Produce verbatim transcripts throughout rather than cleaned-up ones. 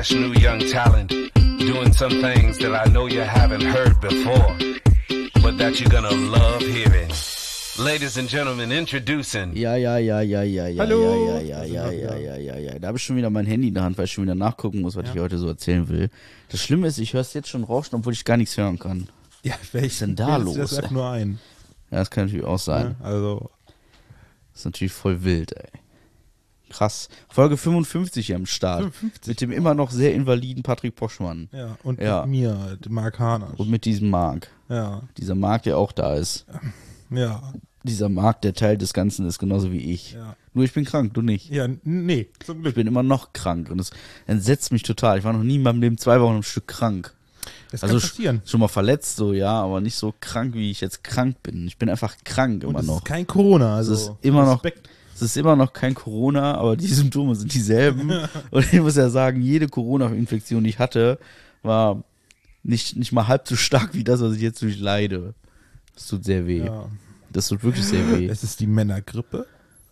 fresh new young talent doing some things that I know you haven't heard before, but that you're gonna love hearing. Ladies and Gentlemen, introducing. Ja, ja, ja, ja, ja, ja, Hallo. ja, ja, ja, ja, ja, ja, ja. Da habe ich schon wieder mein Handy in der Hand, weil ich schon wieder nachgucken muss, was Ja. ich heute so erzählen will. Das Schlimme ist, ich höre es jetzt schon rauschen, obwohl ich gar nichts hören kann. Ja, welch, Was ist denn da los, Das ey? einfach nur ein. Ja, das kann natürlich auch sein. Ja, also, Das ist natürlich voll wild, ey. Krass. Folge fünfundfünfzig hier am Start. fünfundfünfzig. Mit dem immer noch sehr invaliden Patrick Poschmann. ja, und Ja. mit mir, dem Mark Hanasch. Und mit diesem Marc. Ja, Dieser Marc, der auch da ist. ja, Dieser Marc, der Teil des Ganzen ist, genauso wie ich. ja. Nur ich bin krank, du nicht. Ja, n- nee, zum Ich Glück. bin immer noch krank und es entsetzt mich total. Ich war noch nie in meinem Leben zwei Wochen am Stück krank. Das Also kann passieren. schon mal verletzt, so ja, aber nicht so krank, wie ich jetzt krank bin. Ich bin einfach krank Und immer es noch. ist kein Corona, also. Es ist immer noch- Respekt. Es ist immer noch kein Corona, aber die Symptome sind dieselben. Und ich muss ja sagen, jede Corona-Infektion, die ich hatte, war nicht, nicht mal halb so stark wie das, was ich jetzt durchleide. Das tut sehr weh. Ja. Das tut wirklich sehr weh. Es ist die Männergrippe.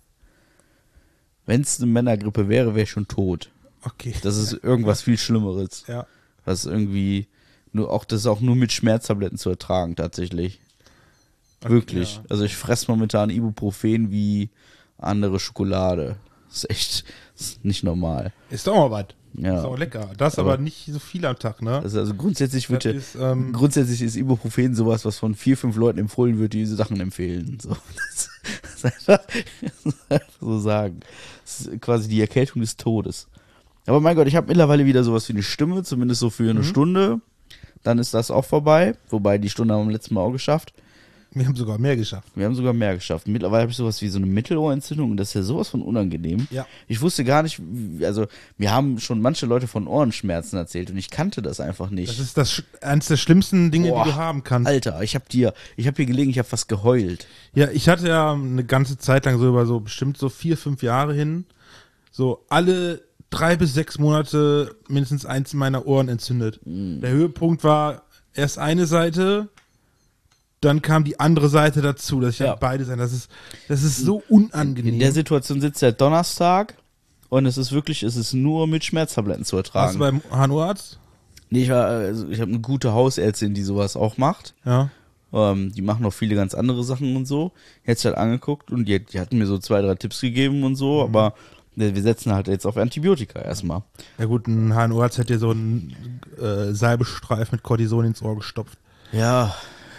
Wenn es eine Männergrippe wäre, wäre ich schon tot. Okay. Das ist irgendwas viel Schlimmeres. Ja. Was irgendwie nur auch, das ist auch nur mit Schmerztabletten zu ertragen, tatsächlich. Wirklich. Ja. Also ich fresse momentan Ibuprofen wie andere Schokolade. Das ist echt, das ist nicht normal. Ist doch mal was. Ja. Ist auch lecker. Das Aber- aber nicht so viel am Tag, ne? Also, also grundsätzlich wird Das ja- ist, ähm, grundsätzlich ist Ibuprofen sowas, was von vier, fünf Leuten empfohlen wird, die diese Sachen empfehlen. So. Das, das ist einfach, das ist einfach so sagen. Das ist quasi die Erkältung des Todes. Aber mein Gott, ich habe mittlerweile wieder sowas wie eine Stimme, zumindest so für eine Mhm. Stunde. Dann ist das auch vorbei. Wobei, die Stunde haben wir beim letzten Mal auch geschafft. Wir haben sogar mehr geschafft. Wir haben sogar mehr geschafft. Mittlerweile habe ich sowas wie so eine Mittelohrentzündung und das ist ja sowas von unangenehm. Ja. Ich wusste gar nicht, wie- also mir haben schon manche Leute von Ohrenschmerzen erzählt und ich kannte das einfach nicht. Das ist das sch- eines der schlimmsten Dinge, Boah, die du haben kannst. Alter, ich habe dir, ich habe hier gelegen, ich habe fast geheult. Ja, ich hatte ja eine ganze Zeit lang so über so bestimmt so vier, fünf Jahre hin, so alle drei bis sechs Monate mindestens eins meiner Ohren entzündet. Mm. Der Höhepunkt war erst eine Seite, dann kam die andere Seite dazu, dass ich Ja. ja. beide sein. Das ist, das ist so unangenehm. In der Situation sitzt der Donnerstag und es ist wirklich, es ist nur mit Schmerztabletten zu Warst ertragen. du beim H N O-Arzt? Nee, ich war, also ich habe eine gute Hausärztin, die sowas auch macht. Ja. Ähm, die machen noch viele ganz andere Sachen und so. Die hat sich halt angeguckt und die, die hatten mir so zwei, drei Tipps gegeben und so, Mhm. aber wir setzen halt jetzt auf Antibiotika erstmal. Ja gut, ein H N O-Arzt hat dir so einen äh, Salbestreif mit Cortison ins Ohr gestopft. Ja,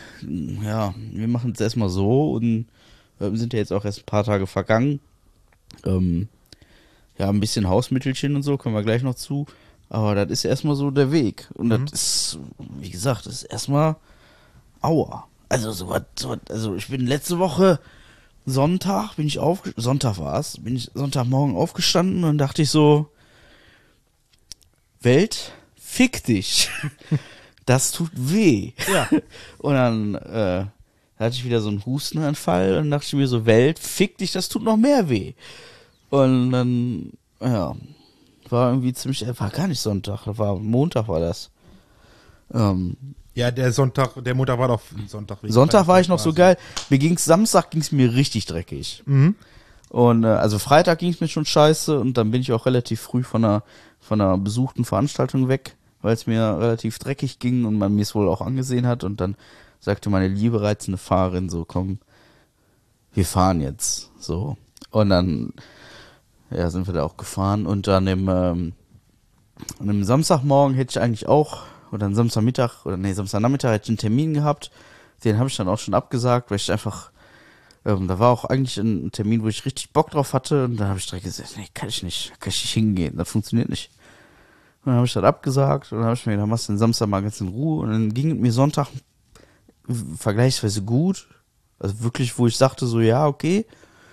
ja, wir machen es erstmal so und äh, sind ja jetzt auch erst ein paar Tage vergangen. Ähm, ja, ein bisschen Hausmittelchen und so, kommen wir gleich noch zu. Aber das ist erstmal so der Weg. Und Mhm. das ist, wie gesagt, das ist erstmal aua. Also so was, so was, also ich bin letzte Woche Sonntag, bin ich auf, Sonntag war es, bin ich Sonntagmorgen aufgestanden und dachte ich so, Welt, fick dich. Das tut weh. Ja. Und dann äh, hatte ich wieder so einen Hustenanfall und dachte ich mir so, Welt, fick dich, das tut noch mehr weh. Und dann, ja, war irgendwie ziemlich, war gar nicht Sonntag, war Montag war das. Ähm, Ja, der Sonntag, der Montag war doch Sonntag. wegen Sonntag war ich noch so Feiertag. geil. Mir ging's Samstag ging's mir richtig dreckig. Mhm. Und äh, also Freitag ging's mir schon scheiße und dann bin ich auch relativ früh von einer von einer besuchten Veranstaltung weg, weil es mir relativ dreckig ging und man mir es wohl auch angesehen hat und dann sagte meine liebe reizende Fahrerin so, komm, wir fahren jetzt, so. Und dann ja, sind wir da auch gefahren und dann im ähm, an einem Samstagmorgen hätte ich eigentlich auch oder am Samstagmittag oder nee, Samstagnachmittag hätte ich einen Termin gehabt, den habe ich dann auch schon abgesagt, weil ich einfach Ähm, da war auch eigentlich ein Termin, wo ich richtig Bock drauf hatte und dann habe ich direkt gesagt, nee, kann ich nicht, kann ich nicht hingehen, das funktioniert nicht. Und dann habe ich das abgesagt und dann habe ich mir gedacht, machst du den Samstag mal ganz in Ruhe und dann ging es mir Sonntag vergleichsweise gut, also wirklich, wo ich sagte so, ja, okay,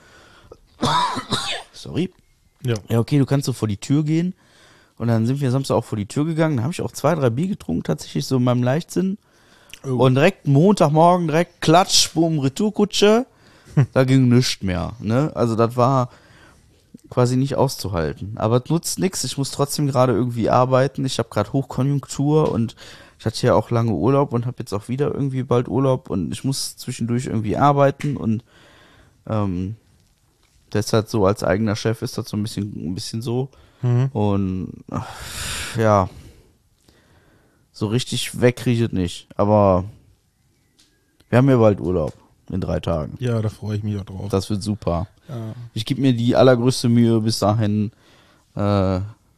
sorry, Ja. ja, okay, du kannst so vor die Tür gehen und dann sind wir Samstag auch vor die Tür gegangen, da habe ich auch zwei, drei Bier getrunken, tatsächlich so in meinem Leichtsinn. Oh. Und direkt Montagmorgen, direkt Klatsch, Bumm, Retourkutsche. Da ging nichts mehr, ne? Also das war quasi nicht auszuhalten. Aber es nutzt nichts. Ich muss trotzdem gerade irgendwie arbeiten. Ich habe gerade Hochkonjunktur und ich hatte ja auch lange Urlaub und habe jetzt auch wieder irgendwie bald Urlaub und ich muss zwischendurch irgendwie arbeiten und ähm, deshalb so als eigener Chef ist das so ein bisschen, ein bisschen so. Mhm. Und ach, ja, so richtig weg kriege ich es nicht. Aber wir haben ja bald Urlaub in drei Tagen. Ja, da freue ich mich auch drauf. Das wird super. Ja. Ich gebe mir die allergrößte Mühe, bis dahin äh,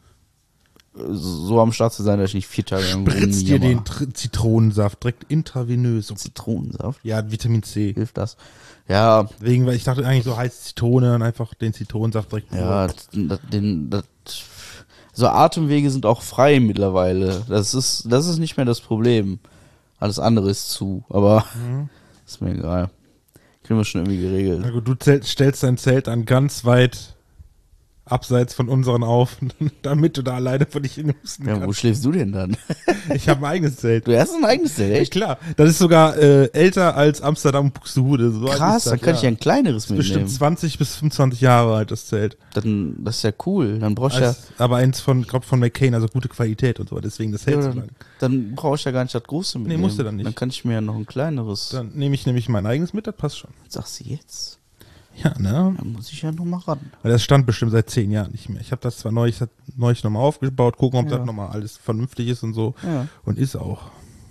so am Start zu sein, dass ich nicht vier Tage lang Spritzt dir rumjammer. den Tr- Zitronensaft direkt intravenös. Zitronensaft? Ja, Vitamin C. Hilft das? Ja, Deswegen, weil ich dachte eigentlich so heißt Zitrone und einfach den Zitronensaft direkt. ja, das, den, das, so Atemwege sind auch frei mittlerweile. Das ist, das ist nicht mehr das Problem. Alles andere ist zu, aber Mhm. ist mir egal. Kriegen wir schon irgendwie geregelt. Na gut, du zähl- stellst dein Zelt an ganz weit abseits von unseren auf, damit du da alleine von dich hin husten Ja, wo kannst. schläfst du denn dann? Ich habe ein eigenes Zelt. Du hast ein eigenes Zelt, Echt echt? klar. Das ist sogar äh, älter als Amsterdam und Buxtehude. So alt Krass, ist das, dann kann ich ja ein kleineres Bestimmt mitnehmen. zwanzig bis fünfundzwanzig Jahre alt, das Zelt. Dann, das ist ja cool. Dann brauchst du ja, Als, aber eins von, glaub, von McCain, also gute Qualität und so, deswegen das hält ja so dann, lang. dann brauche ich ja gar nicht das große mitnehmen. musst du dann nicht. Dann kann ich mir ja noch ein kleineres. Dann nehme ich nämlich mein eigenes mit, das passt schon. Sagst du jetzt? Ja, ne? Dann muss ich ja noch mal ran. Weil das stand bestimmt seit zehn Jahren nicht mehr. Ich habe das zwar neulich, neulich nochmal aufgebaut, gucken, ob Ja. das nochmal alles vernünftig ist und so. Ja. Und ist auch.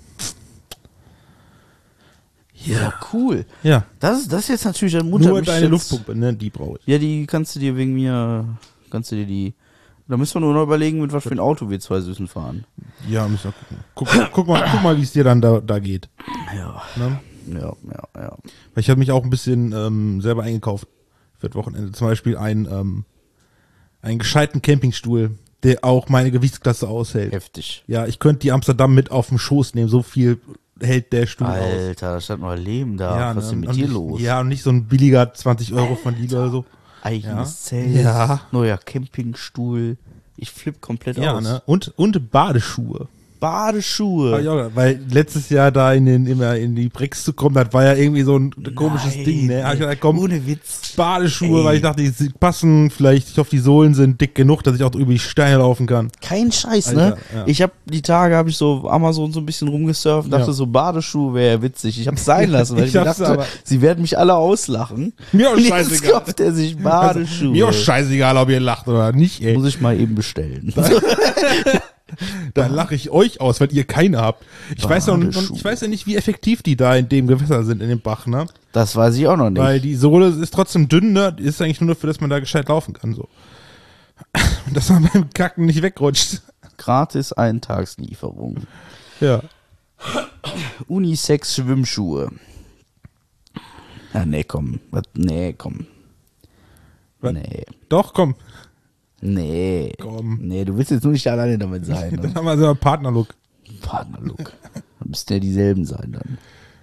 Ja, cool. Ja, Das ist, das ist jetzt natürlich ein Mutter. nur deine Luftpumpe, ne? Die brauche ich. Ja, die kannst du dir wegen mir, kannst du dir die, da müssen wir nur noch überlegen, mit was für ein Auto wir zwei Süßen fahren. Ja, müssen wir gucken. Guck, guck mal, guck mal, wie es dir dann da, da geht. Ja, Ne? ja, ja, ja. Weil ich habe mich auch ein bisschen ähm, selber eingekauft für das Wochenende. Zum Beispiel ein, ähm, einen gescheiten Campingstuhl, der auch meine Gewichtsklasse aushält. Heftig. Ja, ich könnte die Amsterdam mit auf dem Schoß nehmen. So viel hält der Stuhl aus. Alter, da stand noch ein Leben da. Ja, was ist ne? denn mit Und dir nicht- los? Ja, und nicht so ein billiger zwanzig Euro von Lidl oder so. Eigenes Ja. Zelt, Ja. neuer Campingstuhl. Ich flipp komplett Ja, aus. ne? Und, und Badeschuhe. Badeschuhe. Hab ich auch, weil letztes Jahr da in den, immer in die Bricks zu kommen, das war ja irgendwie so ein komisches Nein, Ding, ne? Hab ich gedacht, komm, ohne Witz. Badeschuhe, Ey. weil ich dachte, die passen vielleicht, ich hoffe, die Sohlen sind dick genug, dass ich auch über die Steine laufen kann. Kein Scheiß, Alter, ne? ja. Ich habe die Tage habe ich so Amazon so ein bisschen rumgesurft und dachte Ja. so Badeschuhe wäre ja witzig. Ich hab's sein lassen, weil ich, Ich mir hab's dachte, aber- sie werden mich alle auslachen. Mir auch Und jetzt scheißegal. kauft er sich Badeschuhe. Mir auch scheißegal, ob ihr lacht oder nicht, ey. Muss ich mal eben bestellen. Da lache ich euch aus, weil ihr keine habt. Ich weiß, ja, noch- Badeschuhe. ich weiß ja nicht, wie effektiv die da in dem Gewässer sind, in dem Bach, ne? Das weiß ich auch noch nicht. Weil die Sohle ist trotzdem dünn, ne? Die ist eigentlich nur dafür, dass man da gescheit laufen kann, so. Und dass man beim Kacken nicht wegrutscht. Gratis Eintagslieferung. Ja. Unisex Schwimmschuhe. Ja, nee, komm. Was? Nee, komm. Was? Nee. Doch, komm. Nee. Komm. Nee, du willst jetzt nur nicht alleine damit sein. Dann Ne? haben wir so einen Partnerlook. Partnerlook. Dann müssten ja dieselben sein dann.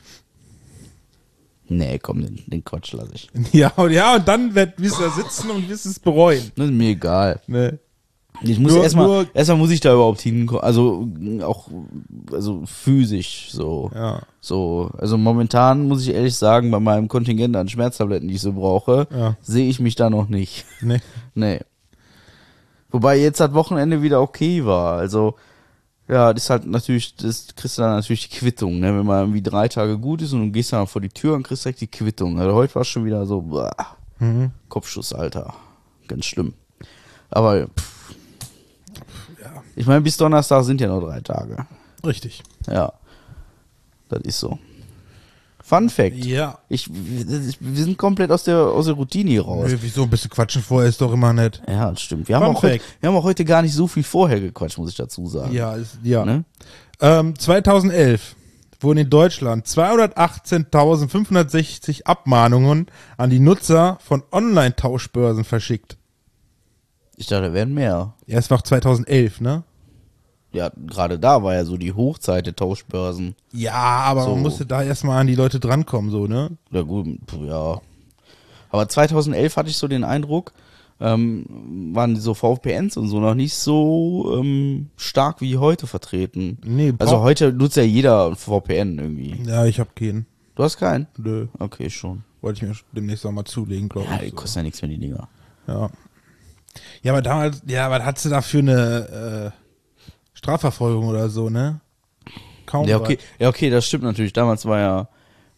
Nee, komm, den, den Quatsch lasse ich. Ja, und, ja, und dann wird, wirst du da sitzen und wirst es bereuen. Das ist mir egal. Ne? Ich muss Nur- erstmal, nur- erstmal muss ich da überhaupt hinkommen. Also, auch, also physisch so. Ja. So, also momentan muss ich ehrlich sagen, bei meinem Kontingent an Schmerztabletten, die ich so brauche, Ja. sehe ich mich da noch nicht. Ne? Nee. Wobei jetzt das Wochenende wieder okay war. Also, ja, das ist halt natürlich, das kriegst du dann natürlich die Quittung, ne? Wenn man irgendwie drei Tage gut ist und du gehst dann vor die Tür und kriegst direkt die Quittung. Also heute war es schon wieder so, boah, Mhm. Kopfschuss, Alter. Ganz schlimm. Aber, pff, Ja. ich meine, bis Donnerstag sind ja noch drei Tage. Richtig. Ja. Das ist so. Fun Fact. Ja. Ich, wir wir sind komplett aus der, aus der Routine hier raus. Nö, wieso ein bisschen quatschen vorher ist doch immer nett. Ja, das stimmt. Wir haben, Fun auch heute, Fact. wir haben auch heute gar nicht so viel vorher gequatscht, muss ich dazu sagen. Ja, ist, ja. Ne? Ähm, zweitausendelf wurden in Deutschland zweihundertachtzehntausendfünfhundertsechzig Abmahnungen an die Nutzer von Online-Tauschbörsen verschickt. Ich dachte, da wären mehr. Ja, es war auch zweitausendelf, ne? Ja, gerade da war ja so die Hochzeit der Tauschbörsen. Ja, aber So. man musste da erstmal an die Leute drankommen, so, ne? Ja, gut, pf, ja. Aber zweitausendelf hatte ich so den Eindruck, ähm, waren so V P Ns und so noch nicht so ähm, stark wie heute vertreten. Nee, Also brauch- heute nutzt ja jeder V P N irgendwie. Ja, ich hab keinen. Du hast keinen? Nö. Okay, schon. Wollte ich mir demnächst auch mal zulegen, glaube Ja, ich. die so. kosten ja nichts mehr, die Dinger. Ja. Ja, aber damals, ja, was hattest du da für eine äh, Strafverfolgung oder so, ne? Kaum Ja, was. okay, ja, okay, das stimmt natürlich. Damals war ja,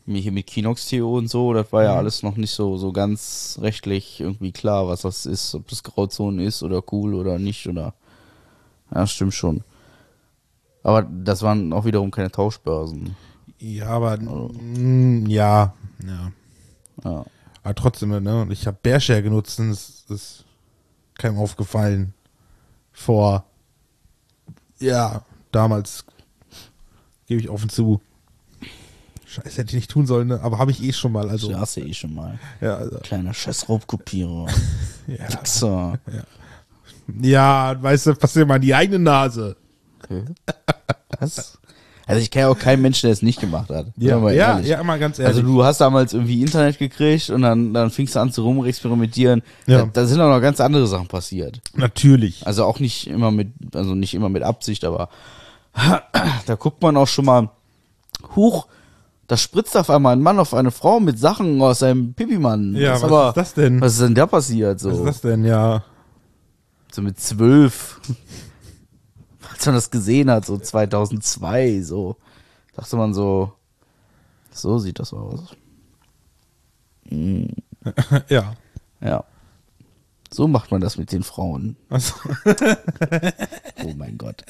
mir hier mit Kinox.to und so, das war ja alles noch nicht so, so ganz rechtlich irgendwie klar, was das ist, ob das Grauzone ist oder cool oder nicht oder. Ja, stimmt schon. Aber das waren auch wiederum keine Tauschbörsen. Ja, aber mm, ja, ja. Ja. Aber trotzdem, ne? Und ich habe Bearshare genutzt und es ist keinem aufgefallen. Vor, ja, damals, gebe ich offen zu. Scheiße, hätte ich nicht tun sollen, ne? Aber habe ich eh schon mal. Also, Das hast du eh schon mal. ja, also, Kleiner Scheiß-Raubkopierer. ja, Wichser. ja, weißt du, passiert mal in die eigene Nase. Okay. Was? Also ich kenne auch keinen Menschen, der es nicht gemacht hat. Sagen wir Ja, mal ja, ehrlich. ja, mal ganz ehrlich. Also du hast damals irgendwie Internet gekriegt und dann, dann fingst du an zu rumexperimentieren. Ja. Da, da sind auch noch ganz andere Sachen passiert. Natürlich. Also auch nicht immer mit, also nicht immer mit Absicht, aber da guckt man auch schon mal, huch, da spritzt auf einmal ein Mann auf eine Frau mit Sachen aus seinem Pipimann. Ja, Das was aber, ist das denn? Was ist denn da passiert? So, Was ist das denn? Ja. so mit zwölf. Als man das gesehen hat, so zweitausendzwei, so. Dachte man so, so sieht das aus. Mm, Ja. ja. So macht man das mit den Frauen. Also, Oh mein Gott.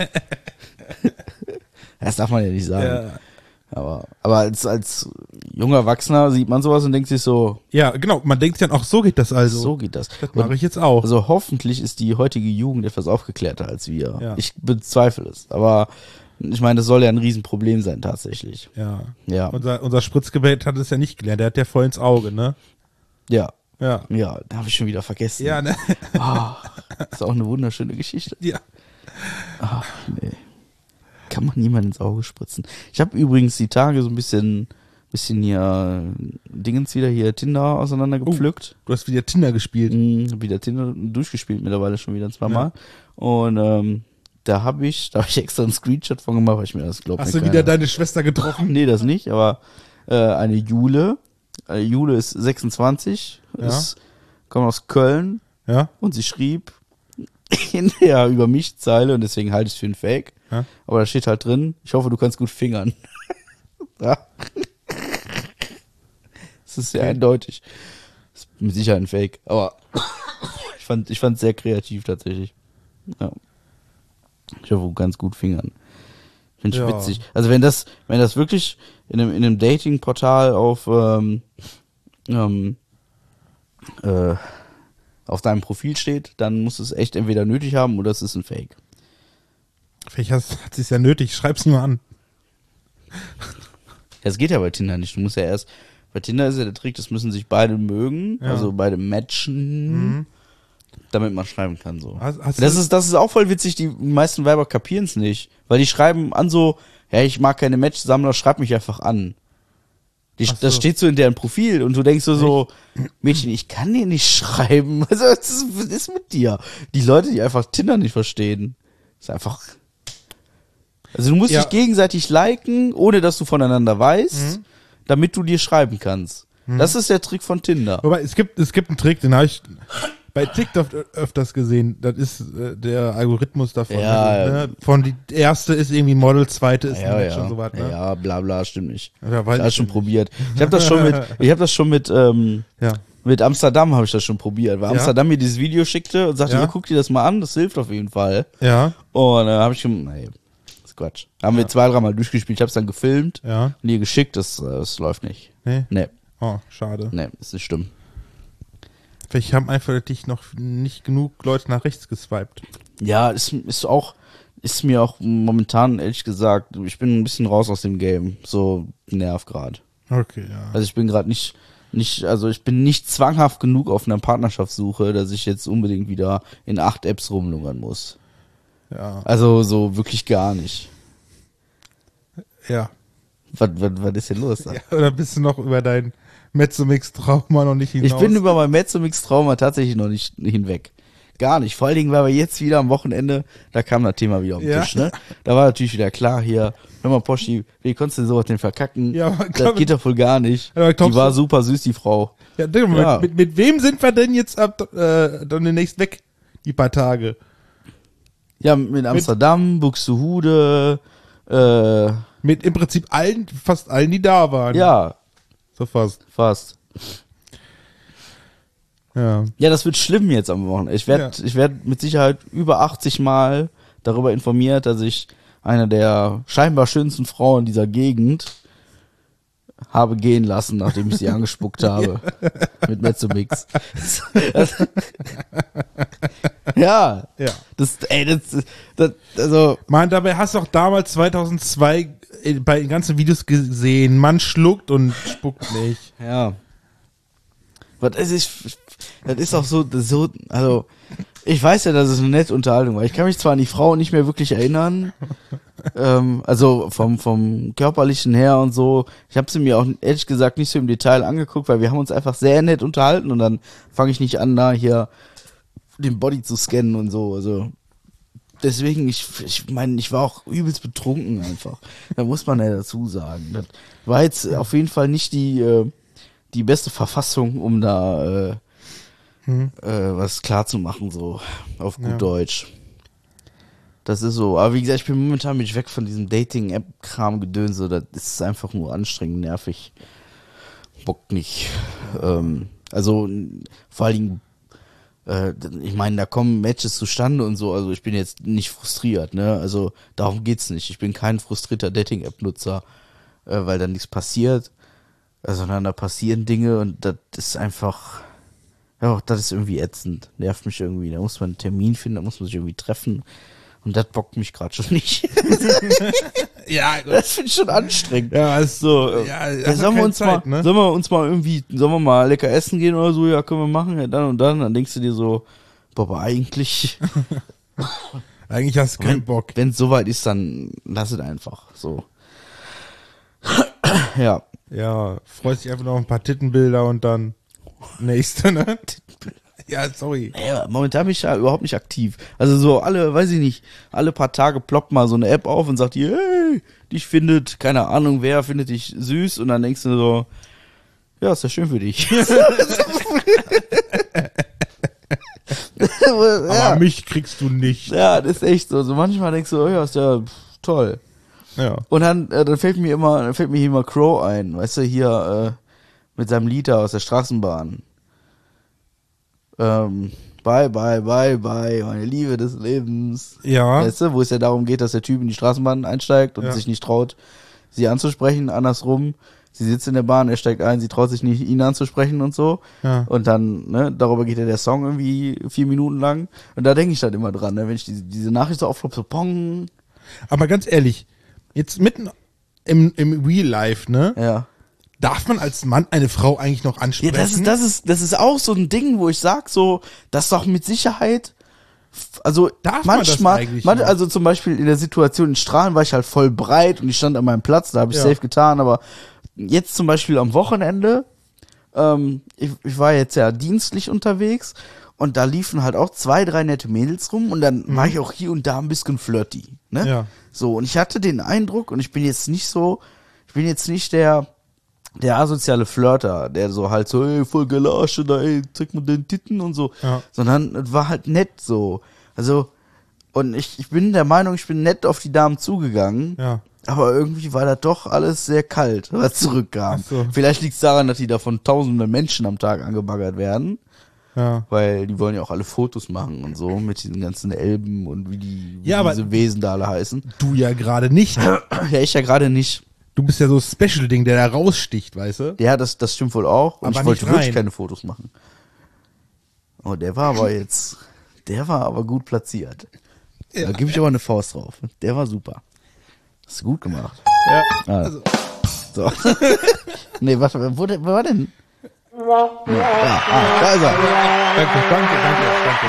Das darf man ja nicht sagen. ja. Aber, aber als, als junger Erwachsener sieht man sowas und denkt sich so, ja, genau. Man denkt sich dann auch, so geht das also. so geht das. Das Und mache ich jetzt auch. also hoffentlich ist die heutige Jugend etwas aufgeklärter als wir. Ja. Ich bezweifle es. Aber ich meine, das soll ja ein Riesenproblem sein tatsächlich. Ja. Ja. Unser, unser Spritzgebet hat es ja nicht gelernt. Der hat ja voll ins Auge, ne? Ja. Ja. Ja, da habe ich schon wieder vergessen. Ja, ne? Ah, ist auch eine wunderschöne Geschichte. Ja. Ach, nee. Kann man niemand ins Auge spritzen. Ich habe übrigens die Tage so ein bisschen, bisschen hier Dingens wieder hier Tinder auseinandergepflückt. Du hast wieder Tinder gespielt. Mhm, hab wieder Tinder durchgespielt mittlerweile schon wieder zweimal. Und ähm, da habe ich, da habe ich extra einen Screenshot von gemacht, weil ich mir das glaube. Hast du wieder deine Schwester getroffen? Nee, das nicht, aber äh, eine Jule. Äh, Jule ist sechsundzwanzig, Ja. ist, kommt aus Köln Ja. und sie schrieb in der über mich Zeile und deswegen halte ich es für ein Fake. Ja. Aber da steht halt drin, ich hoffe, du kannst gut fingern. Ja. Das ist sehr eindeutig. Das ist mit Sicherheit ein Fake, aber ich fand ich fand es sehr kreativ tatsächlich. Ja. Ich hoffe, du kannst gut fingern. Finde ich Ja. witzig. Also wenn das, wenn das wirklich in einem, in einem Dating-Portal auf, ähm, ähm, äh, auf deinem Profil steht, dann muss es echt entweder nötig haben oder es ist ein Fake. Vielleicht hat sie es ja nötig. Schreib's nur an. Das geht ja bei Tinder nicht. Du musst ja erst, bei Tinder ist ja der Trick, das müssen sich beide mögen, Ja. also beide matchen, Mhm. damit man schreiben kann so. Hast, hast Das du, ist, das ist auch voll witzig, die meisten Weiber kapieren es nicht, weil die schreiben an so, ja, ich mag keine Match-Sammler, schreib mich einfach an. Die, Ach so. Das steht so in deren Profil und du denkst so, so, Mädchen, ich kann dir nicht schreiben. Also, was ist, was ist mit dir? Die Leute, die einfach Tinder nicht verstehen, ist einfach. Also du musst Ja. dich gegenseitig liken, ohne dass du voneinander weißt, Mhm. damit du dir schreiben kannst. Das ist der Trick von Tinder. Wobei, es gibt, es gibt einen Trick, den habe ich bei TikTok öfters gesehen. Das ist äh, der Algorithmus davon. Ja, also, ne? Von die erste ist irgendwie Model, zweite ist Ja, ein Match ja. und so was. Ne? Ja, bla bla, stimmt nicht. Ja, weiß Ich habe ich schon nicht. probiert. Ich habe das schon mit, ich habe das schon mit, ähm, Ja. mit Amsterdam habe ich das schon probiert, weil Ja. Amsterdam mir dieses Video schickte und sagte, Ja. ja. guck dir das mal an, das hilft auf jeden Fall. Ja, Und dann habe ich schon, nee, das ist Quatsch. Haben wir zwei, dreimal durchgespielt, ich habe es dann gefilmt ja. und ihr geschickt, das, äh, das läuft nicht. Nee. Nee, Oh, schade. nee, ist nicht stimmt. Vielleicht haben einfach dich noch nicht genug Leute nach rechts geswiped. Ja, ist, ist auch, ist mir auch momentan, ehrlich gesagt, ich bin ein bisschen raus aus dem Game. So nervt grad. Okay, ja. Also ich bin gerade nicht, nicht, also ich bin nicht zwanghaft genug auf einer Partnerschaftssuche, dass ich jetzt unbedingt wieder in acht Apps rumlungern muss. Ja. Also so wirklich gar nicht. Ja. Was, was, was ist denn los da? Ja. Oder bist du noch über dein Mezzomix-Trauma noch nicht hinaus? Ich bin über mein Mezzomix-Trauma tatsächlich noch nicht hinweg. Gar nicht. Vor allen Dingen, weil wir jetzt wieder am Wochenende, da kam das Thema wieder auf den Ja. Tisch, ne? Da war natürlich wieder klar hier, hör mal, Poschi, wie konntest du sowas denn verkacken? Ja, aber das glaub- geht doch wohl gar nicht. Aber glaubst Die war du- super süß, die Frau. Ja, denk mal, Ja. Mit, mit wem sind wir denn jetzt ab äh, dann demnächst weg, die paar Tage? Ja, mit Amsterdam, Buxtehude, äh, Mit im Prinzip allen, fast allen, die da waren. ja, So fast. Fast. Ja. Ja, das wird schlimm jetzt am Wochenende. Ich werde Ja. ich werd mit Sicherheit über achtzig Mal darüber informiert, dass ich eine der scheinbar schönsten Frauen dieser Gegend habe gehen lassen, nachdem ich sie angespuckt habe. Mit Mezzomix. Ja. Ja. Das, ey, das, das, also, Mann, dabei hast du auch damals zweitausendzwei bei den ganzen Videos gesehen, man schluckt und spuckt nicht. ja. Was ist, ich, das ist auch so, das so, also, ich weiß ja, dass es eine nette Unterhaltung war. Ich kann mich zwar an die Frau nicht mehr wirklich erinnern, ähm, also vom, vom körperlichen her und so. Ich habe sie mir auch ehrlich gesagt nicht so im Detail angeguckt, weil wir haben uns einfach sehr nett unterhalten und dann fange ich nicht an, da hier den Body zu scannen und so. Also deswegen, ich, ich meine, ich war auch übelst betrunken einfach. Da muss man ja dazu sagen. Das war jetzt auf jeden Fall nicht die, äh, die beste Verfassung, um da äh, Hm. äh, was klar zu machen, so auf gut Ja. Deutsch. Das ist so. Aber wie gesagt, ich bin momentan bin ich weg von diesem Dating-App-Kram-Gedöns. So, das ist einfach nur anstrengend, nervig. Bock nicht. Ähm, also vor allen Dingen, äh, ich meine, da kommen Matches zustande und so. Also ich bin jetzt nicht frustriert, ne? Also darum geht's nicht. Ich bin kein frustrierter Dating-App-Nutzer, äh, weil da nichts passiert, äh, sondern da passieren Dinge und das ist einfach. Ja, das ist irgendwie ätzend. Nervt mich irgendwie. Da muss man einen Termin finden, da muss man sich irgendwie treffen. Und das bockt mich gerade schon nicht. Ja, Das finde ich schon anstrengend. Ja, ist So, äh, ja, ja, hast sollen wir keine uns Zeit, mal, ne? sollen wir uns mal irgendwie, sollen wir mal lecker essen gehen oder so? Ja, können wir machen. Ja, dann und dann. Dann denkst du dir so, boah, aber eigentlich, Eigentlich hast du keinen Bock. wenn es soweit ist, dann lass es einfach. So. Ja. Ja, freust dich einfach noch auf ein paar Tittenbilder und dann nächste, ne? Ja, sorry. Ja, momentan bin ich ja überhaupt nicht aktiv. Also so alle, weiß ich nicht, alle paar Tage ploppt mal so eine App auf und sagt dir, hey, dich findet, keine Ahnung wer, findet dich süß und dann denkst du so, ja, ist ja schön für dich. ja. Aber mich kriegst du nicht. ja, das ist echt so. So manchmal denkst du, oh ja, ist ja pff, toll. Ja. Und dann, äh, dann fällt mir immer, dann fällt mir hier immer Crow ein, weißt du, hier äh, mit seinem Lied da aus der Straßenbahn. Ähm, bye, bye, bye, bye, meine Liebe des Lebens. Ja. Weißt du, wo es ja darum geht, dass der Typ in die Straßenbahn einsteigt und Ja. sich nicht traut, sie anzusprechen, andersrum. Sie sitzt in der Bahn, er steigt ein, sie traut sich nicht, ihn anzusprechen und so. Ja. Und dann, ne, darüber geht ja der Song irgendwie vier Minuten lang. Und da denke ich dann immer dran, ne, wenn ich diese, diese Nachricht so aufplopp, so pong. Aber ganz ehrlich, jetzt mitten im, im Real Life, ne? Ja. Darf man als Mann eine Frau eigentlich noch Ja, ansprechen? das ist, das ist, das ist auch so ein Ding, wo ich sag so, das ist doch mit Sicherheit, f- also Darf man das manchmal, eigentlich man, noch? also zum Beispiel in der Situation in Strahlen war ich halt voll breit und ich stand an meinem Platz, da habe ich Ja. safe getan, aber jetzt zum Beispiel am Wochenende, ähm, ich, ich war jetzt ja dienstlich unterwegs und da liefen halt auch zwei, drei nette Mädels rum und dann war ich auch hier und da ein bisschen flirty, ne? Mhm. Ja. So, und ich hatte den Eindruck und ich bin jetzt nicht so, ich bin jetzt nicht der, der asoziale Flirter, der so halt so, ey, voll geile Asche da, ey, zeig mal den Titten und so. Ja. Sondern es war halt nett so. Also, und ich, ich bin der Meinung, ich bin nett auf die Damen zugegangen. Ja. Aber irgendwie war das doch alles sehr kalt, was zurückkam. Ach so. Vielleicht liegt es daran, dass die da von tausenden Menschen am Tag angebaggert werden. Ja. Weil die wollen ja auch alle Fotos machen und so mit diesen ganzen Elben und wie die wie Ja, aber- diese Wesen da alle heißen. Du ja gerade nicht. Ja, ich ja gerade nicht. Du bist ja so Special-Ding, der da raussticht, weißt du? Ja, das, das stimmt wohl auch. Und Aber ich wollte nicht wirklich rein. keine Fotos machen. Oh, der war aber jetzt, der war aber gut platziert. Da gebe ich aber eine Faust drauf. Der war super. Hast du gut gemacht. Ja. Ah. So. Nee, was, wo, der- wo war denn? Ja, ah, da ist er. Danke, danke, danke, danke.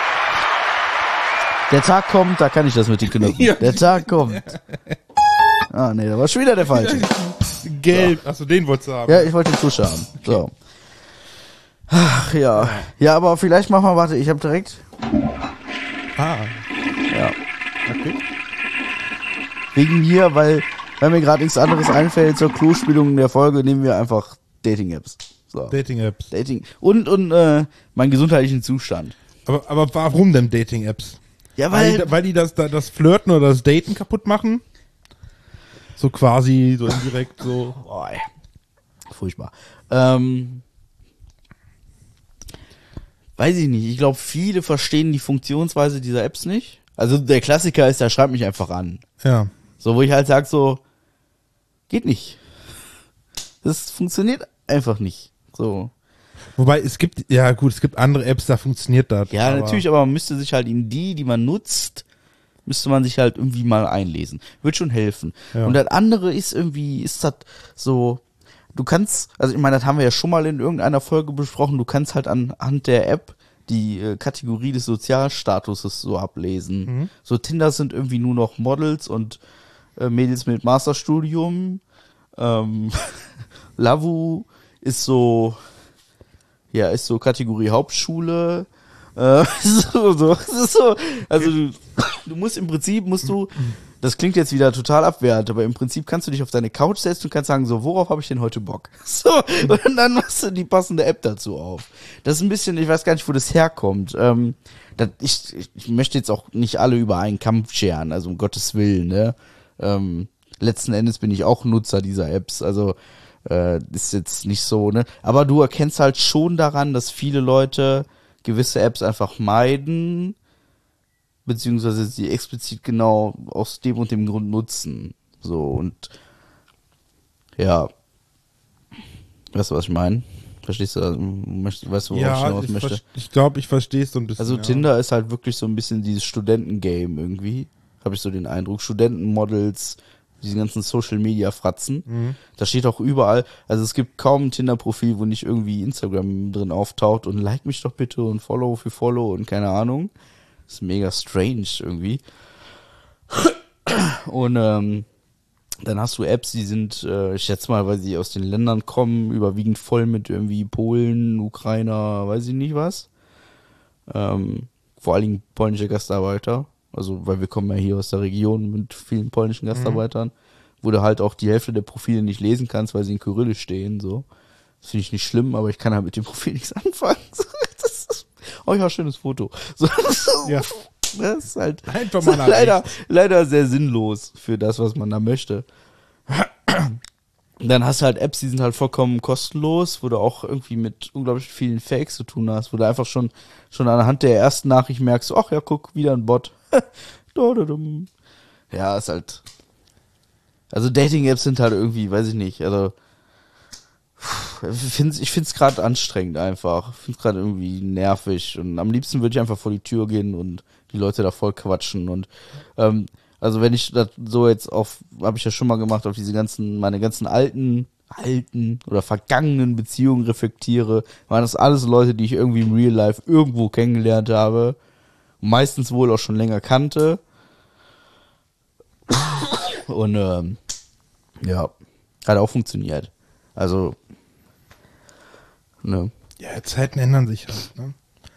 Der Tag kommt, da kann ich das mit den Knöpfen. Ja. Der Tag kommt. Ah, nee, da war schon wieder der falsche. Gelb. Achso, den wolltest du haben. Ja, ich wollte den Tusch haben. So. Ach, ja. Ja, aber vielleicht machen wir, warte, ich habe direkt, Ah, ja, okay. wegen mir, weil, weil mir gerade nichts anderes einfällt zur Klospülung der Folge, nehmen wir einfach Dating-Apps. So. Dating-Apps. Dating. Und, und, äh, meinen gesundheitlichen Zustand. Aber, aber warum denn Dating-Apps? Ja, Weil, weil, die, weil die das, das Flirten oder das Daten kaputt machen? So quasi, so indirekt, so. boah, ey. Furchtbar. Ähm, weiß ich nicht. Ich glaube, viele verstehen die Funktionsweise dieser Apps nicht. Also der Klassiker ist, der schreibt mich einfach an. Ja. So, wo ich halt sage, so, geht nicht. Das funktioniert einfach nicht. So. Wobei es gibt, ja gut, es gibt andere Apps, da funktioniert das. Ja, aber natürlich, aber man müsste sich halt in die, die man nutzt, müsste man sich halt irgendwie mal einlesen. Wird schon helfen. Ja. Und das andere ist irgendwie, ist das so, du kannst, also ich meine, das haben wir ja schon mal in irgendeiner Folge besprochen, du kannst halt anhand der App die äh, Kategorie des Sozialstatuses so ablesen. Mhm. So Tinder sind irgendwie nur noch Models und äh, Mädels mit Masterstudium. Ähm, Lavu ist so, ja, ist so Kategorie Hauptschule. Äh, so, so, so, also du, du musst im Prinzip, musst du, das klingt jetzt wieder total abwertend, aber im Prinzip kannst du dich auf deine Couch setzen und kannst sagen, so, worauf habe ich denn heute Bock? So, und dann machst du die passende App dazu auf. Das ist ein bisschen, ich weiß gar nicht, wo das herkommt. Ähm, das, ich, ich möchte jetzt auch nicht alle über einen Kampf scheren, also um Gottes Willen, ne? Ähm, letzten Endes bin ich auch Nutzer dieser Apps, also äh, ist jetzt nicht so, ne? Aber du erkennst halt schon daran, dass viele Leute gewisse Apps einfach meiden, beziehungsweise sie explizit genau aus dem und dem Grund nutzen. So, und ja. Weißt du, was ich meine? Verstehst du, weißt du, worauf ich ja, hinaus ich, möchte? ver- ich glaube, ich verstehe es so ein bisschen. Also ja. Tinder ist halt wirklich so ein bisschen dieses Studentengame irgendwie, habe ich so den Eindruck. Studentenmodels, diese ganzen Social-Media-Fratzen. Mhm. Da steht auch überall, also es gibt kaum ein Tinder-Profil, wo nicht irgendwie Instagram drin auftaucht und like mich doch bitte und Follow für Follow und keine Ahnung. Das ist mega strange irgendwie. Und ähm, dann hast du Apps, die sind, äh, ich schätze mal, weil sie aus den Ländern kommen, überwiegend voll mit irgendwie Polen, Ukrainer, weiß ich nicht was. Ähm, vor allen Dingen polnische Gastarbeiter. Also, weil wir kommen ja hier aus der Region mit vielen polnischen Gastarbeitern, mhm. wo du halt auch die Hälfte der Profile nicht lesen kannst, weil sie in Kyrillisch stehen, so. Das finde ich nicht schlimm, aber ich kann halt mit dem Profil nichts anfangen. Das ist, oh ja, schönes Foto. So, Ja. Das ist halt Einfach mal ist leider, leider sehr sinnlos für das, was man da möchte. Dann hast du halt Apps, die sind halt vollkommen kostenlos, wo du auch irgendwie mit unglaublich vielen Fakes zu tun hast, wo du einfach schon, schon anhand der ersten Nachricht merkst, ach ja, guck, wieder ein Bot. Ja, ist halt, also Dating-Apps sind halt irgendwie, weiß ich nicht, also ich find's, ich find's gerade anstrengend einfach, ich find's gerade irgendwie nervig und am liebsten würde ich einfach vor die Tür gehen und die Leute da voll quatschen und ähm, also wenn ich das so jetzt auf, habe ich ja schon mal gemacht, auf diese ganzen, meine ganzen alten, alten oder vergangenen Beziehungen reflektiere, waren das alles Leute, die ich irgendwie im Real Life irgendwo kennengelernt habe, meistens wohl auch schon länger kannte und ähm, ja, hat auch funktioniert. Also ne. Ja, Zeiten ändern sich halt, ne?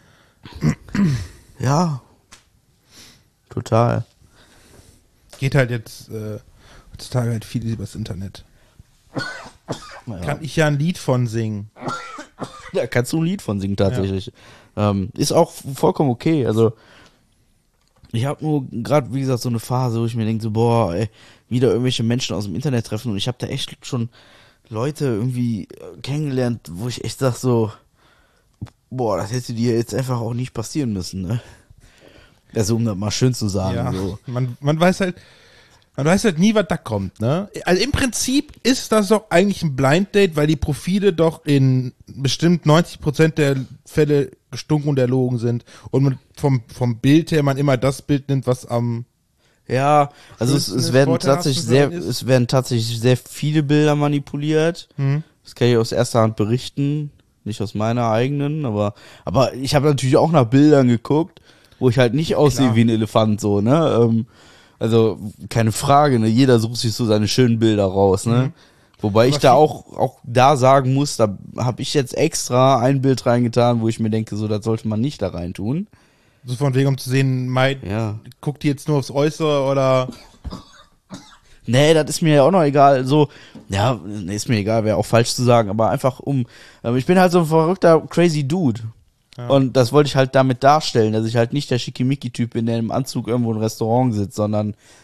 Ja, total. Geht halt jetzt äh, heutzutage halt viel übers Internet. Ja. Kann ich ja ein Lied von singen. Da kannst du ein Lied von singen tatsächlich. Ja. Ähm, ist auch vollkommen okay. Also ich habe nur gerade, wie gesagt, so eine Phase, wo ich mir denke, so, boah, ey, wieder irgendwelche Menschen aus dem Internet treffen und ich habe da echt schon Leute irgendwie kennengelernt, wo ich echt sag so, boah, das hätte dir jetzt einfach auch nicht passieren müssen, ne? Also um das mal schön zu sagen. Ja, So. man, man weiß halt, man weiß halt nie, was da kommt, ne? Also im Prinzip ist das doch eigentlich ein Blind Date, weil die Profile doch in bestimmt neunzig Prozent der Fälle gestunken und erlogen sind und man vom, vom Bild her man immer das Bild nimmt, was am Ja, also es, es werden tatsächlich sehr, ist. es werden tatsächlich sehr viele Bilder manipuliert. Hm. Das kann ich aus erster Hand berichten, nicht aus meiner eigenen, aber aber ich habe natürlich auch nach Bildern geguckt, wo ich halt nicht aussehe Klar. wie ein Elefant so, ne? Ähm, also keine Frage, ne? Jeder sucht sich so seine schönen Bilder raus, ne? Mhm. Wobei ich Aber da viel- auch auch da sagen muss, da habe ich jetzt extra ein Bild reingetan, wo ich mir denke, so das sollte man nicht da rein tun. so von wegen, um zu sehen, Mai, Ja. guckt die jetzt nur aufs Äußere oder Nee, das ist mir ja auch noch egal. So, ja, nee, ist mir egal, wäre auch falsch zu sagen, aber einfach um. Ähm, ich bin halt so ein verrückter, crazy Dude. Ja. Und das wollte ich halt damit darstellen, dass ich halt nicht der Schickimicki-Typ bin, der im Anzug irgendwo im Restaurant sitzt, sondern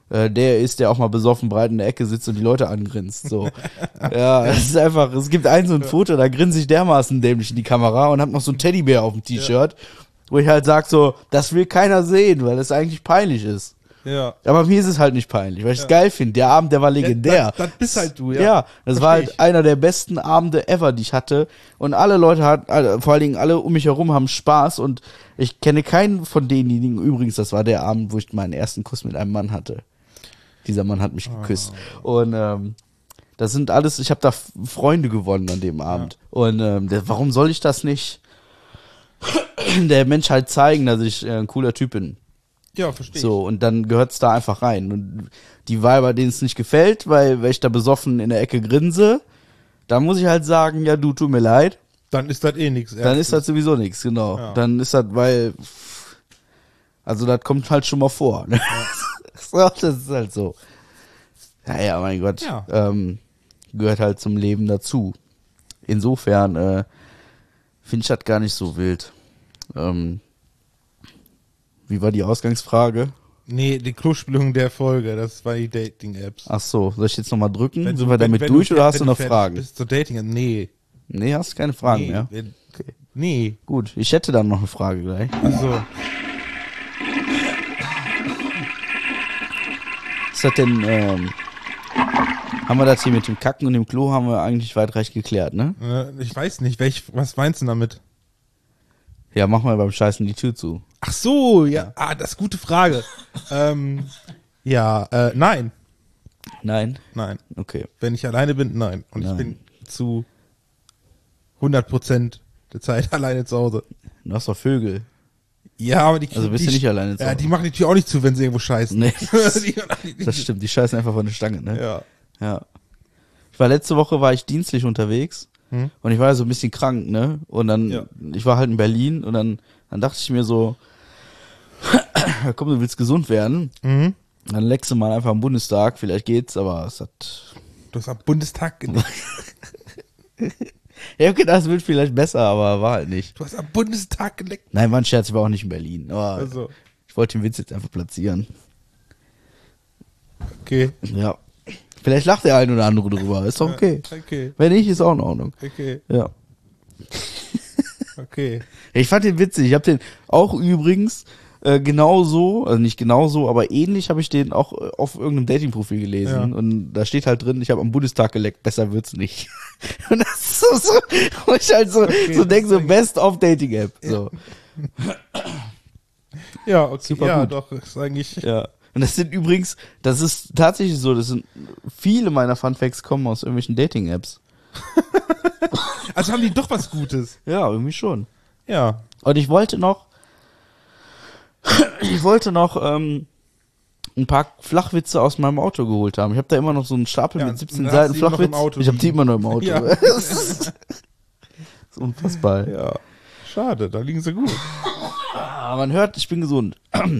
äh, der ist, der auch mal besoffen breit in der Ecke sitzt und die Leute angrinst. So. Ja, es ist einfach, es gibt ein so ein Foto, da grinse ich dermaßen dämlich in die Kamera und hab noch so ein Teddybär auf dem T-Shirt, ja. wo ich halt sag so, das will keiner sehen, weil das eigentlich peinlich ist. Ja. Aber mir ist es halt nicht peinlich, weil ich es ja. geil finde. Der Abend, der war legendär. Ja, das, das bist halt du, ja. Ja, das Versteh war halt ich. einer der besten Abende ever, die ich hatte. Und alle Leute hatten, alle, vor allen Dingen alle um mich herum haben Spaß. Und ich kenne keinen von denjenigen. Übrigens, das war der Abend, wo ich meinen ersten Kuss mit einem Mann hatte. Dieser Mann hat mich geküsst. Oh. Und ähm, das sind alles, ich habe da Freunde gewonnen an dem Abend. Ja. Und ähm, der, warum soll ich das nicht der Menschheit zeigen, dass ich äh, ein cooler Typ bin? Ja, verstehe. So, und dann gehört's da einfach rein. Und die Weiber, denen es nicht gefällt, weil, weil ich da besoffen in der Ecke grinse, da muss ich halt sagen, ja, du, tut mir leid. Dann ist das eh nichts. Dann ist das sowieso nichts, genau. Ja. Dann ist das, weil, also das kommt halt schon mal vor. Ne? Ja. Das ist halt so. Ja, ja, mein Gott. Ja. Ähm, gehört halt zum Leben dazu. Insofern äh, finde ich das gar nicht so wild. Ähm, Wie war die Ausgangsfrage? Nee, die Klospülung der Folge, das war die Dating-Apps. Ach so, soll ich jetzt nochmal drücken? Wenn Sind du, wir damit wenn, durch wenn oder du, hast du noch Fragen? Bist du Dating? Nee. Nee, hast du keine Fragen nee, mehr? Wenn, Okay. Nee. Gut, ich hätte dann noch eine Frage gleich. Also. Ist das denn, ähm, haben wir das hier mit dem Kacken und dem Klo haben wir eigentlich weitreichend geklärt, ne? Äh, ich weiß nicht, welch, was meinst du damit? Ja, mach mal beim Scheißen die Tür zu. Ach so, ja, ah, das ist eine gute Frage. ähm, ja, äh, nein. Nein? Nein. Okay. Wenn ich alleine bin, nein. Und Nein. ich bin zu hundert Prozent der Zeit alleine zu Hause. Du hast doch Vögel. Ja, aber die Also bist die, du nicht alleine zu Ja, Hause? die machen die Tür auch nicht zu, wenn sie irgendwo scheißen. Nee. Die- die- Das stimmt, die scheißen einfach von der Stange, ne? Ja. Ja. Ich war letzte Woche, war ich dienstlich unterwegs Hm? und ich war ja so ein bisschen krank, ne? Und dann, Ja. ich war halt in Berlin und dann, dann dachte ich mir so, komm, du willst gesund werden, Mhm. dann leckst du mal einfach im Bundestag, vielleicht geht's, aber es hat... Du hast am Bundestag genickt. Ja, okay, das wird vielleicht besser, aber war halt nicht. Du hast am Bundestag geleckt. Nein, war ein Scherz, ich war auch nicht in Berlin. Aber Also, ich wollte den Witz jetzt einfach platzieren. okay. Ja. Vielleicht lacht der ein oder andere drüber, ist doch okay. Okay. Wenn nicht, ist auch in Ordnung. Okay. Ja. Okay. Ich fand den witzig. Ich habe den auch übrigens äh, genauso, also nicht genauso, aber ähnlich habe ich den auch äh, auf irgendeinem Dating-Profil gelesen. Ja. Und da steht halt drin, ich habe am Bundestag geleckt, besser wird's nicht. Und das ist so, so wo ich halt so, Okay, so denke, so das ist Best of Dating-App. So. Ja, okay. Super ja, gut. doch, ist eigentlich. Ja. Und das sind übrigens, das ist tatsächlich so, das sind viele meiner Funfacts kommen aus irgendwelchen Dating-Apps. Also haben die doch was Gutes. Ja, irgendwie schon. Ja. Und ich wollte noch, ich wollte noch ähm, ein paar Flachwitze aus meinem Auto geholt haben. Ich habe da immer noch so einen Stapel Ja, mit siebzehn da Seiten hast du die immer noch im Flachwitz. Auto Ich habe die liegen. immer noch im Auto. Ja. Das ist, das ist unfassbar. Ja. Schade, da liegen sie gut. Aber man hört, ich bin gesund.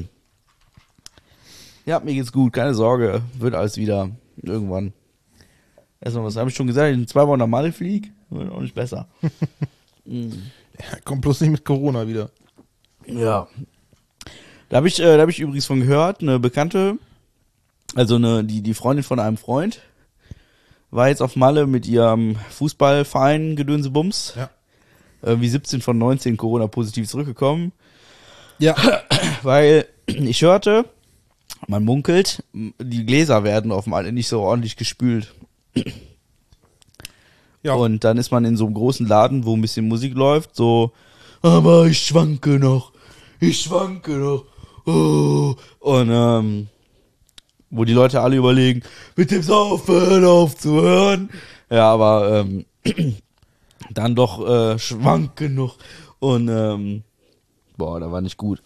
Ja, mir geht's gut, keine Sorge. Wird alles wieder irgendwann. Erstmal, was habe ich schon gesagt? Ich in zwei Wochen nach Malle fliege. Wird auch nicht besser. Ja, kommt bloß nicht mit Corona wieder. Ja. Da habe ich, äh, da hab ich übrigens von gehört, eine Bekannte, also eine, die, die Freundin von einem Freund, war jetzt auf Malle mit ihrem Fußballverein Gedönsebums. Ja. Irgendwie siebzehn von neunzehn Corona-positiv zurückgekommen. Ja. Weil ich hörte, man munkelt, die Gläser werden auf Malle nicht so ordentlich gespült. Ja. Und dann ist man in so einem großen Laden, wo ein bisschen Musik läuft, so, aber ich schwanke noch, ich schwanke noch, oh. Und ähm, wo die Leute alle überlegen, mit dem Saufen aufzuhören. Ja, aber ähm, dann doch äh, schwanke noch. Und ähm, boah, da war nicht gut.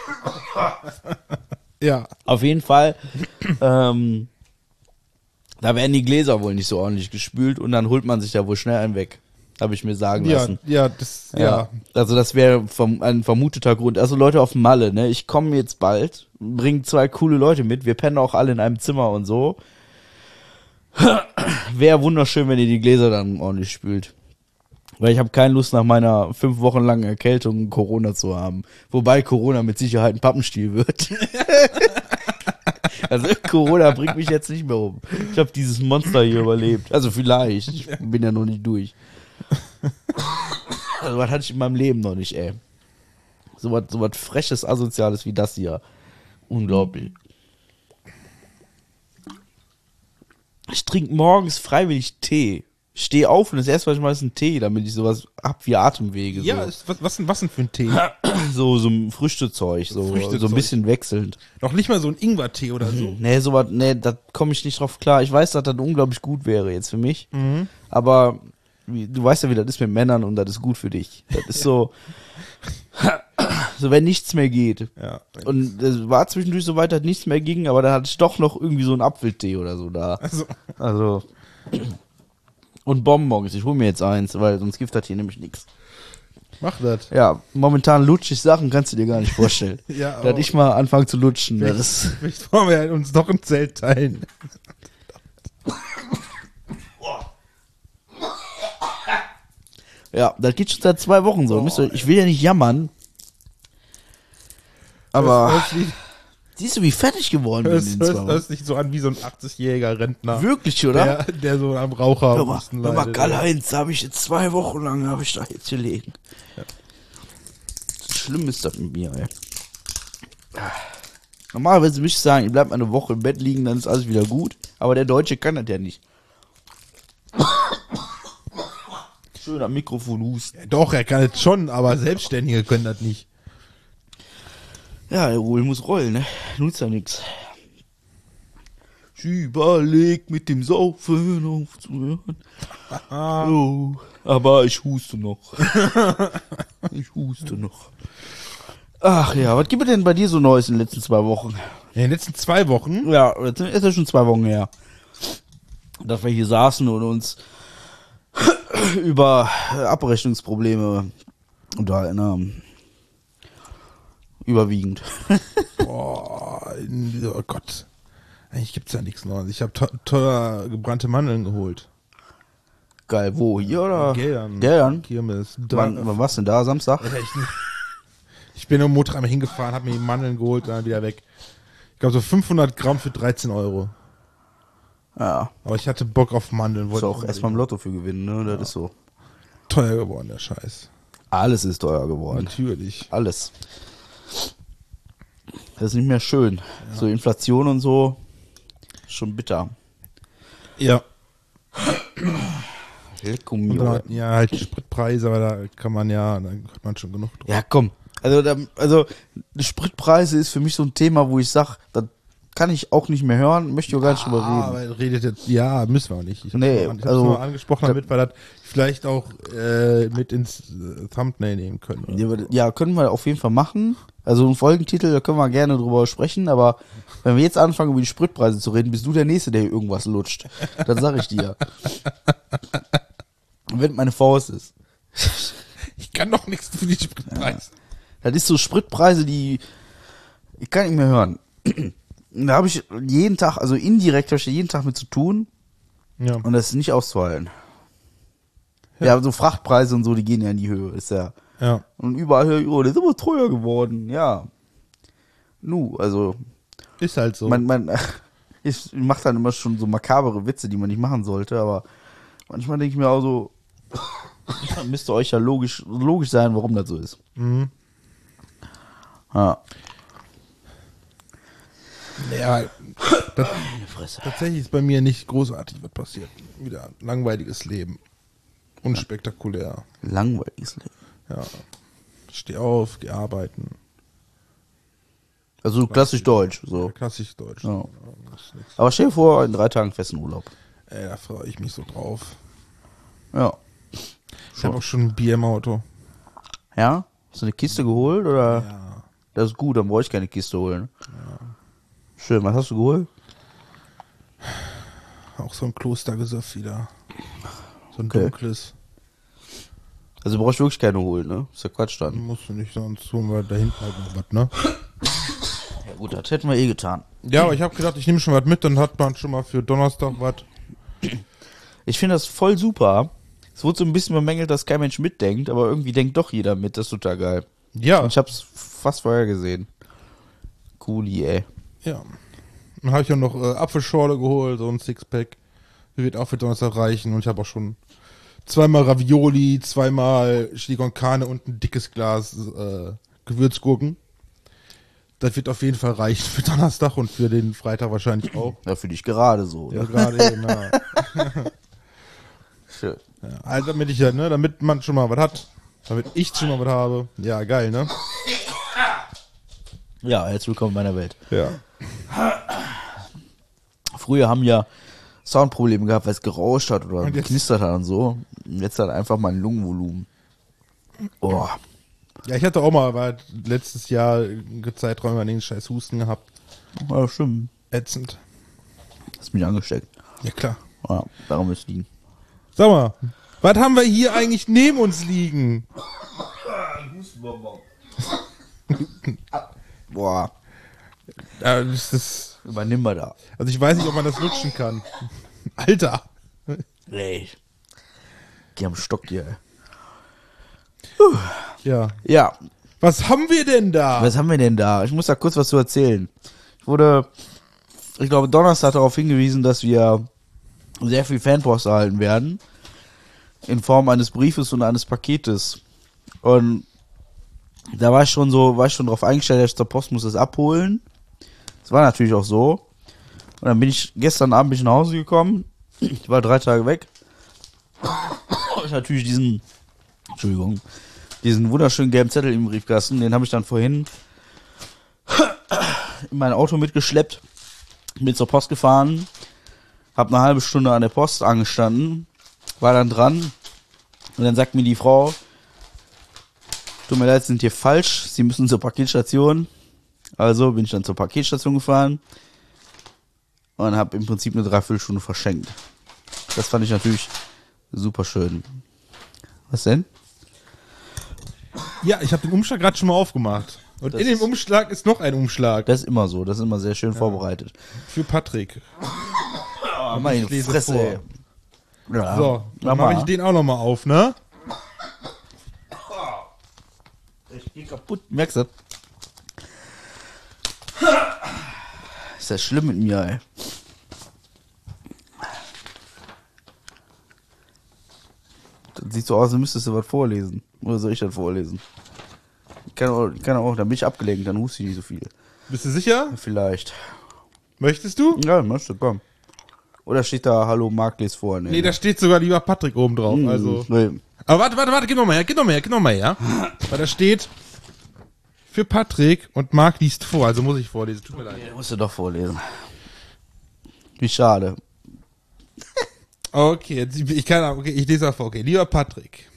Ja. Auf jeden Fall, ähm, da werden die Gläser wohl nicht so ordentlich gespült und dann holt man sich da wohl schnell einen weg. Habe ich mir sagen Ja, lassen. ja, das, ja. Ja. Also das wäre vom, ein vermuteter Grund. Also Leute auf Malle, ne? Ich komme jetzt bald, bring zwei coole Leute mit. Wir pennen auch alle in einem Zimmer und so. Wäre wunderschön, wenn ihr die Gläser dann ordentlich spült. Weil ich habe keine Lust, nach meiner fünf Wochen langen Erkältung Corona zu haben. Wobei Corona mit Sicherheit ein Pappenstiel wird. Also Corona bringt mich jetzt nicht mehr um. Ich habe dieses Monster hier überlebt. Also vielleicht. Ich bin ja noch nicht durch. Also was hatte ich in meinem Leben noch nicht, ey. So was, so was Freches, Asoziales wie das hier. Unglaublich. Ich trinke morgens freiwillig Tee. Ich stehe auf und das erste, was ich mache, ist ein Tee, damit ich sowas hab wie Atemwege. Ja, so. ist, was, was, denn, was denn für ein Tee? So, so ein Früchtezeug, so, Früchtezeug. so ein bisschen wechselnd. Noch nicht mal so ein Ingwertee oder so. Nee, sowas, nee, da komme ich nicht drauf klar. Ich weiß, dass das unglaublich gut wäre jetzt für mich. Aber wie, du weißt ja, wie das ist mit Männern und das ist gut für dich. Das ist so, so wenn nichts mehr geht. Ja. Und es war zwischendurch so weit, dass nichts mehr ging, aber dann hatte ich doch noch irgendwie so einen Apfeltee oder so da. Also, Also. Und Bonbons, ich hole mir jetzt eins, weil sonst gibt das hier nämlich nichts. mach das. Ja, momentan lutschig Sachen kannst du dir gar nicht vorstellen. Ja, Dass aber- ich mal anfange zu lutschen. Das ist, Vielleicht wollen wir uns doch ein Zelt teilen. ja, das geht schon seit zwei Wochen so. Müsst ihr- Ich will ja nicht jammern. Aber Hörst, hörst, siehst du, wie fertig geworden bin in hörst, den zwei hörst, Wochen? hörst dich so an wie so ein achtzigjähriger Rentner. Wirklich, oder? Der, der so am Raucher Hör mal, hör mal, Karl-Heinz, da habe ich jetzt zwei Wochen lang habe ich da jetzt gelegen. Schlimm ist das mit mir, ey. Normalerweise müsste ich sagen, ich bleib mal eine Woche im Bett liegen, dann ist alles wieder gut. Aber der Deutsche kann das ja nicht. Schön am Mikrofon husten. Ja, doch, er kann es schon, aber Selbstständige können das nicht. Ja, der Ruhl muss rollen, ne? Nutzt ja nix. Ich überleg mit dem Saufen aufzuhören. Oh, aber ich huste noch. Ich huste noch. Ach ja, was gibt es denn bei dir so Neues in den letzten zwei Wochen? In den letzten zwei Wochen, Ja, jetzt ist ja schon zwei Wochen her, dass wir hier saßen und uns über Abrechnungsprobleme unterhalten haben. Überwiegend. oh, oh Gott, eigentlich gibt's ja nichts Neues. Ich habe to teuer gebrannte Mandeln geholt. Geil, wo? Hier oder? Geldern. Geldern? Kirmes. Da, Wann, wann war's denn da? Samstag? Alter, ich, ich bin am Montag einmal hingefahren, habe mir die Mandeln geholt, dann wieder weg. Ich glaube so fünfhundert Gramm für dreizehn Euro. Ja. Aber ich hatte Bock auf Mandeln. Ist wollte auch unbedingt. erstmal im Lotto für gewinnen, ne? Das ist so. Teuer geworden, der Scheiß. Alles ist teuer geworden. Natürlich. Alles. Das ist nicht mehr schön. So Inflation und so. Schon bitter. Ja. Lecco Und mio. dann, ja, halt die Spritpreise, aber da kann man ja, da hat man schon genug drauf. Ja, komm. Also, da, also die Spritpreise ist für mich so ein Thema, wo ich sag, das kann ich auch nicht mehr hören, möchte ich auch gar nicht drüber Ah, reden. aber redet jetzt, ja, müssen wir auch nicht. Ich hab's Nee, nur, ich hab's also- nur angesprochen, damit wir das vielleicht auch äh, mit ins äh, Thumbnail nehmen können. oder? Ja, aber- Ja, können wir auf jeden Fall machen. Also ein Folgentitel, da können wir gerne drüber sprechen, aber wenn wir jetzt anfangen, über die Spritpreise zu reden, bist du der Nächste, der hier irgendwas lutscht. Das sag ich dir. Wenn meine Faust ist. Ich kann doch nichts für die Spritpreise. Das ist so Spritpreise, die ich kann nicht mehr hören. Da habe ich jeden Tag, also indirekt habe ich jeden Tag mit zu tun Ja. und das ist nicht auszuhalten. Ja, so Frachtpreise und so, die gehen ja in die Höhe, ist ja. Ja. Und überall höre ich, oh, das ist aber teuer geworden, ja. Nu, also, Ist halt so. man, man, ich mache dann immer schon so makabere Witze, die man nicht machen sollte, aber manchmal denke ich mir auch so, müsste euch ja logisch, logisch sein, warum das so ist. Mhm. Ja. Ja, das, Meine Fresse. tatsächlich ist bei mir nicht großartig was passiert. Wieder ein langweiliges Leben. Unspektakulär. Langweiliges Leben. Ja. Steh auf, geh arbeiten. Also klassisch deutsch, so. Klassisch deutsch. Ja. Das ist nix. Aber stell dir vor, in drei Tagen festen Urlaub. Ey, da freue ich mich so drauf. Ja. Ich habe auch schon ein Bier im Auto. Ja? Hast du eine Kiste geholt oder? Ja. Das ist gut, dann brauche ich keine Kiste holen. Schön, was hast du geholt? Auch so ein Klostergesöff wieder. So ein Okay. dunkles. Also brauchst du wirklich keine holen, ne? Ist ja Quatsch dann. Musst du nicht, sonst holen wir da hinten halt noch was, ne? Ja gut, das hätten wir eh getan. Ja, aber ich habe gedacht, ich nehme schon was mit, dann hat man schon mal für Donnerstag was. Ich finde das voll super. Es wurde so ein bisschen bemängelt, dass kein Mensch mitdenkt, aber irgendwie denkt doch jeder mit. Das ist total geil. Ja. Und ich hab's fast vorher gesehen. Cooli, ey. Ja. Dann habe ich auch noch äh, Apfelschorle geholt, so ein Sixpack. Wird auch für Donnerstag reichen. Und ich habe auch schon zweimal Ravioli, zweimal Chili con Carne und ein dickes Glas äh, Gewürzgurken. Das wird auf jeden Fall reichen für Donnerstag und für den Freitag wahrscheinlich auch. Ja, für dich gerade so. Ja, Ja. gerade eben, ja. Schön. Ja, also damit ich ja, ne, damit man schon mal was hat. Damit ich schon mal was habe. Ja, geil, ne? Ja, herzlich willkommen in meiner Welt. Ja. Früher haben ja Soundprobleme gehabt, weil es gerauscht hat oder Und jetzt- geknistert hat und so. Und jetzt hat einfach mein Lungenvolumen. Oh. Ja, ich hatte auch mal, war letztes Jahr eine Zeitraum über den scheiß Husten gehabt. Ja, stimmt. Ätzend. Hast mich angesteckt. Ja, klar. Ja, darum ist es liegen. Sag mal, was haben wir hier eigentlich neben uns liegen? Boah, Ja, das ist, übernimm mal da. also ich weiß nicht, ob man das lutschen kann. Alter. Ey. Geh am Stock hier, ey. Ja. Ja, Was haben wir denn da? was haben wir denn da? Ich muss da kurz was zu erzählen. Ich wurde, ich glaube, Donnerstag darauf hingewiesen, dass wir sehr viel Fanpost erhalten werden. In Form eines Briefes und eines Paketes. Und da war ich schon so, war ich schon drauf eingestellt, dass ich zur Post muss das abholen. Das war natürlich auch so. Und dann bin ich, gestern Abend bin ich nach Hause gekommen. Ich war drei Tage weg. Ich natürlich diesen, Entschuldigung, diesen wunderschönen gelben Zettel im Briefkasten, den habe ich dann vorhin in mein Auto mitgeschleppt, bin zur Post gefahren, habe eine halbe Stunde an der Post angestanden, war dann dran und dann sagt mir die Frau, tut mir leid, Sie sind hier falsch, Sie müssen zur Paketstation. Also bin ich dann zur Paketstation gefahren und habe im Prinzip eine Dreiviertelstunde verschenkt. Das fand ich natürlich super schön. Was denn? Ja, ich habe den Umschlag gerade schon mal aufgemacht. Und Das in dem ist- Umschlag ist noch ein Umschlag. Das ist immer so, das ist immer sehr schön vorbereitet. Für Patrick. Oh, meine ich lese Fresse, vor. ey. Ja, So, dann mach mache mal. ich den auch noch mal auf, ne? Ich geh kaputt, merkst du? Ist das schlimm mit mir, ey. Das sieht so aus, als müsstest du was vorlesen. Oder soll ich das vorlesen? Ich kann auch, ich kann auch, dann bin ich abgelenkt, dann huste ich nicht so viel. Bist du sicher? Vielleicht. Möchtest du? Ja, möchte, komm. Oder steht da, hallo, Marc, les vor? Nee, da steht sogar lieber Patrick oben drauf. Also. Nee. Aber warte, warte, warte, gib noch mal her, gib noch mal her, gib noch mal her. Weil da steht für Patrick und Marc liest vor, also muss ich vorlesen. Tut mir leid. Ich musste doch vorlesen. Wie schade. Okay, jetzt, ich kann, okay, ich lese auch vor. Okay, lieber Patrick,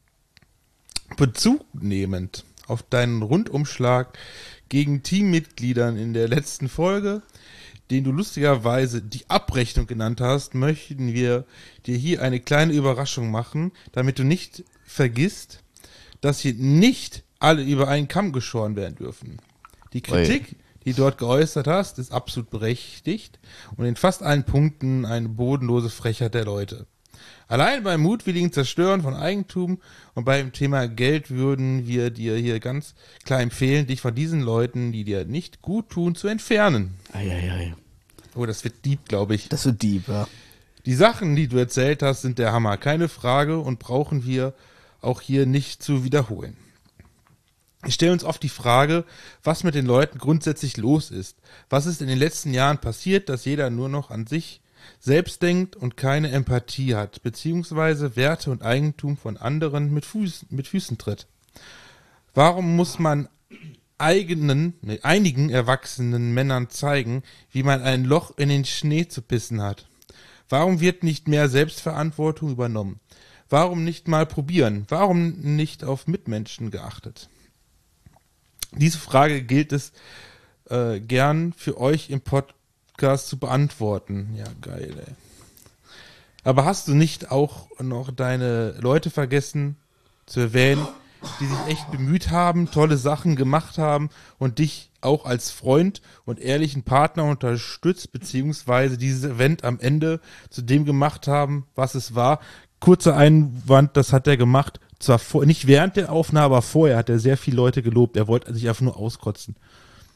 Bezug nehmend auf deinen Rundumschlag gegen Teammitgliedern in der letzten Folge, den du lustigerweise die Abrechnung genannt hast, möchten wir dir hier eine kleine Überraschung machen, damit du nicht vergisst, dass hier nicht alle über einen Kamm geschoren werden dürfen. Die Kritik, die du dort geäußert hast, ist absolut berechtigt und in fast allen Punkten eine bodenlose Frechheit der Leute. Allein beim mutwilligen Zerstören von Eigentum und beim Thema Geld würden wir dir hier ganz klar empfehlen, dich von diesen Leuten, die dir nicht gut tun, zu entfernen. Eieiei. Oh, das wird deep, glaube ich. Das wird deep, ja. Die Sachen, die du erzählt hast, sind der Hammer. Keine Frage und brauchen wir auch hier nicht zu wiederholen. Ich stelle uns oft die Frage, was mit den Leuten grundsätzlich los ist. Was ist in den letzten Jahren passiert, dass jeder nur noch an sich selbst denkt und keine Empathie hat, beziehungsweise Werte und Eigentum von anderen mit Füßen, mit Füßen tritt. Warum muss man eigenen, ne, einigen erwachsenen Männern zeigen, wie man ein Loch in den Schnee zu pissen hat? Warum wird nicht mehr Selbstverantwortung übernommen? Warum nicht mal probieren? Warum nicht auf Mitmenschen geachtet? Diese Frage gilt es äh, gern für euch im Podcast zu beantworten. Ja, geil, ey. Aber hast du nicht auch noch deine Leute vergessen zu erwähnen, die sich echt bemüht haben, tolle Sachen gemacht haben und dich auch als Freund und ehrlichen Partner unterstützt, beziehungsweise dieses Event am Ende zu dem gemacht haben, was es war? Kurzer Einwand, das hat er gemacht, zwar vor, nicht während der Aufnahme, aber vorher hat er sehr viele Leute gelobt. Er wollte sich einfach nur auskotzen.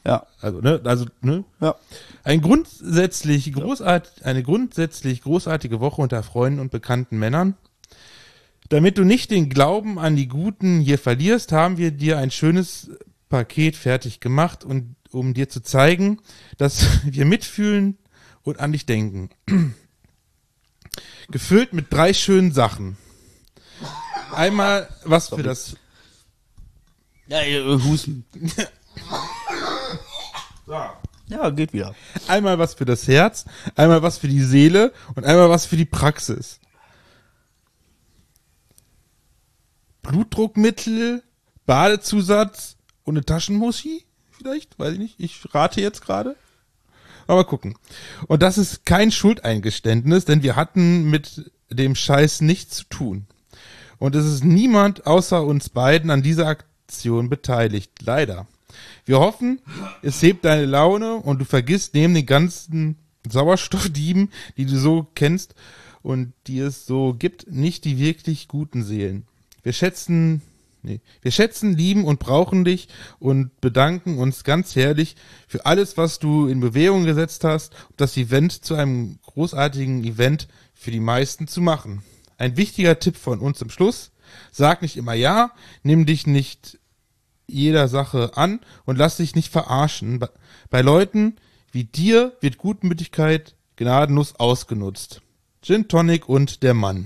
Ja. Also, ne, also, ne? Ja. Ein grundsätzlich großart, eine grundsätzlich großartige Woche unter Freunden und bekannten Männern. Damit du nicht den Glauben an die Guten hier verlierst, haben wir dir ein schönes Paket fertig gemacht, und um dir zu zeigen, dass wir mitfühlen und an dich denken. Gefüllt mit drei schönen Sachen. Einmal was für das... Ja, äh, Husten. Ja, geht wieder. Einmal was für das Herz, einmal was für die Seele und einmal was für die Praxis. Blutdruckmittel, Badezusatz und eine Taschenmuschi vielleicht, weiß ich nicht. Ich rate jetzt gerade. Aber mal gucken. Und das ist kein Schuldeingeständnis, denn wir hatten mit dem Scheiß nichts zu tun. Und es ist niemand außer uns beiden an dieser Aktion beteiligt. Leider. Wir hoffen, es hebt deine Laune und du vergisst neben den ganzen Sauerstoffdieben, die du so kennst und die es so gibt, nicht die wirklich guten Seelen. Wir schätzen, nee, wir schätzen, lieben und brauchen dich und bedanken uns ganz herzlich für alles, was du in Bewegung gesetzt hast, um das Event zu einem großartigen Event für die meisten zu machen. Ein wichtiger Tipp von uns zum Schluss: Sag nicht immer ja, nimm dich nicht jeder Sache an und lass dich nicht verarschen. Bei, bei Leuten wie dir wird Gutmütigkeit gnadenlos ausgenutzt. Gin Tonic und der Mann.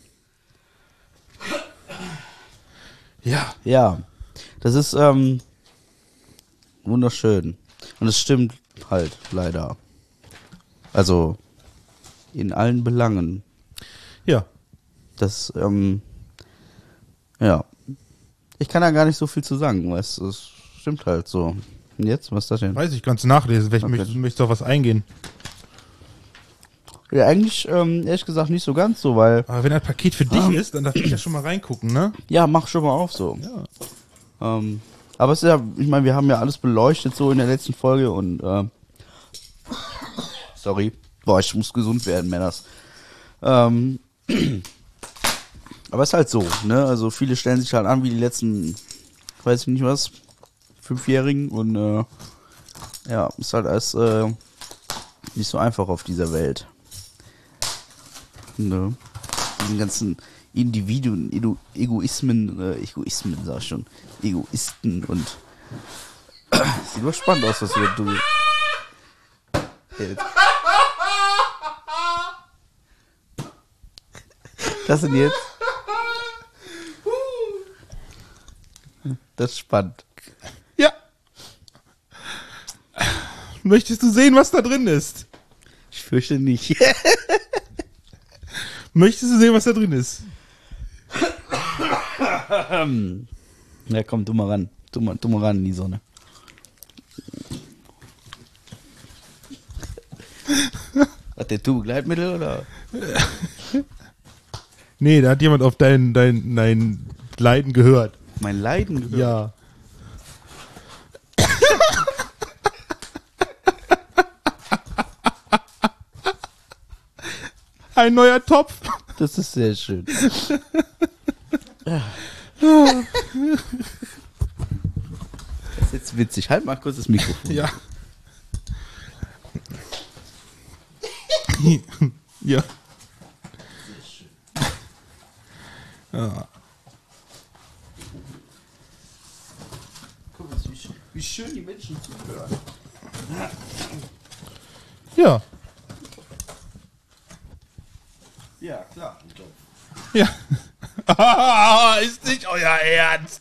Ja. Ja, das ist ähm, wunderschön. Und es stimmt halt, leider. Also, in allen Belangen. Ja. Das, ähm, ja. Ich kann da gar nicht so viel zu sagen, weil es, es stimmt halt so. Und jetzt, was ist das denn? Weiß ich, kannst du nachlesen. Vielleicht Okay. möchtest, möchtest du auf was eingehen. Ja, eigentlich, ähm, ehrlich gesagt, nicht so ganz so, weil, Aber wenn ein Paket für dich ist, dann darf ich ja schon mal reingucken, ne? ja, mach schon mal auf so. Ja. Ähm, aber es ist ja, ich meine, wir haben ja alles beleuchtet so in der letzten Folge und, ähm, sorry, boah, ich muss gesund werden, Männers. Ähm, aber es ist halt so, ne, also viele stellen sich halt an wie die letzten, weiß ich nicht was, Fünfjährigen und, äh, ja, ist halt alles, äh, nicht so einfach auf dieser Welt. Ne? Diesen ganzen Individuen, Edu, Egoismen, äh, Egoismen, sag ich schon, Egoisten und sieht aber spannend aus, was wir tun. Das sind jetzt. Das ist spannend. Ja. Möchtest du sehen, was da drin ist? Ich fürchte nicht. Möchtest du sehen, was da drin ist? Ja, komm, du mal ran. Du mal, du mal ran in die Sonne. Hat der Tube Gleitmittel oder? Nee, da hat jemand auf dein, dein, dein Leiden gehört. Mein Leiden gehört? Ja. Ein neuer Topf. Das ist sehr schön. Das ist jetzt witzig. Halt mal kurz das Mikrofon. Ja. Ja. Ja. Guck mal, wie, schön- wie schön die Menschen zuhören. Ja. Ja, klar. Ja. Ah, ist nicht euer Ernst.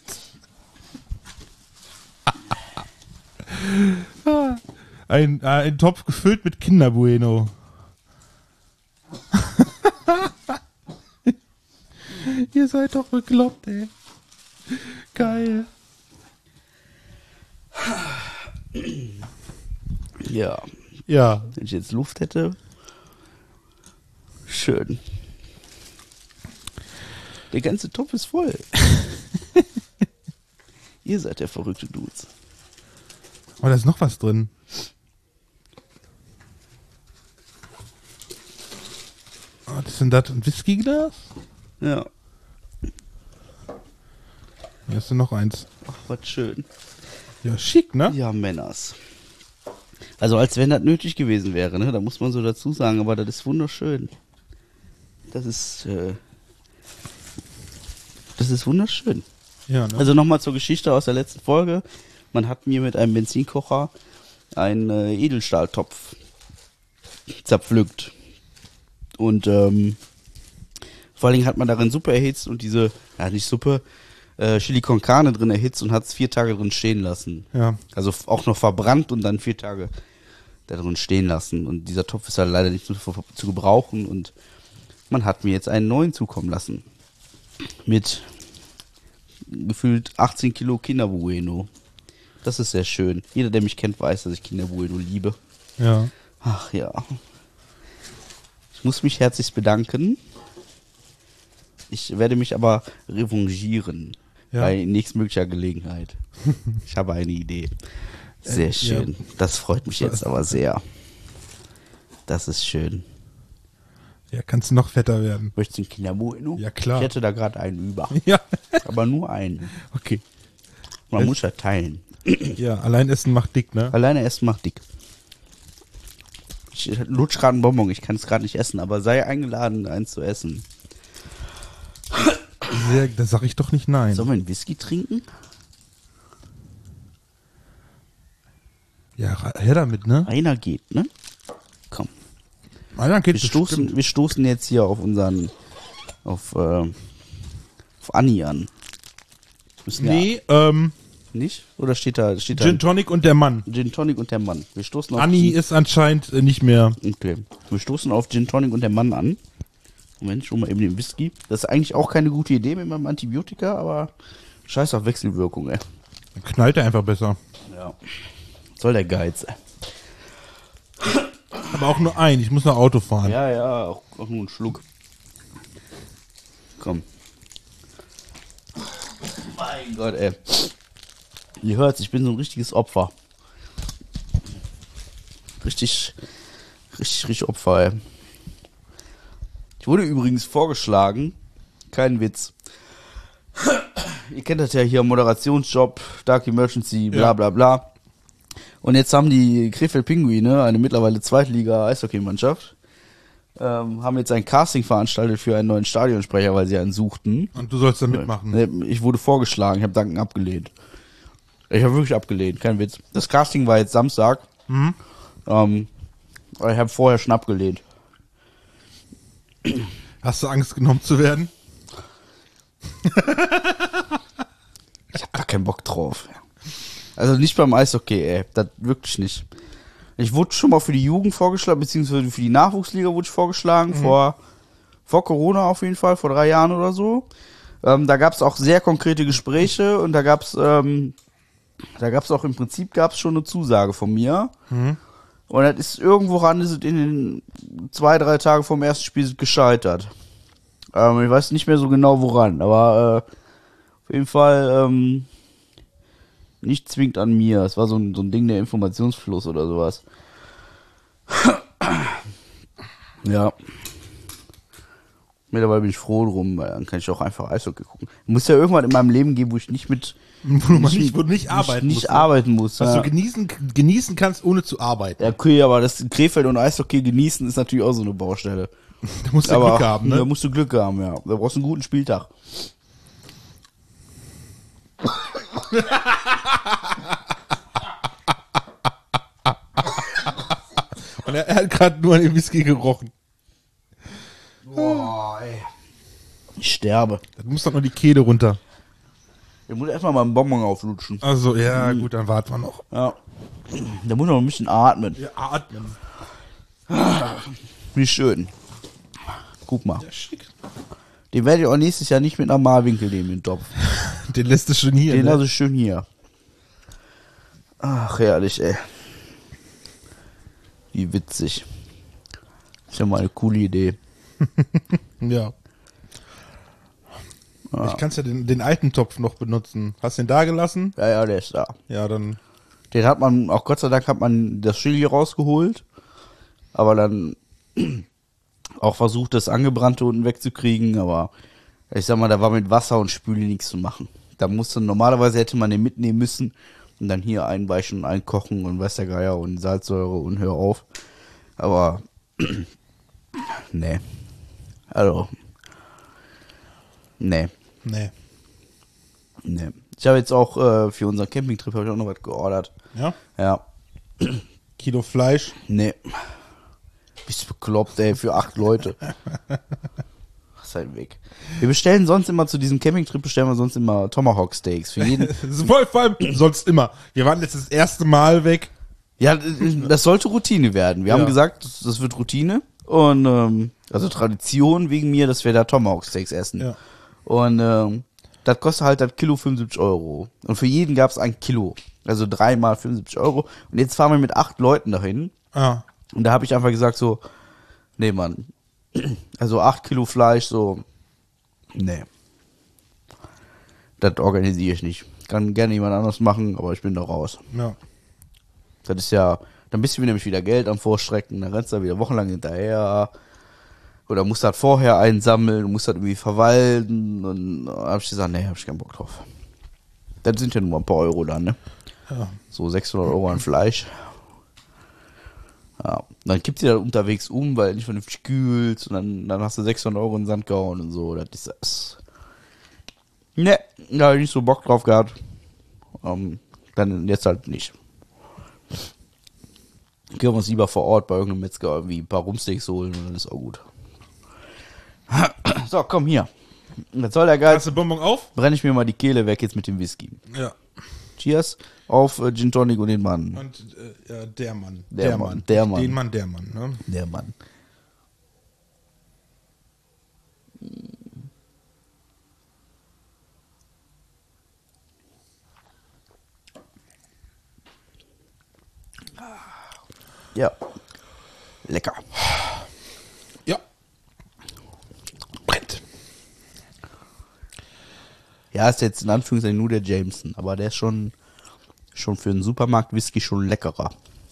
Ein, ein Topf gefüllt mit Kinderbueno. Ihr seid doch bekloppt, ey. Geil. Ja, Ja. wenn ich jetzt Luft hätte. Schön. Der ganze Topf ist voll. Ihr seid der verrückte Dudes. Oh, da ist noch was drin. Oh, das sind das ein Whiskyglas? Ja. Hier ist noch eins. Ach, was schön. Ja, schick, ne? Ja, Männers. Also als wenn das nötig gewesen wäre, ne? Da muss man so dazu sagen, aber das ist wunderschön. Das ist, äh, das ist wunderschön. Ja, ne? Also nochmal zur Geschichte aus der letzten Folge. Man hat mir mit einem Benzinkocher einen äh, Edelstahltopf zerpflückt. Und ähm, vor allen Dingen hat man darin Suppe erhitzt und diese, ja nicht Suppe, äh, Chili con Carne drin erhitzt und hat es vier Tage drin stehen lassen. Ja. Also f- auch noch verbrannt und dann vier Tage da drin stehen lassen. Und dieser Topf ist halt leider nicht zu, zu gebrauchen und man hat mir jetzt einen neuen zukommen lassen. Mit gefühlt achtzehn Kilo Kinder Bueno. Das ist sehr schön. Jeder, der mich kennt, weiß, dass ich Kinder Bueno liebe. Ja. Ach ja. Ich muss mich herzlich bedanken. Ich werde mich aber revanchieren. Ja. Bei nächstmöglicher Gelegenheit. Ich habe eine Idee. Sehr Äh, schön. ja. Das freut mich jetzt aber sehr. Das ist schön. Ja, kannst du noch fetter werden. Möchtest du einen Kinder Bueno? Ja, klar. Ich hätte da gerade einen über. Ja. Aber nur einen. Okay. Man Es- muss ja teilen. Ja, allein essen macht dick, ne? Alleine essen macht dick. Ich lutsch gerade einen Bonbon, ich kann es gerade nicht essen, aber sei eingeladen, eins zu essen. Sehr, da sag ich doch nicht nein. Sollen wir einen Whisky trinken? Ja, ra- her damit, ne? Einer geht, ne? Komm. Einer Wir geht stoßen, bestimmt. wir stoßen jetzt hier auf unseren, auf, äh, auf Anni an. Müssen Nee, ähm, ja, nicht? Oder steht da, steht da Gin Tonic und der Mann. Gin Tonic und der Mann? Wir stoßen auf Anni Gin, ist anscheinend äh, nicht mehr. okay. Wir stoßen auf Gin Tonic und der Mann an. Moment, schon mal eben den Whisky. Das ist eigentlich auch keine gute Idee mit meinem Antibiotika, aber scheiß auf Wechselwirkung, ey. Dann knallt er einfach besser. Ja. Soll der Geiz, ey. Aber auch nur ein. Ich muss nach Auto fahren. Ja, ja, auch, auch nur ein Schluck. Komm. Mein Gott, ey. Ihr hört's, ich bin so ein richtiges Opfer. Richtig, richtig, richtig Opfer, ey. Ich wurde übrigens vorgeschlagen, kein Witz. Ihr kennt das ja hier, Moderationsjob, Dark Emergency, bla Ja. bla bla. Und jetzt haben die Krefeld Pinguine, eine mittlerweile Zweitliga-Eishockeymannschaft, ähm, haben jetzt ein Casting veranstaltet für einen neuen Stadionsprecher, weil sie einen suchten. Und du sollst da mitmachen. Ich wurde vorgeschlagen, ich habe Danken abgelehnt. Ich habe wirklich abgelehnt, kein Witz. Das Casting war jetzt Samstag. Mhm. Ähm, aber ich habe vorher schon abgelehnt. Hast du Angst genommen zu werden? Ich habe da keinen Bock drauf. Also nicht beim Eishockey, ey. Das wirklich nicht. Ich wurde schon mal für die Jugend vorgeschlagen, beziehungsweise für die Nachwuchsliga wurde ich vorgeschlagen, vor, vor Corona auf jeden Fall, vor drei Jahren oder so. Ähm, da gab es auch sehr konkrete Gespräche und da gab es ähm, da gab es auch im Prinzip gab es schon eine Zusage von mir. Und das ist irgendwo ran, ist es in den zwei, drei Tagen vom ersten Spiel gescheitert. Ähm, ich weiß nicht mehr so genau woran, aber äh, auf jeden Fall ähm, nicht zwingend an mir. Es war so ein, so ein Ding der Informationsfluss oder sowas. Ja. Mittlerweile bin ich froh drum, weil dann kann ich auch einfach Eishockey gucken. Muss ja irgendwann in meinem Leben geben, wo ich nicht mit Wo du mal nicht, wo du nicht wo arbeiten ich musst. nicht ne? arbeiten muss. Was Ja. du genießen, genießen kannst, ohne zu arbeiten. Ja, okay, aber das Krefeld und Eishockey genießen ist natürlich auch so eine Baustelle. Da musst du aber Glück haben, Da ne? musst du Glück haben, ja. Da brauchst du einen guten Spieltag. Und er, er hat gerade nur an den Whisky gerochen. Boah, ey. Ich sterbe. Da muss doch nur die Kehle runter. Ich muss erstmal mal einen Bonbon auflutschen. Also, ja, gut, dann warten wir noch. Ja. Der muss noch ein bisschen atmen. Wir atmen. Wie schön. Guck mal. Ja, schick. Den werde ich auch nächstes Jahr nicht mit einer Malwinkel nehmen, den Topf. Den lässt du schon hier, Den ne? lasse ich schön hier. Ach, herrlich, ey. Wie witzig. Ist ja mal eine coole Idee. Ja. Ich kann's ja den, den alten Topf noch benutzen. Hast du den da gelassen? Ja, ja, der ist da. Ja, dann. Den hat man, auch Gott sei Dank hat man das Chili rausgeholt. Aber dann auch versucht, das Angebrannte unten wegzukriegen. Aber ich sag mal, da war mit Wasser und Spüli nichts zu machen. Da musste, normalerweise hätte man den mitnehmen müssen Und dann hier einweichen, einkochen und weiß der Geier und Salzsäure und hör auf. Aber, nee. Also, nee. Nee. Nee. Ich habe jetzt auch äh, für unseren Campingtrip habe ich auch noch was geordert. Ja? Ja. Kilo Fleisch. Nee. Bist du bekloppt, ey, für acht Leute. Ach, ist halt weg. Wir bestellen sonst immer zu diesem Campingtrip, bestellen wir sonst immer Tomahawk Steaks. Für jeden. Voll, vor allem sonst immer. Wir waren jetzt das erste Mal weg. Ja, das sollte Routine werden. Wir Ja. haben gesagt, das, das wird Routine. Und, ähm, also Tradition wegen mir, dass wir da Tomahawk Steaks essen. Ja. Und, ähm, das kostet halt das Kilo fünfundsiebzig Euro. Und für jeden gab es ein Kilo. Also dreimal fünfundsiebzig Euro. Und jetzt fahren wir mit acht Leuten dahin. Ah. Und da habe ich einfach gesagt so, nee, Mann. Also acht Kilo Fleisch, so, nee. Das organisiere ich nicht. Kann gerne jemand anders machen, aber ich bin da raus. Ja. Das ist ja, dann bist du nämlich wieder Geld am Vorstrecken, dann rennst du da wieder wochenlang hinterher. Oder musst halt vorher einsammeln, musst halt irgendwie verwalten. Und da hab ich gesagt, nee, hab ich keinen Bock drauf. Das sind ja nur ein paar Euro dann, ne? Ja. So sechshundert Euro an Fleisch. Ja, dann kippt sie dann unterwegs um, weil nicht vernünftig kühlst. Und dann, dann hast du sechshundert Euro in den Sand gehauen und so. Das ist das. Ne, da hab ich nicht so Bock drauf gehabt. Ähm, dann jetzt halt nicht. Können wir uns lieber vor Ort bei irgendeinem Metzger irgendwie ein paar Rumsteaks holen und dann ist auch gut. So, komm hier. Das soll der Geil. Hast du Bonbon auf? Brenne ich mir mal die Kehle weg jetzt mit dem Whisky. Ja. Cheers auf äh, Gin Tonic und den Mann. Und äh, ja, der Mann. Der Mann, der Mann. Den Mann, der Mann, ne? Der Mann. Ja. Lecker. Ja. Brennt. Ja, ist jetzt in Anführungszeichen nur der Jameson, aber der ist schon, schon für einen Supermarkt-Whisky schon leckerer.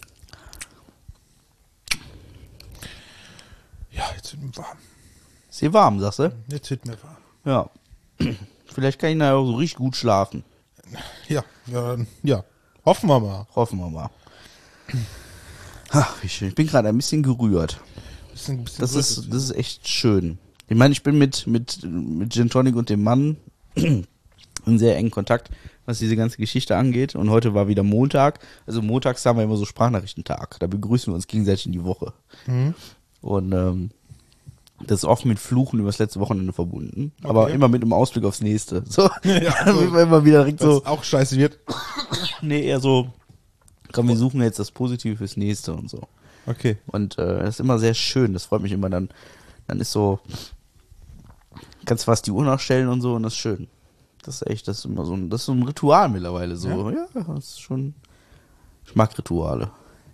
Ja, jetzt wird mir warm. Ist hier warm, sagst du? Jetzt wird mir warm. Ja. Vielleicht kann ich nachher auch so richtig gut schlafen. Ja, ja, dann- ja. Hoffen wir mal. Hoffen wir mal. Ach, wie schön. Ich bin gerade ein bisschen gerührt. Bisschen, bisschen Das größer. ist, das ist echt schön. Ich meine, ich bin mit, mit, mit Gin Tonic und dem Mann in sehr engen Kontakt, was diese ganze Geschichte angeht. Und heute war wieder Montag. Also montags haben wir immer so Sprachnachrichtentag. Da begrüßen wir uns gegenseitig in die Woche. Mhm. Und ähm, das ist oft mit Fluchen übers letzte Wochenende verbunden. Aber Okay. immer mit einem Ausblick aufs nächste. So, Ja, damit wir immer wieder direkt Was so, auch scheiße wird. nee, eher so, komm, wir suchen jetzt das Positive fürs nächste und so. Okay. Und äh, das ist immer sehr schön. Das freut mich immer dann. Dann ist so, kannst fast die Uhr nachstellen und so und das ist schön. Das ist echt, das ist immer so ein, das ist so ein Ritual mittlerweile so. Ja, das ist schon. Ich mag Rituale.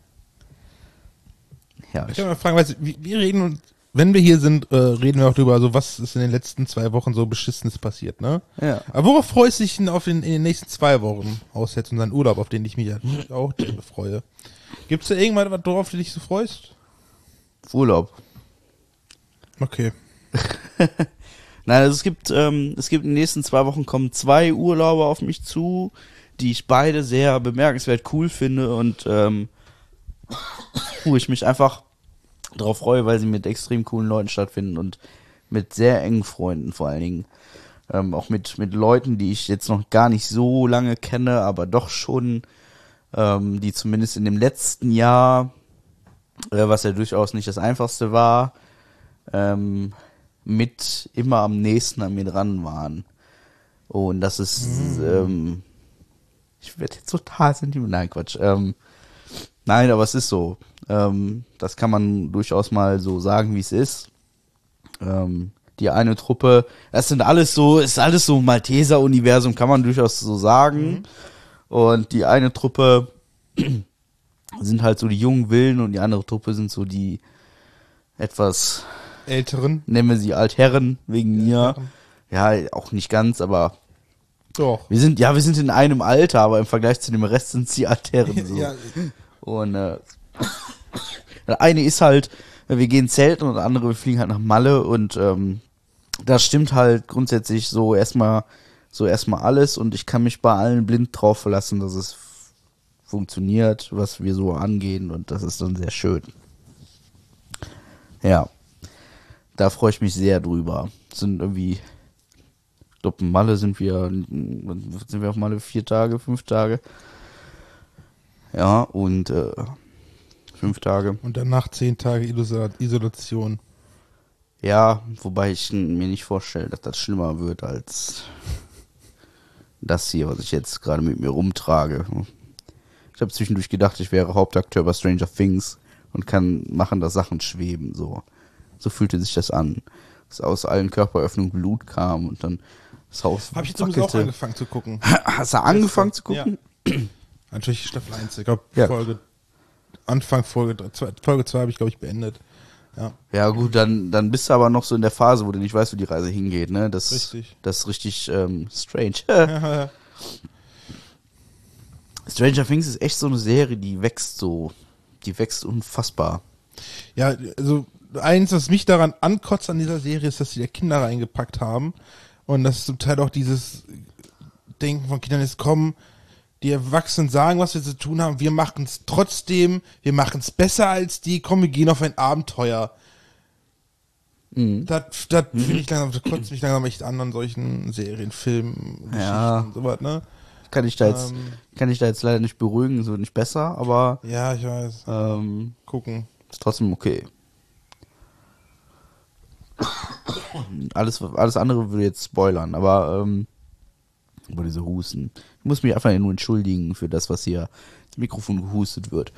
Ja, Ich ich, kann mal fragen, weißt du, wir wir reden, und wenn wir hier sind, äh, reden wir auch darüber, so was ist in den letzten zwei Wochen so Beschissenes passiert, ne? ja. Aber worauf freust du dich denn auf den, in den nächsten zwei Wochen, außer jetzt unseren Urlaub, auf den ich mich ja auch freue? Gibt's da irgendwann was, worauf du dich so freust? Urlaub. Okay. Nein, also es gibt, ähm, es gibt in den nächsten zwei Wochen kommen zwei Urlaube auf mich zu, die ich beide sehr bemerkenswert cool finde und ähm, wo ich mich einfach darauf freue, weil sie mit extrem coolen Leuten stattfinden und mit sehr engen Freunden vor allen Dingen. Ähm, auch mit, mit Leuten, die ich jetzt noch gar nicht so lange kenne, aber doch schon, ähm, die zumindest in dem letzten Jahr, äh, was ja durchaus nicht das Einfachste war, ähm, mit immer am nächsten an mir dran waren. Oh, und das ist, ähm, ich werde jetzt total sentimental, nein, Quatsch. Ähm, nein, aber es ist so. Ähm, das kann man durchaus mal so sagen, wie es ist. Ähm, die eine Truppe, das sind alles so, ist alles so Malteser-Universum, kann man durchaus so sagen. Mhm. Und die eine Truppe sind halt so die jungen Willen und die andere Truppe sind so die etwas, Älteren? nennen wir sie Altherren wegen mir. Ja, auch nicht ganz, aber Doch. wir sind, ja, wir sind in einem Alter, aber im Vergleich zu dem Rest sind sie Altherren. So. Ja, Und äh, der eine ist halt, wir gehen zelten und der andere, wir fliegen halt nach Malle und ähm, das stimmt halt grundsätzlich so erstmal so erstmal alles und ich kann mich bei allen blind drauf verlassen, dass es funktioniert, was wir so angehen und das ist dann sehr schön. Ja, da freue ich mich sehr drüber. Es sind irgendwie, ich glaube, in Malle sind wir, sind wir auf Malle vier Tage, fünf Tage. Ja, und äh, fünf Tage. Und danach zehn Tage Isola- Isolation. Ja, wobei ich mir nicht vorstelle, dass das schlimmer wird als das hier, was ich jetzt gerade mit mir rumtrage. Ich habe zwischendurch gedacht, ich wäre Hauptakteur bei Stranger Things und kann machen, dass Sachen schweben. So, so fühlte sich das an. Dass aus allen Körperöffnungen Blut kam und dann das Haus Habe ich jetzt übrigens auch angefangen zu gucken. Hast du angefangen zu gucken? Ja. Natürlich Staffel eins. Ich glaube, Ja. Folge, Anfang Folge drei, Folge zwei habe ich, glaube ich, beendet. Ja. Ja gut, dann, dann bist du aber noch so in der Phase, wo du nicht weißt, wo die Reise hingeht. Ne? Das, Richtig. Das ist richtig ähm, strange. Ja. Stranger Things ist echt so eine Serie, die wächst so. Die wächst unfassbar. Ja, also eins, was mich daran ankotzt an dieser Serie, ist, dass sie da Kinder reingepackt haben und dass zum Teil auch dieses Denken von Kindern ist, komm, die Erwachsenen sagen, was wir zu tun haben, wir machen es trotzdem, wir machen es besser als die, komm, wir gehen auf ein Abenteuer. Mhm. Das, das finde ich langsam, das kotzt mich langsam echt an an solchen Serien, Filmen, Geschichten Ja. und sowas, ne? Kann ich da jetzt, Ähm. kann ich da jetzt leider nicht beruhigen, so nicht besser, aber Ja, ich weiß. ähm, Gucken. ist trotzdem okay. Alles, alles andere würde jetzt spoilern, aber ähm, über diese Husten. Ich muss mich einfach nur entschuldigen für das, was hier ins Mikrofon gehustet wird.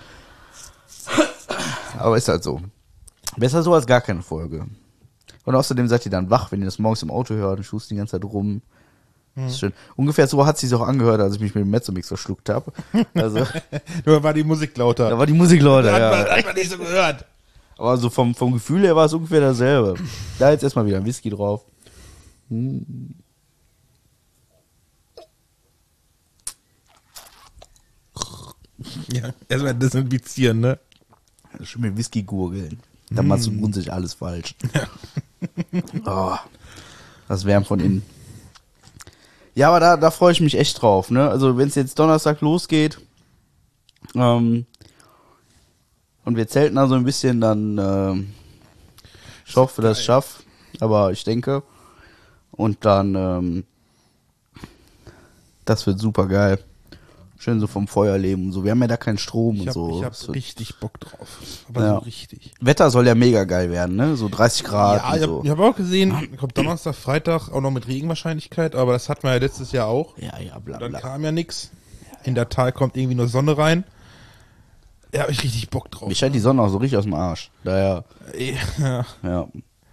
Aber ist halt so. Besser so als gar keine Folge. Und außerdem seid ihr dann wach, wenn ihr das morgens im Auto hört und schust die ganze Zeit rum. Das ist schön. Ungefähr so hat sie es auch angehört, als ich mich mit dem Mezzomix verschluckt habe. Also, Nur war die Musik lauter. da war die Musik lauter, hat, man, ja. hat man nicht so gehört. Aber so vom, vom Gefühl her war es ungefähr dasselbe. Da jetzt erstmal wieder ein Whisky drauf. Ja, erstmal desinfizieren, ne? Schön mit Whisky gurgeln. Dann machst du grundsätzlich alles falsch. Oh, das wärmt von innen. Ja, aber da, da freue ich mich echt drauf, ne? Also wenn es jetzt Donnerstag losgeht, ähm, und wir zelten da so ein bisschen, dann ähm, ich hoffe, dass ich schaffe, aber ich denke. Und dann, ähm, das wird super geil. Schön so vom Feuer leben und so. Wir haben ja da keinen Strom Ich und hab, so. ich hab Das wird- richtig Bock drauf. Aber Ja. so richtig. Wetter soll ja mega geil werden, ne? So dreißig Grad Ja, und ich so. habe ich hab auch gesehen, kommt Donnerstag, Freitag auch noch mit Regenwahrscheinlichkeit, aber das hatten wir ja letztes Jahr auch. Ja, ja, bla Dann bla. kam ja nix. In der Tal kommt irgendwie nur Sonne rein. Ja, hab ich richtig Bock drauf. Mir scheint die Sonne auch so richtig aus dem Arsch. Daher, Ja. ja.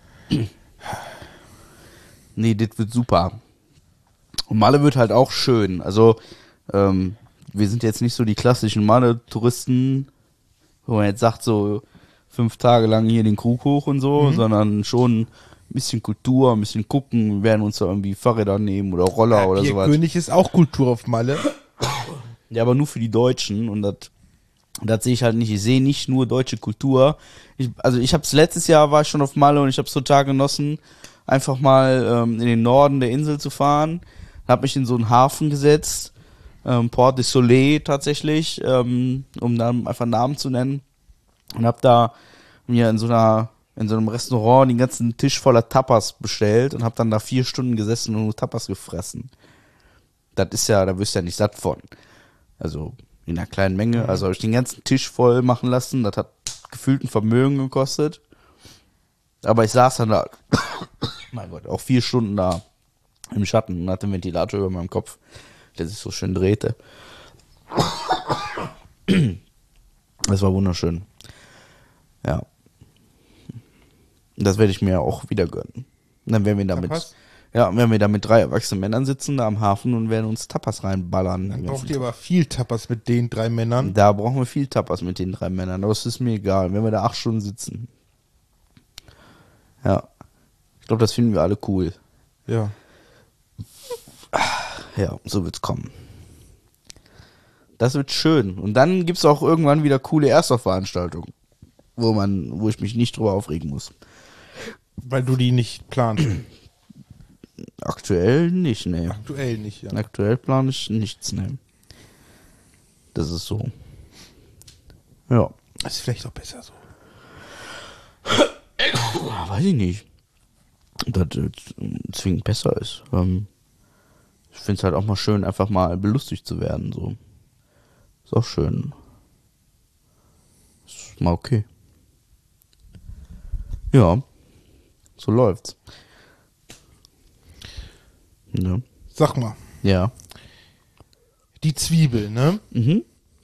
Nee, das wird super. Und Malle wird halt auch schön. Also, ähm, wir sind jetzt nicht so die klassischen Malle-Touristen, wo man jetzt sagt, so fünf Tage lang hier den Krug hoch und so, sondern schon ein bisschen Kultur, ein bisschen gucken, wir werden uns da irgendwie Fahrräder nehmen oder Roller oder sowas. Bierkönig ist auch Kultur auf Malle. Ja, aber nur für die Deutschen und das das sehe ich halt nicht. Ich sehe nicht nur deutsche Kultur. Ich, also ich habe es letztes Jahr, war ich schon auf Malle und ich habe es total genossen, einfach mal ähm, in den Norden der Insel zu fahren. Habe mich in so einen Hafen gesetzt, ähm, Port de Soleil tatsächlich, ähm, um dann einfach einen Namen zu nennen. Und habe da mir in so einer in so einem Restaurant den ganzen Tisch voller Tapas bestellt und habe dann da vier Stunden gesessen und nur Tapas gefressen. Das ist ja, da wirst du ja nicht satt von. Also in einer kleinen Menge. Also habe ich den ganzen Tisch voll machen lassen. Das hat gefühlt ein Vermögen gekostet. Aber ich saß dann da, mein Gott, auch vier Stunden da im Schatten und hatte einen Ventilator über meinem Kopf, der sich so schön drehte. Das war wunderschön. Ja. Das werde ich mir auch wieder gönnen. Und dann werden wir damit, Tapas? ja, werden wir da mit drei erwachsenen Männern sitzen da am Hafen und werden uns Tapas reinballern. Dann Den braucht ganzen ihr aber viel Tapas mit den drei Männern. Da brauchen wir viel Tapas mit den drei Männern, aber es ist mir egal, wenn wir da acht Stunden sitzen. Ja. Ich glaube, das finden wir alle cool. Ja. Ja, so wird's kommen. Das wird schön. Und dann gibt's auch irgendwann wieder coole Erstaufveranstaltungen, wo man, wo ich mich nicht drüber aufregen muss. Weil du die nicht planst. Aktuell nicht, ne. Aktuell nicht, ja. Aktuell plane ich nichts, ne. Das ist so. Ja. Das ist vielleicht auch besser so. Weiß ich nicht. Dass das zwingend besser ist. Ähm, ich finde es halt auch mal schön, einfach mal belustigt zu werden. So. Ist auch schön. Ist mal okay. Ja. So läuft's. Ja. Sag mal, Ja. die Zwiebel, ne? Mhm.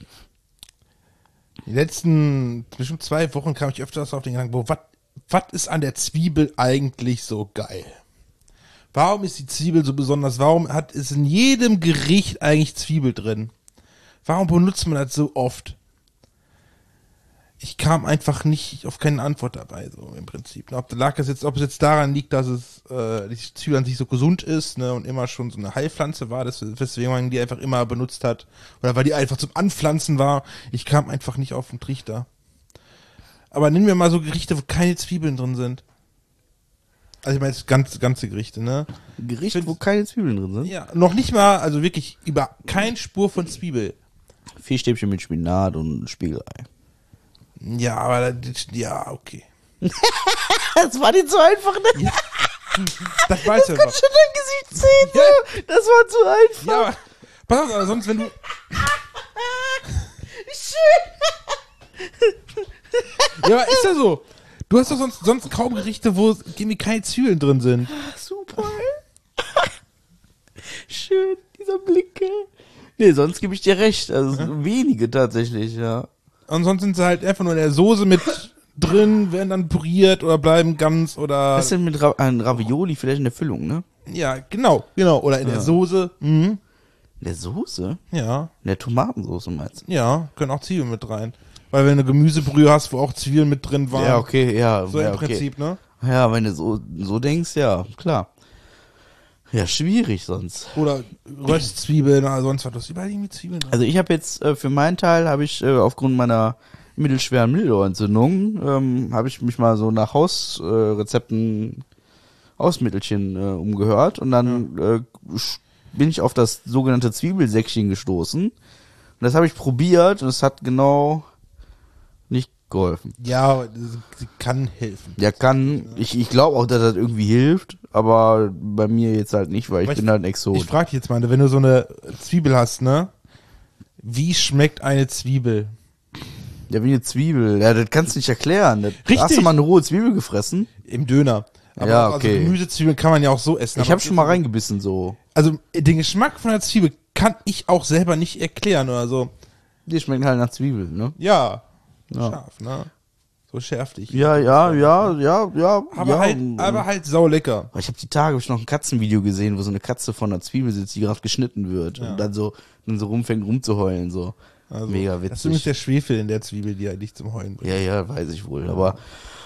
Die letzten bestimmt zwei Wochen kam ich öfters auf den Gedanken, was ist an der Zwiebel eigentlich so geil? Warum ist die Zwiebel so besonders? Warum hat es in jedem Gericht eigentlich Zwiebel drin? Warum benutzt man das so oft? Ich kam einfach nicht auf keine Antwort dabei, so im Prinzip. Ob, lag es jetzt, ob es jetzt daran liegt, dass es äh, die Zwiebel an sich so gesund ist, ne, und immer schon so eine Heilpflanze war, das, weswegen man die einfach immer benutzt hat, oder weil die einfach zum Anpflanzen war. Ich kam einfach nicht auf den Trichter. Aber nennen wir mal so Gerichte, wo keine Zwiebeln drin sind. Also ich meine jetzt ganz, ganze Gerichte, ne? Gericht, Find's- wo keine Zwiebeln drin sind? Ja, noch nicht mal, also wirklich über keine Spur von Zwiebel. Vier Stäbchen mit Spinat und Spiegelei. Ja, aber das, ja, okay. Das war dir zu einfach, ne? Das weiß ich einfach. Schon dein Gesicht sehen, so. Das war zu einfach. Ja, aber pass auf, aber sonst, wenn du. Ja, aber ist ja so. Du hast doch sonst, sonst kaum Gerichte, wo irgendwie keine Zwiebeln drin sind. Super. Schön, dieser Blick. ey. Nee, sonst gebe ich dir recht. Also wenige tatsächlich, ja. Und sonst sind sie halt einfach nur in der Soße mit drin, werden dann püriert oder bleiben ganz oder. Was denn mit Ra ein Ravioli vielleicht in der Füllung, ne? Ja, genau, genau. Oder in der Soße. Mhm. In der Soße? Ja, In der Tomatensoße meinst du? ja, können auch Zwiebeln mit rein. Weil wenn du Gemüsebrühe hast, wo auch Zwiebeln mit drin waren. Ja, okay, ja. So ja, im okay. Prinzip, ne? Ja, wenn du so, so denkst, ja, klar. Ja, schwierig sonst. Oder Röstzwiebeln oder sonst was. Du hast überall irgendwie Zwiebeln drin. Also ich habe jetzt, äh, für meinen Teil, habe ich äh, aufgrund meiner mittelschweren Mildohrentzündung, ähm, habe ich mich mal so nach Hausrezepten, äh, Rezepten, Hausmittelchen äh, umgehört und dann äh, sch- bin ich auf das sogenannte Zwiebelsäckchen gestoßen. Und das habe ich probiert und es hat genau nicht geholfen. Ja, aber sie sie kann helfen. Ja, kann, ich, ich glaube auch, dass das irgendwie hilft, aber bei mir jetzt halt nicht, weil ich Aber bin halt ein Exot. Ich frage dich jetzt mal, wenn du so eine Zwiebel hast, ne? Wie schmeckt eine Zwiebel? Ja, wie eine Zwiebel. Ja, das kannst du nicht erklären. Das, Richtig. Hast du mal eine rohe Zwiebel gefressen? Im Döner. Aber Ja, auch, okay. Also Gemüsezwiebeln kann man ja auch so essen. Ich aber habe schon mal reingebissen, so. Also den Geschmack von der Zwiebel kann ich auch selber nicht erklären oder so. Die schmecken halt nach Zwiebel, ne? Ja, Ja. scharf, ne? So schärft dich. Ja, ja, ja, ja, ja. Aber ja. halt, aber halt saulecker. Ich habe die Tage hab ich noch ein Katzenvideo gesehen, wo so eine Katze von einer Zwiebel sitzt, die gerade geschnitten wird und dann so, dann so rumfängt rumzuheulen, so. Also, Mega Das ist witzig. übrigens der Schwefel in der Zwiebel, die eigentlich zum Heulen bringt. Ja, ja, weiß ich wohl, aber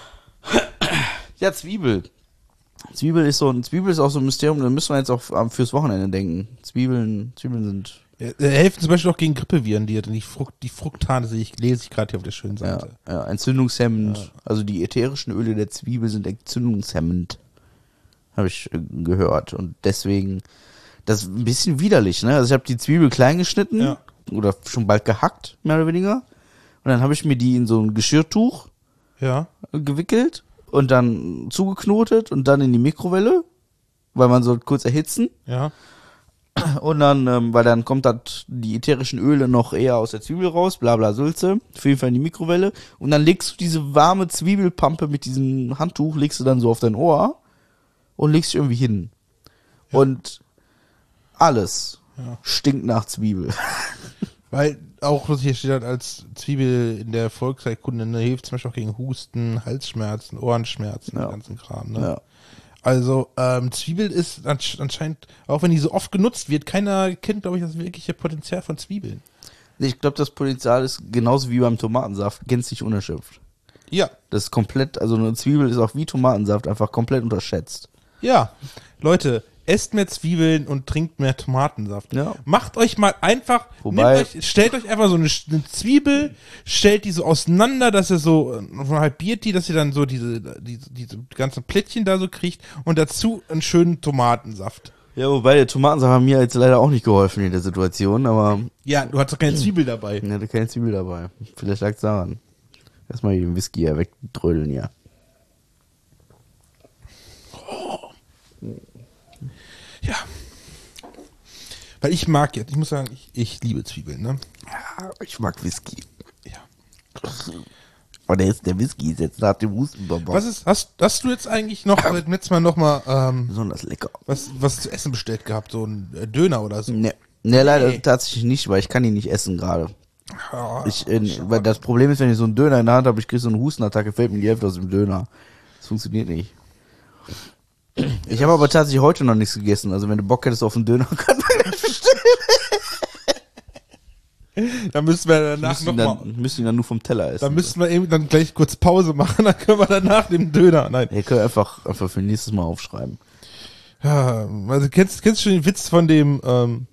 ja, Zwiebel. Zwiebel ist so ein Zwiebel ist auch so ein Mysterium, da müssen wir jetzt auch fürs Wochenende denken. Zwiebeln, Zwiebeln sind Ja, äh, helfen zum Beispiel auch gegen Grippeviren, die, die, Frucht, die Fructane sehe ich, lese ich gerade hier auf der schönen ja, Seite. ja, entzündungshemmend. Also die ätherischen Öle der Zwiebel sind entzündungshemmend. Habe ich äh, gehört. Und deswegen, das ist ein bisschen widerlich, ne? Also ich habe die Zwiebel klein geschnitten Ja. oder schon bald gehackt, mehr oder weniger. Und dann habe ich mir die in so ein Geschirrtuch Ja. gewickelt und dann zugeknotet und dann in die Mikrowelle, weil man soll kurz erhitzen. Ja. Und dann, ähm, weil dann kommt das, die ätherischen Öle noch eher aus der Zwiebel raus, bla bla Sülze, auf jeden Fall in die Mikrowelle. Und dann legst du diese warme Zwiebelpampe mit diesem Handtuch, legst du dann so auf dein Ohr und legst dich irgendwie hin. Und alles Ja. stinkt nach Zwiebel. Weil auch, was hier steht, halt als Zwiebel in der Volksheilkunde, ne, hilft zum Beispiel auch gegen Husten, Halsschmerzen, Ohrenschmerzen, Ja. den ganzen Kram, ne? Ja. Also, ähm, Zwiebel ist ansch- anscheinend, auch wenn die so oft genutzt wird, keiner kennt, glaube ich, das wirkliche Potenzial von Zwiebeln. Ich glaube, das Potenzial ist genauso wie beim Tomatensaft gänzlich unerschöpft. Ja, Das ist komplett, also eine Zwiebel ist auch wie Tomatensaft einfach komplett unterschätzt. ja. Leute, esst mehr Zwiebeln und trinkt mehr Tomatensaft. Ja. Macht euch mal einfach, Wobei- nehmt euch, stellt euch einfach so eine, eine Zwiebel, stellt die so auseinander, dass ihr so, äh, halbiert die, dass ihr dann so diese, diese, diese ganzen Plättchen da so kriegt und dazu einen schönen Tomatensaft. Ja, wobei der Tomatensaft hat mir jetzt leider auch nicht geholfen in der Situation, aber Ja, du hattest doch keine Zwiebel dabei. ich hatte keine Zwiebel dabei. Vielleicht lag es daran. Erstmal den Whisky ja wegdrödeln, ja. Ja. Weil ich mag jetzt, ich muss sagen, ich, ich liebe Zwiebeln, ne? Ja, ich mag Whisky. Ja. Und der, ist, der Whisky ist jetzt nach dem Hustenbonbon Was ist, hast, hast du jetzt eigentlich noch, äh, letztes Mal noch mal, ähm, besonders lecker. was, was zu essen bestellt gehabt? So ein äh, Döner oder so? Ne, ne leider Nee. tatsächlich nicht, weil ich kann ihn nicht essen gerade. Ah, Ich, äh, weil das Problem ist, wenn ich so einen Döner in der Hand habe, ich kriege so eine Hustenattacke, fällt mir die Hälfte aus dem Döner. Das funktioniert nicht. Ich habe aber tatsächlich heute noch nichts gegessen. Also wenn du Bock hättest auf einen Döner, kann man das bestellen. Da müssen wir danach Müssen ihn, nochmal, dann, müssen ihn dann nur vom Teller essen. da müssen wir eben dann gleich kurz Pause machen, dann können wir danach den Döner, nein. Ihr könnt einfach, einfach für nächstes Mal aufschreiben. Ja, also kennst, kennst du schon den Witz von dem, ähm,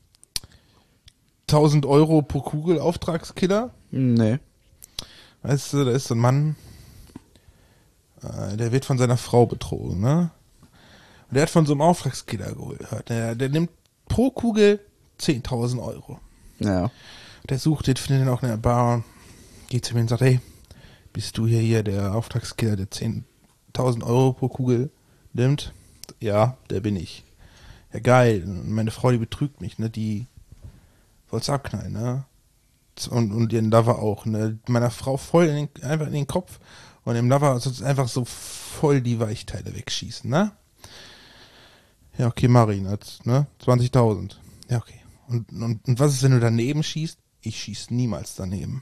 tausend Euro pro Kugel Auftragskiller? Nee. Weißt du, da ist so ein Mann, äh, der wird von seiner Frau betrogen, ne? Und der hat von so einem Auftragskiller gehört. Der, der nimmt pro Kugel zehntausend Euro. Ja. Der sucht den, findet ihn auch in der Bar, geht zu mir und sagt, hey, bist du hier, hier der Auftragskiller, der zehntausend Euro pro Kugel nimmt? Ja, der bin ich. Ja, geil. Und meine Frau, die betrügt mich, ne? Die wollt's abknallen, ne? Und, und ihren Lover auch, ne? Meiner Frau voll in den, einfach in den Kopf und dem Lover sonst einfach so voll die Weichteile wegschießen, ne? Ja, okay, Marin, jetzt, ne? zwanzigtausend. Ja, okay. Und, und, und was ist, wenn du daneben schießt? Ich schieß niemals daneben.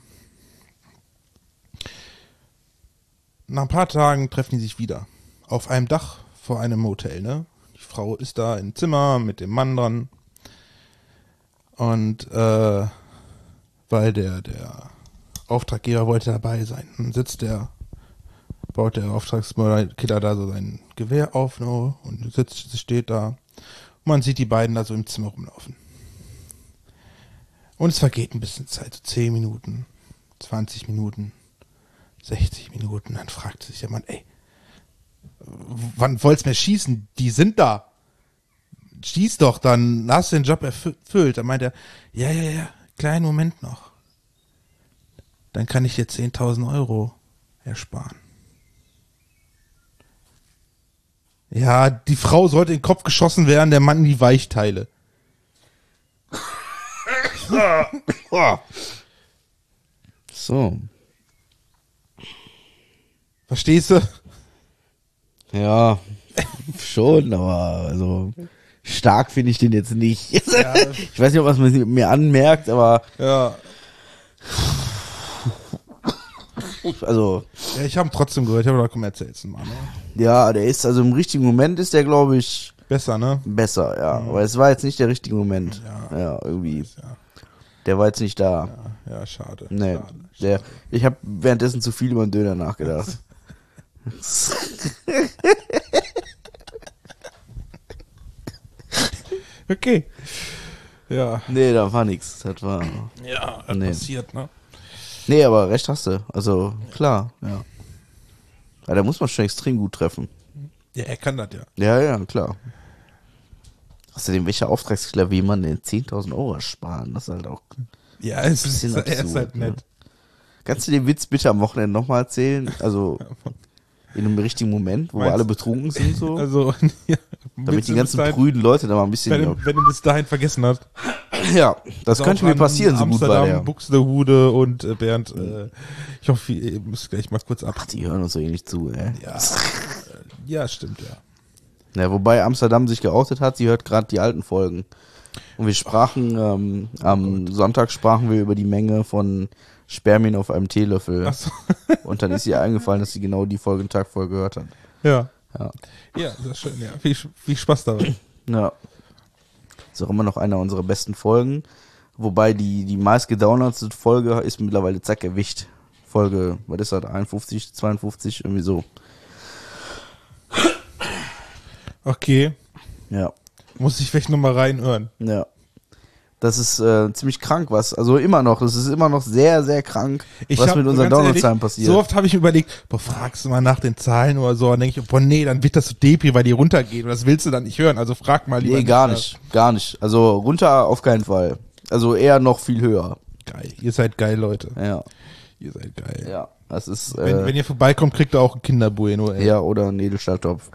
Nach ein paar Tagen treffen die sich wieder. Auf einem Dach vor einem Motel, ne? Die Frau ist da im Zimmer mit dem Mann dran. Und, äh, weil der, der Auftraggeber wollte dabei sein. Dann sitzt der, baut der Auftragskiller da so sein Gewehr auf, ne? Und sitzt, steht da. Und man sieht die beiden da so im Zimmer rumlaufen. Und es vergeht ein bisschen Zeit, so zehn Minuten, zwanzig Minuten, sechzig Minuten. Dann fragt sich der Mann, ey, wann wollt's mir schießen? Die sind da. Schieß doch, dann hast du den Job erfüllt. Dann meint er, ja, ja, ja, kleinen Moment noch. Dann kann ich dir zehntausend Euro ersparen. Ja, die Frau sollte in den Kopf geschossen werden, der Mann in die Weichteile. So. Verstehst du? Ja, schon, aber also stark finde ich den jetzt nicht. Ja. Ich weiß nicht, ob man es mir anmerkt, aber Ja. also Ja, ich habe ihn trotzdem gehört. Ich habe doch komm, erzähl's mal. Ne? ja, der ist also im richtigen Moment ist der, glaube ich, Besser, ne? besser, ja. Aber es war jetzt nicht der richtige Moment. Ja. Ja, irgendwie. Ja, Der war jetzt nicht da. ja, ja schade. Nee. Schade, Der, ich habe währenddessen zu viel über den Döner nachgedacht. Okay. Ja. Nee, da war nix. Das war. Ja, das Nee. passiert, ne? Nee, aber recht hast du. Also, klar, ja. Ja, da muss man schon extrem gut treffen. Ja, er kann das ja. Ja, ja, klar. Außerdem, welcher Auftragskiller will man denn zehntausend Euro sparen? Das ist halt auch. Ja, es ist, Bisschen er ist absurd, halt ne? nett. Kannst du den Witz bitte am Wochenende nochmal erzählen? Also, in einem richtigen Moment, wo Meinst- alle betrunken sind, so. Also, ja, damit willst die du ganzen bis dahin- prüden Leute da mal ein bisschen. wenn, du- wenn du bis dahin vergessen hast. Ja, das Auch könnte mir an passieren, so gut war Amsterdam, der. Buxtehude und äh, Bernd. Äh, ich hoffe, ihr müsst gleich mal kurz ab. Ach, die hören uns so eh nicht zu, ey. Ja, äh, ja, stimmt, ja. Ja, wobei Amsterdam sich geoutet hat, sie hört gerade die alten Folgen. Und wir sprachen, ähm, am Sonntag sprachen wir über die Menge von Spermien auf einem Teelöffel. Ach so. Und dann ist ihr eingefallen, dass sie genau die Folge einen Tag vorher gehört hat. Ja. Ja. Ja, das ist schön, ja. Viel, viel Spaß dabei. Ja. Ist auch immer noch einer unserer besten Folgen. Wobei die, die meist gedownloadete Folge ist mittlerweile zack erwischt. Folge, was ist das, einundfünfzig, zweiundfünfzig, irgendwie so. Okay. Ja. Muss ich vielleicht nochmal reinhören. Ja. Das ist äh, ziemlich krank, was, also immer noch, das ist immer noch sehr, sehr krank, Ich was hab, mit unseren ganz ehrlich, Downloadzahlen passiert. So oft habe ich mir überlegt, boah, fragst du mal nach den Zahlen oder so, dann denke ich, boah, nee, dann wird das so Depri, weil die runtergehen und das willst du dann nicht hören, also frag mal lieber. Nee, gar nach. nicht, gar nicht. Also runter auf keinen Fall. Also eher noch viel höher. Geil, ihr seid geil, Leute. Ja, Ihr seid geil. ja, das ist, Wenn, äh, wenn ihr vorbeikommt, kriegt ihr auch ein Kinderbueno, ey. ja, oder ein Edelstahltopf.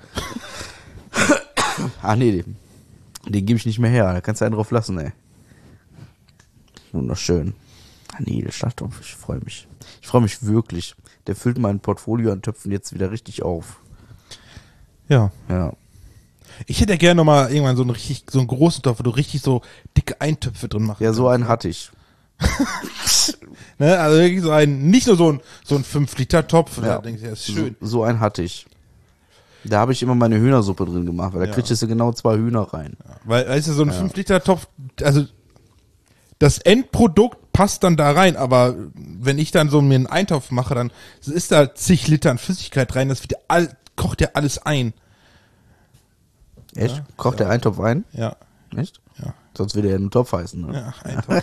Ah, nee, den, den gebe ich nicht mehr her, da kannst du einen drauf lassen, ey. Wunderschön. Ein Edelstahltopf, ich freue mich. Ich freue mich wirklich. Der füllt mein Portfolio an Töpfen jetzt wieder richtig auf. Ja. Ja. Ich hätte ja gerne nochmal irgendwann so einen richtig, so einen großen Topf, wo du richtig so dicke Eintöpfe drin machst. Ja, so einen hatte ich. Ne? Also wirklich so ein, nicht nur so ein, so ein fünf Liter Topf, Ja. da denkst du, ja, ist schön. So, so einen hatte ich. Da habe ich immer meine Hühnersuppe drin gemacht, weil da Ja. kriegst du genau zwei Hühner rein. Weil, weißt du, so ein fünf Liter Topf, also das Endprodukt passt dann da rein, aber wenn ich dann so mir einen Eintopf mache, dann ist da zig Litern Flüssigkeit rein, das wird ja all, kocht ja alles ein. Echt? Ja, Kocht der Eintopf ein? Ja, Echt? ja, Sonst würde er einen Topf heißen, ne? ja, Eintopf.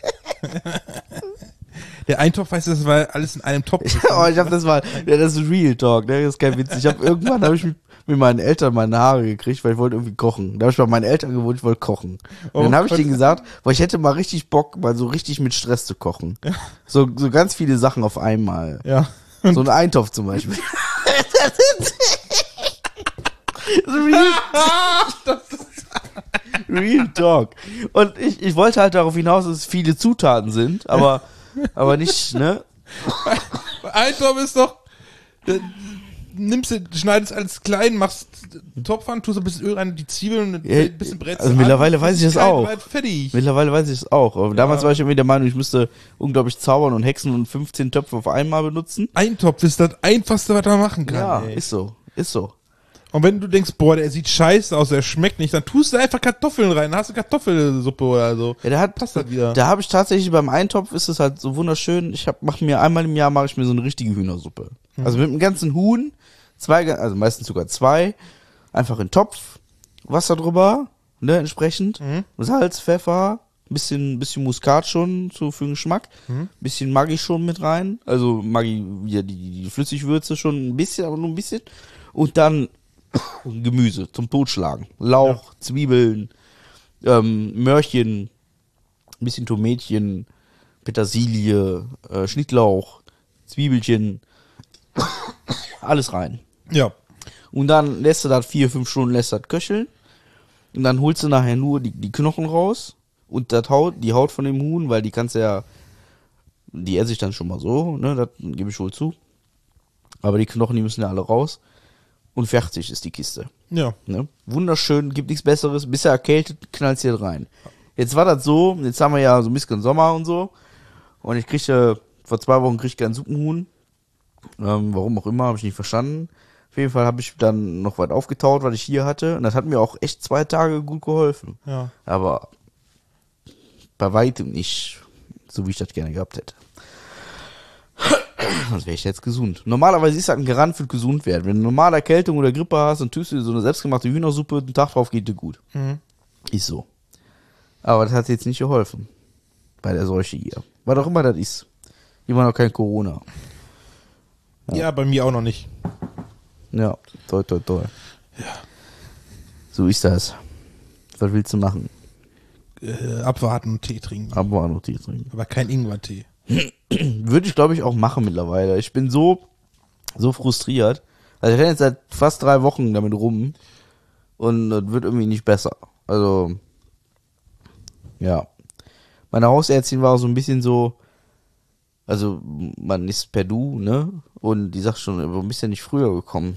Der Eintopf heißt, das war alles in einem Topf. Oh, ich habe das mal, ja, das ist Real Talk, ne? Das ist kein Witz. Ich habe irgendwann habe ich mit, mit meinen Eltern meine Haare gekriegt, weil ich wollte irgendwie kochen. Da habe ich bei meinen Eltern gewohnt, ich wollte kochen. Und Oh dann habe ich Gott. denen gesagt, boah, ich hätte mal richtig Bock, mal so richtig mit Stress zu kochen. So, so ganz viele Sachen auf einmal. Ja. So ein Eintopf zum Beispiel. Real, Real Talk. Und ich, ich wollte halt darauf hinaus, dass es viele Zutaten sind, aber, aber nicht, ne? Eintopf ist doch, da nimmst du, schneidest alles klein, machst Topf an, tust ein bisschen Öl rein, die Zwiebeln, ein Ja, bisschen Brezel also mittlerweile an, weiß ich das Flüssigkeit auch. rein, Fertig. Mittlerweile weiß ich es auch. Aber damals Ja. war ich irgendwie der Meinung, ich müsste unglaublich zaubern und hexen und fünfzehn Töpfe auf einmal benutzen. Eintopf ist das Einfachste, was man machen kann. Ja, ey. ist so. Ist so. Und wenn du denkst, boah, der sieht scheiße aus, der schmeckt nicht, dann tust du einfach Kartoffeln rein, dann hast du Kartoffelsuppe oder so. Ja, der hat, Passt das wieder. da habe ich tatsächlich beim Eintopf ist es halt so wunderschön. Ich hab, mach mir einmal im Jahr mache ich mir so eine richtige Hühnersuppe. Also mit dem ganzen Huhn, zwei, also meistens sogar zwei, einfach in Topf, Wasser drüber, ne, entsprechend, Mhm. Salz, Pfeffer, bisschen, bisschen Muskat schon so für den Geschmack, bisschen Maggi schon mit rein, also Maggi, ja, die, die Flüssigwürze schon ein bisschen, aber nur ein bisschen, und dann Gemüse zum Totschlagen, Lauch, Zwiebeln, ähm, Möhrchen, ein bisschen Tomätchen, Petersilie, äh, Schnittlauch, Zwiebelchen, alles rein. Ja. Und dann lässt du das vier, fünf Stunden lässt das köcheln. Und dann holst du nachher nur die, die Knochen raus und das Haut, die Haut von dem Huhn, weil die kannst du ja, die esse ich dann schon mal so, ne, das gebe ich wohl zu. Aber die Knochen, die müssen ja alle raus. Und fertig ist die Kiste. Ja. Ne? Wunderschön, gibt nichts Besseres. Bist du erkältet, knallst hier rein. Jetzt war das so, jetzt haben wir ja so ein bisschen Sommer und so. Und ich kriegte, vor zwei Wochen kriegte ich einen Suppenhuhn. Ähm, warum auch immer, habe ich nicht verstanden. Auf jeden Fall habe ich dann noch was aufgetaut, was ich hier hatte. Und das hat mir auch echt zwei Tage gut geholfen. Ja. Aber bei weitem nicht so, wie ich das gerne gehabt hätte. Sonst wäre ich jetzt gesund. Normalerweise ist das ein Garant für gesund werden. Wenn du normale Erkältung oder Grippe hast und tust du dir so eine selbstgemachte Hühnersuppe, einen Tag drauf geht dir gut. Mhm. Ist so. Aber das hat jetzt nicht geholfen. Bei der Seuche hier. Was auch immer das ist. Immer noch kein Corona. Ja, bei mir auch noch nicht. Ja, toi, toi, toi. Ja. So ist das. Was willst du machen? Äh, abwarten und Tee trinken. Aber auch noch Tee trinken. Aber kein Ingwertee. Würde ich, glaube ich, auch machen mittlerweile. Ich bin so, so frustriert. Also ich renne jetzt seit fast drei Wochen damit rum und das wird irgendwie nicht besser. Also, ja. Meine Hausärztin war auch so ein bisschen so, also man ist per Du, ne? Und die sagt schon, warum bist du ja nicht früher gekommen?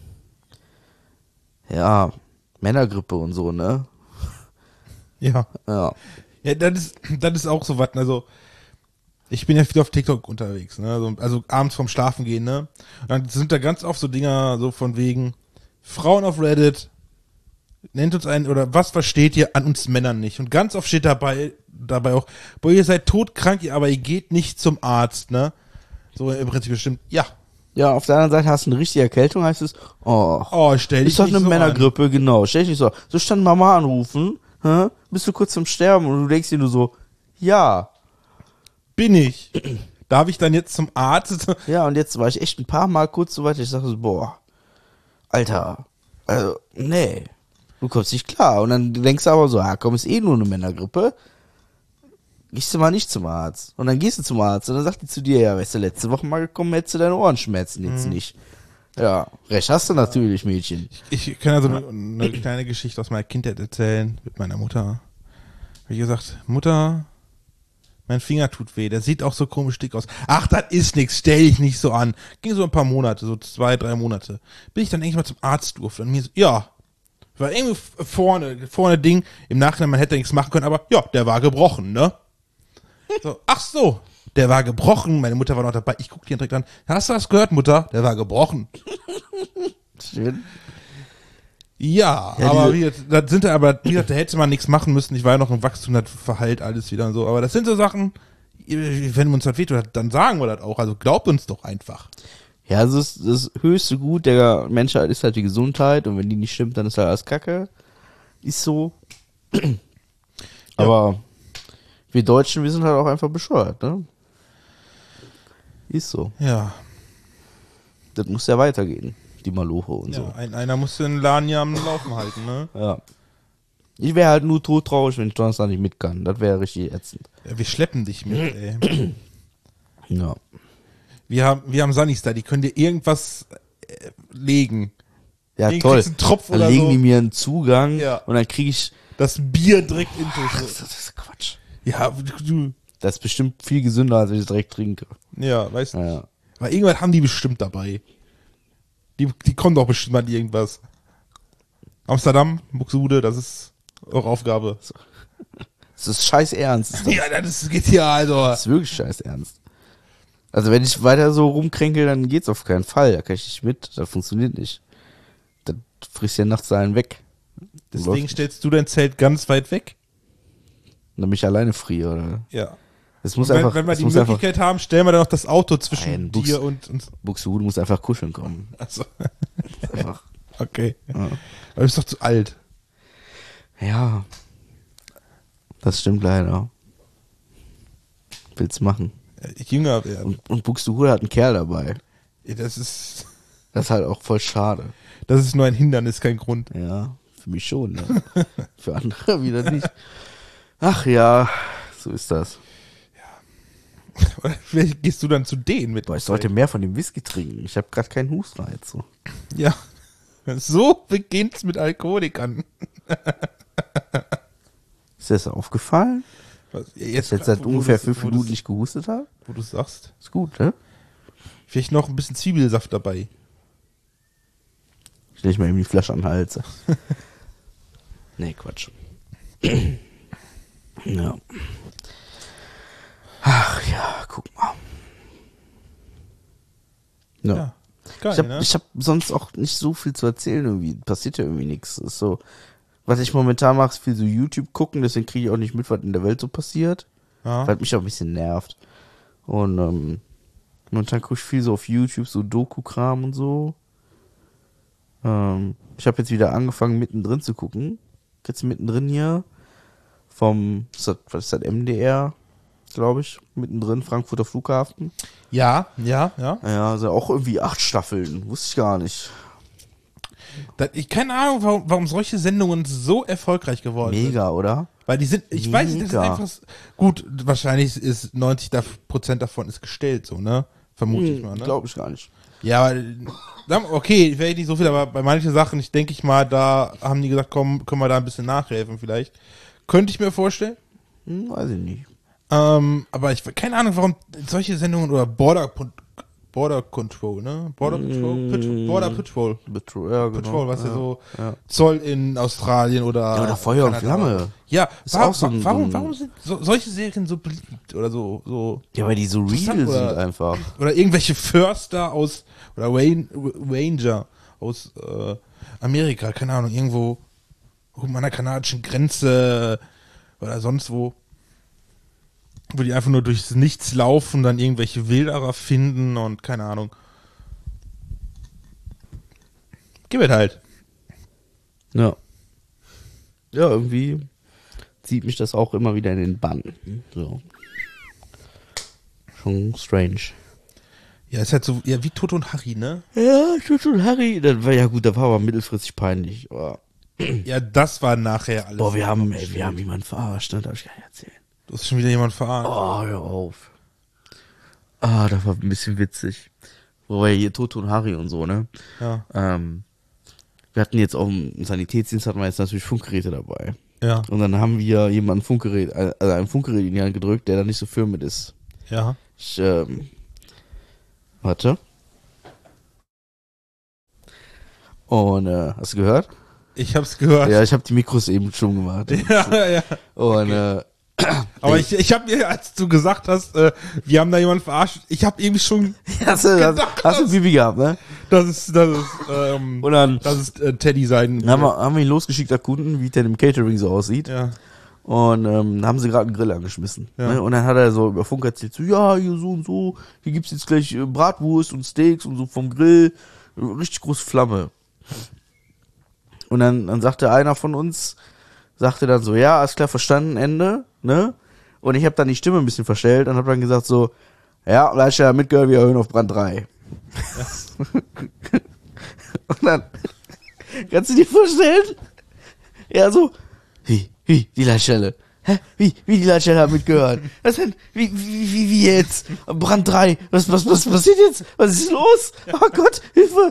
Ja, Männergrippe und so, ne? Ja. Ja. Ja, das ist, das ist auch so was, also ich bin ja viel auf TikTok unterwegs, ne? Also, also abends vorm Schlafen gehen, ne? Und dann sind da ganz oft so Dinger so von wegen Frauen auf Reddit, nennt uns einen, oder was versteht ihr an uns Männern nicht? Und ganz oft steht dabei, dabei auch, boah, ihr seid todkrank, aber ihr geht nicht zum Arzt, ne? So im Prinzip bestimmt, ja. Ja, auf der anderen Seite hast du eine richtige Erkältung, heißt es, oh, Oh, stell dich ist doch nicht eine so Männergrippe, genau, stell dich nicht so. So stand Mama anrufen, Hä? Bist du kurz zum Sterben? Und du denkst dir nur so, ja. Bin ich. Darf ich dann jetzt zum Arzt? Ja, und jetzt war ich echt ein paar Mal kurz so weit, ich dachte so, boah, Alter, also, nee, du kommst nicht klar. Und dann denkst du aber so, ah, komm, ist eh nur eine Männergrippe. Gehst du mal nicht zum Arzt. Und dann gehst du zum Arzt und dann sagt die zu dir, ja, wärst du letzte Woche mal gekommen, hättest du deine Ohrenschmerzen jetzt Mhm. nicht. Ja, recht hast du natürlich, Mädchen. Ich kann also eine, eine kleine Geschichte aus meiner Kindheit erzählen mit meiner Mutter. Wie gesagt, Mutter, mein Finger tut weh, der sieht auch so komisch dick aus. Ach, das ist nix, stell dich nicht so an. Ging so ein paar Monate, so zwei, drei Monate. Bin ich dann endlich mal zum Arzt durfte und mir so, ja, war irgendwie f- vorne, vorne Ding, im Nachhinein, man hätte nichts machen können, aber ja, der war gebrochen, ne? So, ach so, der war gebrochen, meine Mutter war noch dabei, ich guck die direkt an, hast du das gehört, Mutter? Der war gebrochen. Schön. Ja, Ja, aber diese- wie gesagt, das sind ja aber, wie gesagt, da hätte man nichts machen müssen. Ich war ja noch im Wachstum, das verheilt alles wieder und so. Aber das sind so Sachen, wenn uns das wehtut, dann sagen wir das auch. Also glaubt uns doch einfach. Ja, also das, das höchste Gut der Menschheit ist halt die Gesundheit und wenn die nicht stimmt, dann ist halt alles Kacke. Ist so. Aber wir Deutschen, wir sind halt auch einfach bescheuert, ne? Ist so. Ja, Das muss ja weitergehen, die Maloche und ja so. ein, einer muss den Laden ja am Laufen halten, ne? Ja. Ich wäre halt nur todtraurig, wenn ich Donnerstag nicht mit kann. Das wäre richtig ätzend. Ja, wir schleppen dich mit, ey. Ja. Wir haben, wir haben Sunnies da, die können dir irgendwas äh, legen. Ja, Irgendwie toll. kriegst du einen Tropf Dann oder legen so. die mir einen Zugang Ja. und dann kriege ich. Das Bier direkt in Das ist Quatsch. Ja, du, Das ist bestimmt viel gesünder, als wenn ich es direkt trinke. ja, weißt du. Ja. Aber irgendwas haben die bestimmt dabei. Die, die kommen doch bestimmt an irgendwas. Amsterdam, Buxtehude, das ist eure Aufgabe. Das ist scheiß ernst. Das Ja, das geht ja, also. ist wirklich scheiß ernst. Also wenn ich weiter so rumkränkel, dann geht's auf keinen Fall. Da kann ich nicht mit. Das funktioniert nicht. Das frisst ja nachts einen weg. Deswegen Läuft. stellst du dein Zelt ganz weit weg. Damit ich alleine friere, oder? Ja. Es muss wenn, einfach, wenn wir es die muss einfach, Möglichkeit haben, stellen wir dann noch das Auto zwischen Nein, Bux- dir und uns. Buxtehude muss einfach kuscheln kommen. Also, Einfach. okay. Ja. Aber du bist doch zu alt. Ja. Das stimmt leider. Will's machen. Äh, Jünger werden. Und, und Buxtehude hat einen Kerl dabei. Ja, Das ist, Das ist halt auch voll schade. das ist nur ein Hindernis, kein Grund. Ja, für mich schon, ne? Für andere wieder nicht. Ach ja, so ist das. Oder vielleicht gehst du dann zu denen mit. Boah, ich sollte mehr von dem Whisky trinken. Ich habe gerade keinen Hustreiz. So. Ja. So beginnt's mit Alkoholikern. Ist dir das aufgefallen? Was, Dass ich jetzt seit wo ungefähr du's- fünf wo Minuten du's- nicht gehustet habe? Wo du sagst. Ist gut, ne? Vielleicht noch ein bisschen Zwiebelsaft dabei. Stell ich mal eben die Flasche an den Hals. Nee, Quatsch. Ja. Ach ja, guck mal. Ja. Ja. Geil, Ich habe ne? ich hab sonst auch nicht so viel zu erzählen, irgendwie. Passiert ja irgendwie nichts. Ist so, was ich momentan mache, ist viel so YouTube gucken, deswegen kriege ich auch nicht mit, was in der Welt so passiert. ja. Weil mich auch ein bisschen nervt. Und ähm, momentan gucke ich viel so auf YouTube, so Doku-Kram und so. Ähm, ich habe jetzt wieder angefangen, mittendrin zu gucken. Jetzt mittendrin hier. Vom, ist das, was ist das, M D R, glaube ich. Mittendrin, Frankfurter Flughafen. ja, ja, ja. Ja, also auch irgendwie acht Staffeln. Wusste ich gar nicht. Das, ich keine Ahnung, warum, warum solche Sendungen so erfolgreich geworden sind. Mega, oder? Weil die sind, ich weiß nicht, das ist Mega. einfach, s- gut, wahrscheinlich ist neunzig Prozent davon ist gestellt, so, ne? Vermute ich mal, ne? Glaube ich gar nicht. Ja, aber, dann- okay, vielleicht nicht so viel, aber bei manchen Sachen, ich denke ich mal, da haben die gesagt, komm, können wir da ein bisschen nachhelfen vielleicht. Könnte ich mir vorstellen. Hm, weiß ich nicht. Ähm, aber ich, keine Ahnung, warum solche Sendungen oder Border, Border Control, ne? Border Patrol? Patrol Border Patrol. Betro ja, genau. Patrol, was ja, so ja. Zoll in Australien oder. Ja, oder Feuer und Kanada. Flamme. Ja, Ist warum, auch so ein- warum, so ein- warum sind so, solche Serien so beliebt oder so, so Ja, weil die so real Interessant, sind oder? einfach. oder irgendwelche Förster aus oder Rain, Ranger aus äh, Amerika, keine Ahnung, irgendwo oben an der kanadischen Grenze oder sonst wo, wo die einfach nur durchs Nichts laufen, dann irgendwelche Wilderer finden und keine Ahnung. Gib es halt. Ja. Ja, irgendwie zieht mich das auch immer wieder in den Bann. So. Schon strange. Ja, ist halt so, ja, wie Toto und Harry, ne? Ja, Toto und Harry. Das war ja gut, das war aber mittelfristig peinlich. Oh. Ja, das war nachher alles. Boah, wir haben, ey, wir haben jemanden verarscht, ne? Darf ich gar nicht erzählen. Du hast schon wieder jemanden verarscht. Oh, hör auf. Ah, das war ein bisschen witzig. Wobei hier Toto und Harry und so, ne? Ja. Ähm, wir hatten jetzt auch im Sanitätsdienst hatten wir jetzt natürlich Funkgeräte dabei. Ja. Und dann haben wir jemanden Funkgerät, also ein Funkgerät in die Hand gedrückt, der da nicht so firm mit ist. Ja. Ich, ähm, warte. Und, äh, hast du gehört? Ich hab's gehört. Ja, ich habe die Mikros eben schon gemacht. Ja, ja. Und, äh, Aber ich, ich habe mir, als du gesagt hast, äh, wir haben da jemanden verarscht, ich habe irgendwie schon hast du, hast, gedacht, hast du Bibi gehabt, ne? das ist, das ist, ähm, Und dann das ist äh, Teddy sein. haben wir, haben wir ihn losgeschickt erkunden, wie der im Catering so aussieht. Ja. Und ähm, haben sie gerade einen Grill angeschmissen. Ja. Ne? Und dann hat er so über Funk erzählt, so, ja, hier so und so, hier gibt's jetzt gleich äh, Bratwurst und Steaks und so vom Grill. Richtig große Flamme. Und dann, dann sagte einer von uns, sagte dann so, ja, alles klar, verstanden, Ende, ne? Und ich habe dann die Stimme ein bisschen verstellt und habe dann gesagt so, ja, Leitstelle mitgehört, wir erhöhen auf Brand drei. Ja. Und dann, kannst du dir vorstellen? Ja, so, wie, wie, die Leitstelle. Hä? Wie, wie die Leitstelle hat mitgehört? Was denn? Wie, wie, wie, wie jetzt? Brand drei. Was, was, was passiert jetzt? Was ist los? Oh Gott, Hilfe.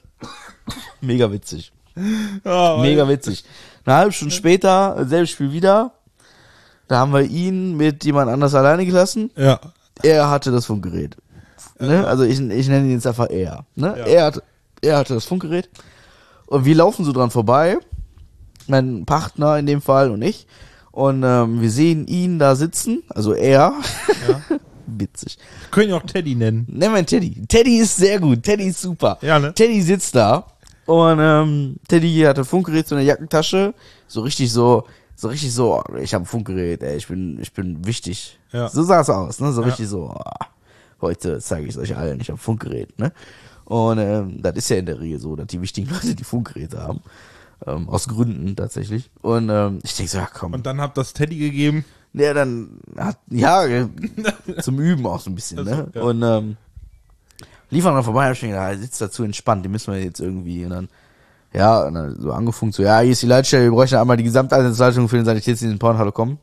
Mega witzig. Oh, Mega witzig. Eine halbe Stunde später, selbes Spiel wieder. Da haben wir ihn mit jemand anders alleine gelassen. Ja. Er hatte das Funkgerät. Ne? Also ich, ich nenne ihn jetzt einfach er. Ne? Ja. Er, hat, er hatte das Funkgerät. Und wir laufen so dran vorbei. Mein Partner in dem Fall und ich. Und ähm, wir sehen ihn da sitzen. Also er. Ja. Witzig. Wir können ihn auch Teddy nennen. Nennen wir ihn Teddy. Teddy ist sehr gut. Teddy ist super. Ja, ne? Teddy sitzt da. Und ähm, Teddy hatte Funkgerät so in der Jackentasche. So richtig so, so richtig so, oh, ich habe ein Funkgerät, ey, ich bin, ich bin wichtig. Ja. So sah es aus, ne? So Ja. richtig so, oh, heute zeige ich es euch allen, ich habe Funkgerät, ne? Und ähm, das ist ja in der Regel so, dass die wichtigen Leute die Funkgeräte haben. Ähm, aus Gründen tatsächlich. Und ähm, ich denke so, ja komm. Und dann habt das Teddy gegeben. Der dann hat, ja, äh, zum Üben auch so ein bisschen, Also, ne? ja. Und ähm, liefern dann vorbei, hab ich mir gedacht, er sitzt dazu entspannt, den müssen wir jetzt irgendwie, und dann, ja, und dann so angefunkt, so, ja, hier ist die Leitstelle, wir bräuchten einmal die Gesamteinsatzleitung für den Sanitätsdienst in Pornhalle kommen.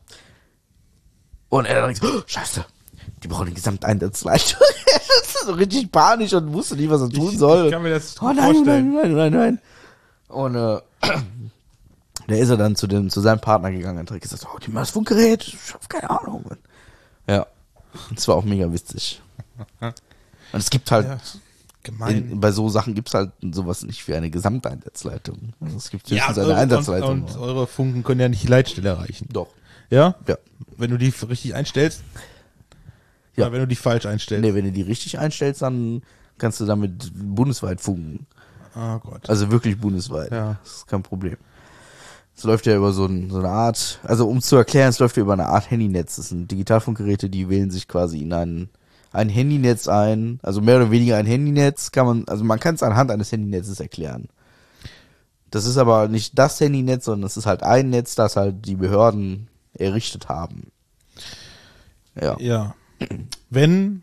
Und er dann so, oh, scheiße, die brauchen die Gesamteinsatzleitung. so richtig panisch und wusste nicht, was er tun Ich, soll. ich kann mir das Oh nein, vorstellen. nein, nein, nein, nein. Und äh, da ist er dann zu dem, zu seinem Partner gegangen und hat gesagt, oh, die mal das Funkgerät, ich hab keine Ahnung. Mann. Ja, das war auch mega witzig. Und es gibt halt, Ja, gemein. in, bei so Sachen gibt's halt sowas nicht wie eine Gesamteinsatzleitung. Also es gibt Ja, höchstens eine und, Einsatzleitung. und, und eure Funken können ja nicht die Leitstelle erreichen. Doch. Ja? Ja. Wenn du die richtig einstellst? Ja. Oder wenn du die falsch einstellst? Nee, wenn du die richtig einstellst, dann kannst du damit bundesweit funken. Oh Gott. Also wirklich bundesweit. Ja. Das ist kein Problem. Es läuft ja über so, ein, so eine Art, also um zu erklären, es läuft ja über eine Art Handynetz. Das sind Digitalfunkgeräte, die wählen sich quasi in ein, ein Handynetz ein. Also mehr oder weniger ein Handynetz kann man, also man kann es anhand eines Handynetzes erklären. Das ist aber nicht das Handynetz, sondern es ist halt ein Netz, das halt die Behörden errichtet haben. Ja. Ja. Wenn,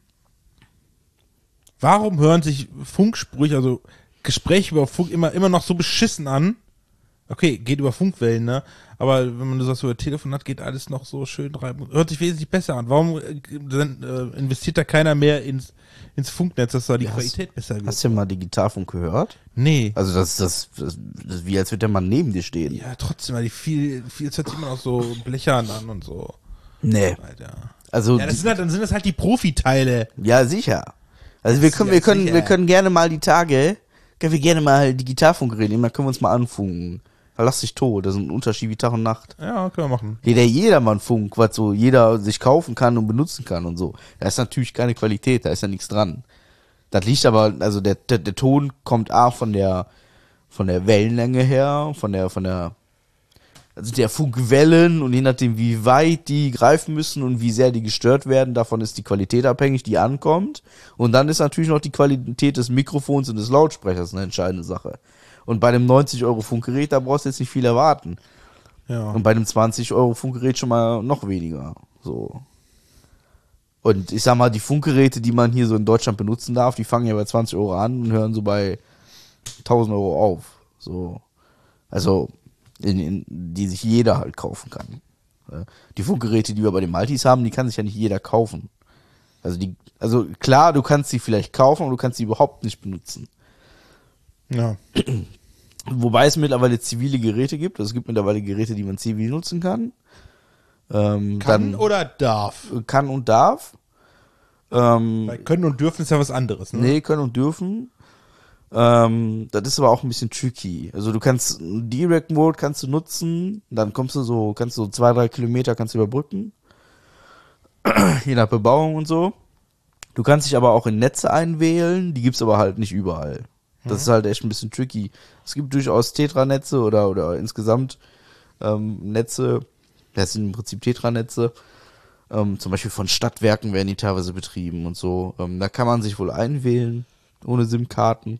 warum hören sich Funksprüche, also Gespräche über Funk immer, immer noch so beschissen an? Okay, geht über Funkwellen, ne? Aber wenn man das über Telefon hat, geht alles noch so schön rein. Hört sich wesentlich besser an. Warum äh, dann, äh, investiert da keiner mehr ins, ins Funknetz, dass da die Ja, Qualität besser wird? Hast du mal Digitalfunk gehört? Nee. Also das, das, das, das ist wie als würde der Mann neben dir stehen. Ja, trotzdem, weil die viel, viel, es hört sich immer noch so blechern an und so. Nee. Alter. Also Ja, das sind halt, dann sind das halt die Profiteile. ja, sicher. Also wir können, Ja, wir können, sicher. wir können gerne mal die Tage, können wir gerne mal Digitalfunkgerät nehmen, dann können wir uns mal anfunken. Verlass dich tot, das ist ein Unterschied wie Tag und Nacht. Ja, können wir machen. Jeder Jedermann-Funk, was so jeder sich kaufen kann und benutzen kann und so. Da ist natürlich keine Qualität, da ist ja nichts dran. Das liegt aber, also der, der, der Ton kommt A von der, von der Wellenlänge her, von der, von der, also der Funkwellen und je nachdem, wie weit die greifen müssen und wie sehr die gestört werden, davon ist die Qualität abhängig, die ankommt. Und dann ist natürlich noch die Qualität des Mikrofons und des Lautsprechers eine entscheidende Sache. Und bei dem neunzig Euro Funkgerät, da brauchst du jetzt nicht viel erwarten. Ja. Und bei einem zwanzig Euro Funkgerät schon mal noch weniger. So. Und ich sag mal, die Funkgeräte, die man hier so in Deutschland benutzen darf, die fangen ja bei zwanzig Euro an und hören so bei tausend Euro auf. So. Also, in, in, die sich jeder halt kaufen kann. Die Funkgeräte, die wir bei den Maltis haben, die kann sich ja nicht jeder kaufen. Also die, also klar, du kannst sie vielleicht kaufen, aber du kannst sie überhaupt nicht benutzen. Ja. Wobei es mittlerweile zivile Geräte gibt. Also es gibt mittlerweile Geräte, die man zivil nutzen kann. Ähm, Kann dann oder darf? kann und darf. Ähm, Weil können und dürfen ist ja was anderes, ne? nee, können und dürfen. Ähm, das ist aber auch ein bisschen tricky. Also du kannst Direct Mode kannst du nutzen, dann kommst du so, kannst du so zwei, drei Kilometer kannst du überbrücken. Je nach Bebauung und so. Du kannst dich aber auch in Netze einwählen, die gibt's aber halt nicht überall. Das ist halt echt ein bisschen tricky. Es gibt durchaus Tetra-Netze oder, oder insgesamt ähm, Netze, das sind im Prinzip Tetra-Netze, ähm, zum Beispiel von Stadtwerken werden die teilweise betrieben und so. Ähm, da kann man sich wohl einwählen, ohne SIM-Karten.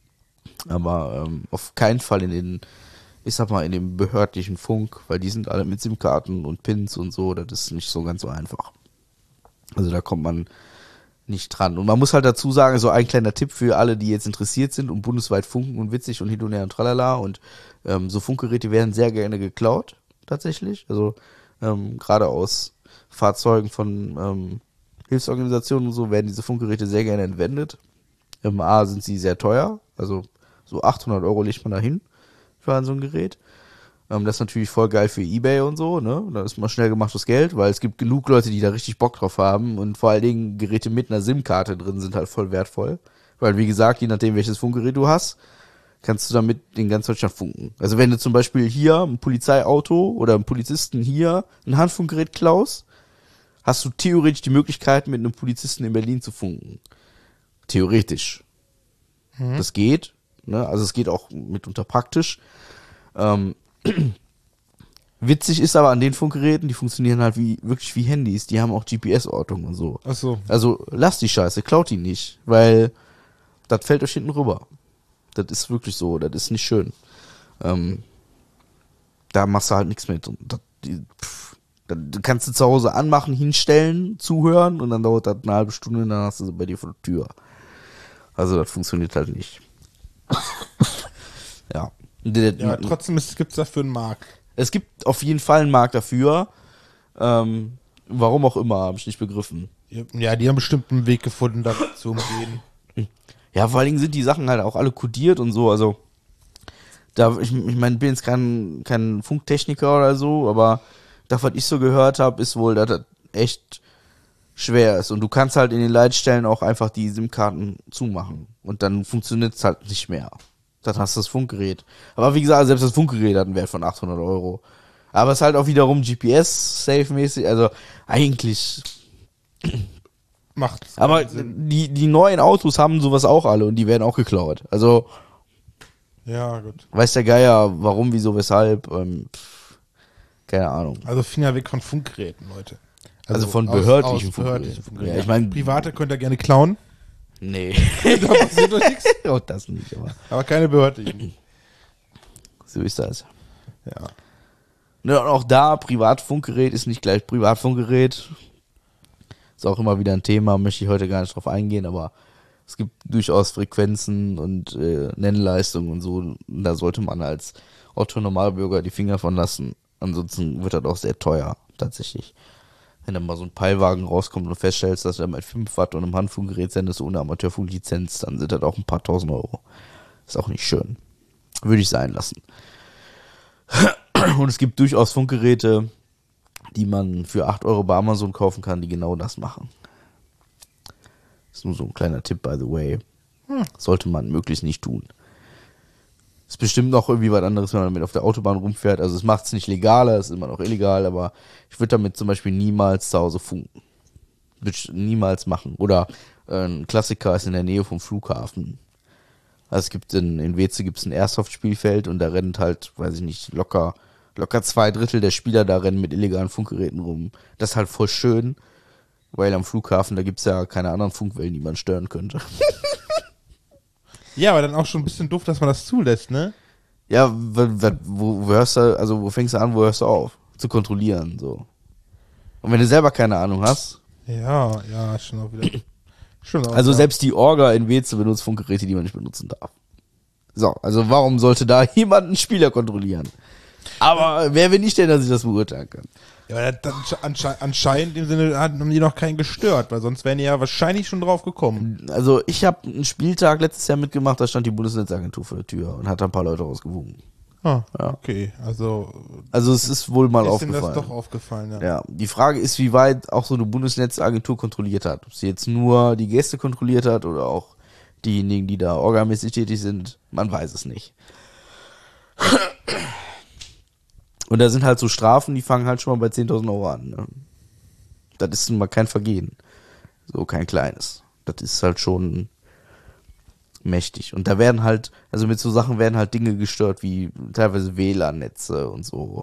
Aber ähm, auf keinen Fall in den, ich sag mal, in dem behördlichen Funk, weil die sind alle mit SIM-Karten und Pins und so, das ist nicht so ganz so einfach. Also da kommt man nicht dran. Und man muss halt dazu sagen, so ein kleiner Tipp für alle, die jetzt interessiert sind und bundesweit funken und witzig und hin und her und tralala und ähm, so Funkgeräte werden sehr gerne geklaut, tatsächlich. Also ähm, gerade aus Fahrzeugen von ähm, Hilfsorganisationen und so werden diese Funkgeräte sehr gerne entwendet. Im A sind sie sehr teuer, also so achthundert Euro legt man da hin für so ein Gerät. Ähm, das ist natürlich voll geil für eBay und so, ne? Da ist mal schnell gemachtes Geld, weil es gibt genug Leute, die da richtig Bock drauf haben und vor allen Dingen Geräte mit einer SIM-Karte drin sind halt voll wertvoll. Weil, wie gesagt, je nachdem, welches Funkgerät du hast, kannst du damit in ganz Deutschland funken. Also wenn du zum Beispiel hier ein Polizeiauto oder einen Polizisten hier ein Handfunkgerät klaust, hast du theoretisch die Möglichkeit, mit einem Polizisten in Berlin zu funken. Theoretisch. Mhm. Das geht, ne? Also es geht auch mitunter praktisch. Ähm, Witzig ist aber an den Funkgeräten, die funktionieren halt wie wirklich wie Handys, die haben auch G P S-Ortung und so. Ach so. Also lasst die Scheiße, klaut die nicht, weil das fällt euch hinten rüber. Das ist wirklich so, das ist nicht schön. Ähm, da machst du halt nichts mit. Und das, die, pff, das kannst du zu Hause anmachen, hinstellen, zuhören und dann dauert das eine halbe Stunde und dann hast du sie bei dir vor der Tür. Also das funktioniert halt nicht. Ja. Ja, aber trotzdem gibt es dafür einen Markt. Es gibt auf jeden Fall einen Markt dafür. Ähm, warum auch immer, habe ich nicht begriffen. Ja, die haben bestimmt einen Weg gefunden, da zu umgehen. Ja, vor allen Dingen sind die Sachen halt auch alle kodiert und so. Also, da ich, ich meine, bin jetzt kein, kein Funktechniker oder so, aber das, was ich so gehört habe, ist wohl, dass das echt schwer ist. Und du kannst halt in den Leitstellen auch einfach die SIM-Karten zumachen. Und dann funktioniert es halt nicht mehr. Dann hast du das Funkgerät. Aber wie gesagt, selbst das Funkgerät hat einen Wert von achthundert Euro. Aber es ist halt auch wiederum G P S-safe-mäßig. Also eigentlich macht. Aber die, die neuen Autos haben sowas auch alle und die werden auch geklaut. Also ja, gut. Weiß der Geier, warum, wieso, weshalb. Ähm, pff, keine Ahnung. Also Finger weg von Funkgeräten, Leute. Also, also von behördlichen aus, aus behördlichen Funkgeräten. Ja, ich mein, Private könnt ihr gerne klauen. Nee. Da passiert doch nichts. Oh, das nicht, aber. Aber keine behördlichen. So ist das. Ja. Ne, und auch da, Privatfunkgerät ist nicht gleich Privatfunkgerät. Ist auch immer wieder ein Thema, möchte ich heute gar nicht drauf eingehen, aber es gibt durchaus Frequenzen und äh, Nennleistungen und so. Und da sollte man als Otto-Normalbürger die Finger von lassen. Ansonsten wird das auch sehr teuer, tatsächlich. Wenn dann mal so ein Peilwagen rauskommt und feststellst, dass du mit fünf Watt und einem Handfunkgerät sendest ohne Amateurfunklizenz, dann sind das auch ein paar tausend Euro. Ist auch nicht schön. Würde ich sein lassen. Und es gibt durchaus Funkgeräte, die man für acht Euro bei Amazon kaufen kann, die genau das machen. Ist nur so ein kleiner Tipp, by the way. Hm. Sollte man möglichst nicht tun. Ist bestimmt noch irgendwie was anderes, wenn man damit auf der Autobahn rumfährt. Also es macht es nicht legaler, es ist immer noch illegal, aber ich würde damit zum Beispiel niemals zu Hause funken. Würde ich niemals machen. Oder äh, ein Klassiker ist in der Nähe vom Flughafen. Also es gibt in, in Weze gibt es ein Airsoft-Spielfeld und da rennt halt, weiß ich nicht, locker, locker zwei Drittel der Spieler da rennen mit illegalen Funkgeräten rum. Das ist halt voll schön, weil am Flughafen, da gibt's ja keine anderen Funkwellen, die man stören könnte. Ja, aber dann auch schon ein bisschen doof, dass man das zulässt, ne? Ja, w- w- wo, wo hörst du, also wo fängst du an, wo hörst du auf? Zu kontrollieren, so. Und wenn du selber keine Ahnung hast, Ja, ja, schon auch wieder. Schon auch also wieder. selbst die Orga in Weze benutzt Funkgeräte, die man nicht benutzen darf. So, also warum sollte da jemand einen Spieler kontrollieren? Aber wer bin ich denn, dass ich das beurteilen kann? Ja, aber das, das, ansche anscheinend im Sinne haben die noch keinen gestört, weil sonst wären die ja wahrscheinlich schon drauf gekommen. Also ich habe einen Spieltag letztes Jahr mitgemacht, da stand die Bundesnetzagentur vor der Tür und hat da ein paar Leute rausgewogen. Ah, Ja. okay, also Also es ist wohl mal ist ihm aufgefallen. das doch aufgefallen, ja. Ja, die Frage ist, wie weit auch so eine Bundesnetzagentur kontrolliert hat. Ob sie jetzt nur die Gäste kontrolliert hat oder auch diejenigen, die da orgamäßig tätig sind. Man weiß es nicht. Und da sind halt so Strafen, die fangen halt schon mal bei zehntausend Euro an. Ne? Das ist nun mal kein Vergehen. So kein kleines. Das ist halt schon mächtig. Und da werden halt, also mit so Sachen werden halt Dinge gestört, wie teilweise W L A N-Netze und so.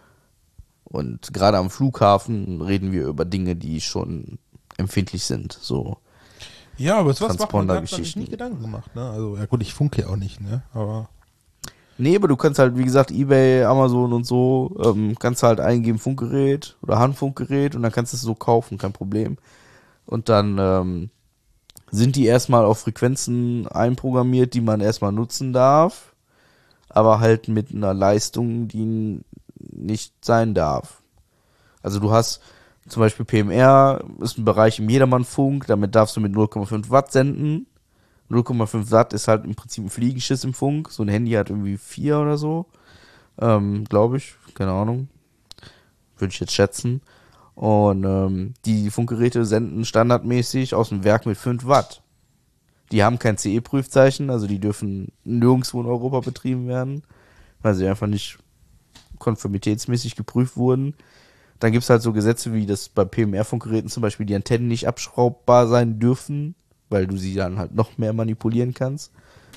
Und gerade am Flughafen reden wir über Dinge, die schon empfindlich sind. So. Ja, aber es was macht man da hab ich Transponder-Geschichten. nicht Gedanken gemacht, ne? Also, ja gut, ich funke ja auch nicht, ne? Aber. Nee, aber du kannst halt, wie gesagt, eBay, Amazon und so, ähm, kannst halt eingeben Funkgerät oder Handfunkgerät und dann kannst du es so kaufen, kein Problem. Und dann ähm, sind die erstmal auf Frequenzen einprogrammiert, die man erstmal nutzen darf, aber halt mit einer Leistung, die nicht sein darf. Also du hast zum Beispiel P M R, ist ein Bereich im Jedermannfunk, damit darfst du mit null Komma fünf Watt senden. null Komma fünf Watt ist halt im Prinzip ein Fliegenschiss im Funk. So ein Handy hat irgendwie vier oder so. Ähm, glaube ich. Keine Ahnung. Würde ich jetzt schätzen. Und ähm, die Funkgeräte senden standardmäßig aus dem Werk mit fünf Watt. Die haben kein C E-Prüfzeichen, also die dürfen nirgendwo in Europa betrieben werden, weil sie einfach nicht konformitätsmäßig geprüft wurden. Dann gibt's halt so Gesetze, wie das bei P M R-Funkgeräten zum Beispiel die Antennen nicht abschraubbar sein dürfen, weil du sie dann halt noch mehr manipulieren kannst.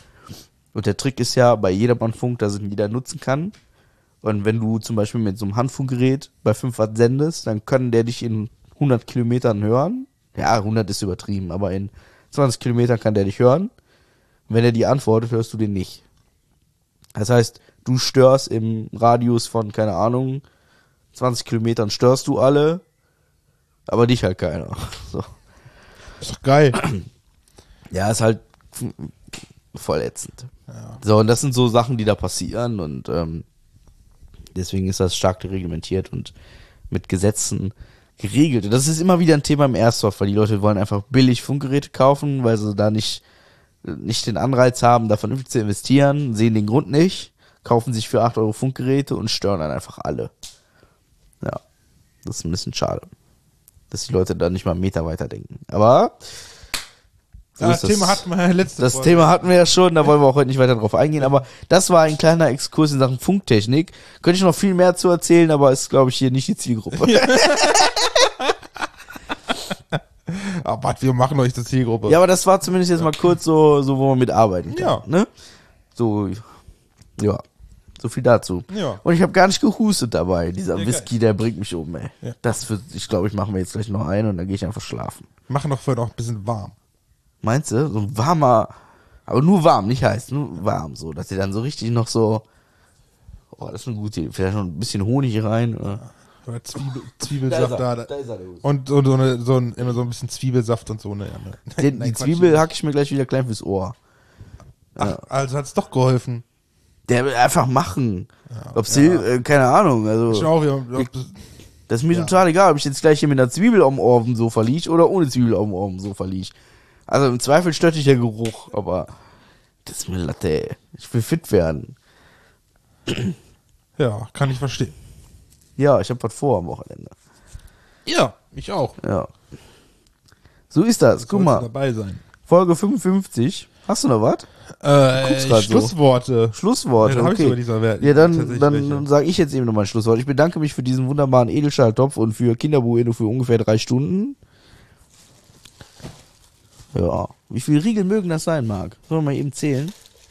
Und der Trick ist ja, bei Jedermannfunk, dass es jeder nutzen kann. Und wenn du zum Beispiel mit so einem Handfunkgerät bei fünf Watt sendest, dann kann der dich in hundert Kilometern hören. Ja, hundert ist übertrieben, aber in zwanzig Kilometern kann der dich hören. Und wenn er dir antwortet, hörst du den nicht. Das heißt, du störst im Radius von, keine Ahnung, zwanzig Kilometern störst du alle, aber dich halt keiner. So. Ist doch geil. Ja, ist halt voll ätzend. Ja. So, und das sind so Sachen, die da passieren und ähm, deswegen ist das stark reglementiert und mit Gesetzen geregelt. Und das ist immer wieder ein Thema im Airsoft, weil die Leute wollen einfach billig Funkgeräte kaufen, weil sie da nicht, nicht den Anreiz haben, da vernünftig zu investieren, sehen den Grund nicht, kaufen sich für acht Euro Funkgeräte und stören dann einfach alle. Ja, das ist ein bisschen schade, dass die Leute da nicht mal einen Meter weiter denken. Aber so Ja, ist das Thema hatten wir ja letzte Das Folge. Thema hatten wir ja schon, da wollen wir auch heute nicht weiter drauf eingehen, aber das war ein kleiner Exkurs in Sachen Funktechnik. Könnte ich noch viel mehr zu erzählen, aber ist, glaube ich, hier nicht die Zielgruppe. Aber wir machen euch das Zielgruppe. Ja, aber das war zumindest jetzt mal kurz so, so wo man mitarbeiten kann. Ja. Ne? So, ja. So viel dazu. Ja. Und ich habe gar nicht gehustet dabei. Dieser Ja, Whisky, der bringt mich um, ey. Ja. Das wird, ich glaube, ich mache mir jetzt gleich noch ein und dann gehe ich einfach schlafen. Machen doch vorher noch ein bisschen warm. Meinst du? So ein warmer, aber nur warm, nicht heiß, nur warm, so, dass ihr dann so richtig noch so, oh, das ist eine gute Idee. Vielleicht noch ein bisschen Honig rein. Oder? Oder Zwiebel, Zwiebelsaft da. da. ist er, der Hus. Und, und so, eine, so ein, immer so ein bisschen Zwiebelsaft und so. Ne, ja, ne. Den, Nein, die Quatsch. Zwiebel hack ich mir gleich wieder klein fürs Ohr. Ach, also hat's doch geholfen. Der will einfach machen. Ob's ja. Hil- äh, keine Ahnung, Ich also, auch, wir, wir, das ist mir ja. total egal, ob ich jetzt gleich hier mit einer Zwiebel am Ohr auf dem Sofa liege oder ohne Zwiebel am Ohr auf dem Sofa liege. Also im Zweifel stört dich der Geruch, aber das ist mir Latte, ey. Ich will fit werden. ja, kann ich verstehen. Ja, ich hab was vor am Wochenende. Ja, ich auch. Ja. So ist das. Guck Sollte mal. dabei sein. Folge fünfundfünfzig. Hast du noch was? Äh, guckst grad so. Schlussworte. Schlussworte, Ja, da hab ich okay. sogar dieser Wert- Ja, dann, tatsächlich dann welche. sage ich jetzt eben noch mal ein Schlusswort. Ich bedanke mich für diesen wunderbaren Edelstahltopf und für Kinderbueno für ungefähr drei Stunden. Ja. Wie viele Riegel mögen das sein, Marc? Sollen wir mal eben zählen?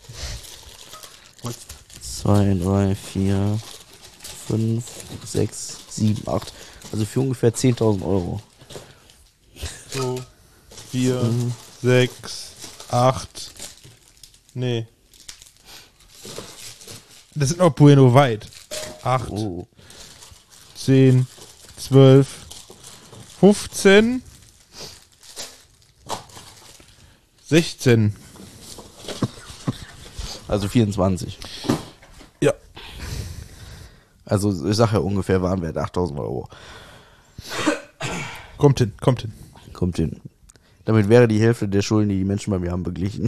Zwei, drei, vier, fünf, sechs, sieben, acht. Also für ungefähr zehntausend Euro. So, vier, sechs, acht. Nee. Das sind noch Bueno weit. acht, Oh. zehn, zwölf, fünfzehn, sechzehn. Also vierundzwanzig. Ja. Also ich sag ja ungefähr Warenwert achttausend Euro. Kommt hin, kommt hin. Kommt hin. Damit wäre die Hälfte der Schulden, die die Menschen bei mir haben, beglichen.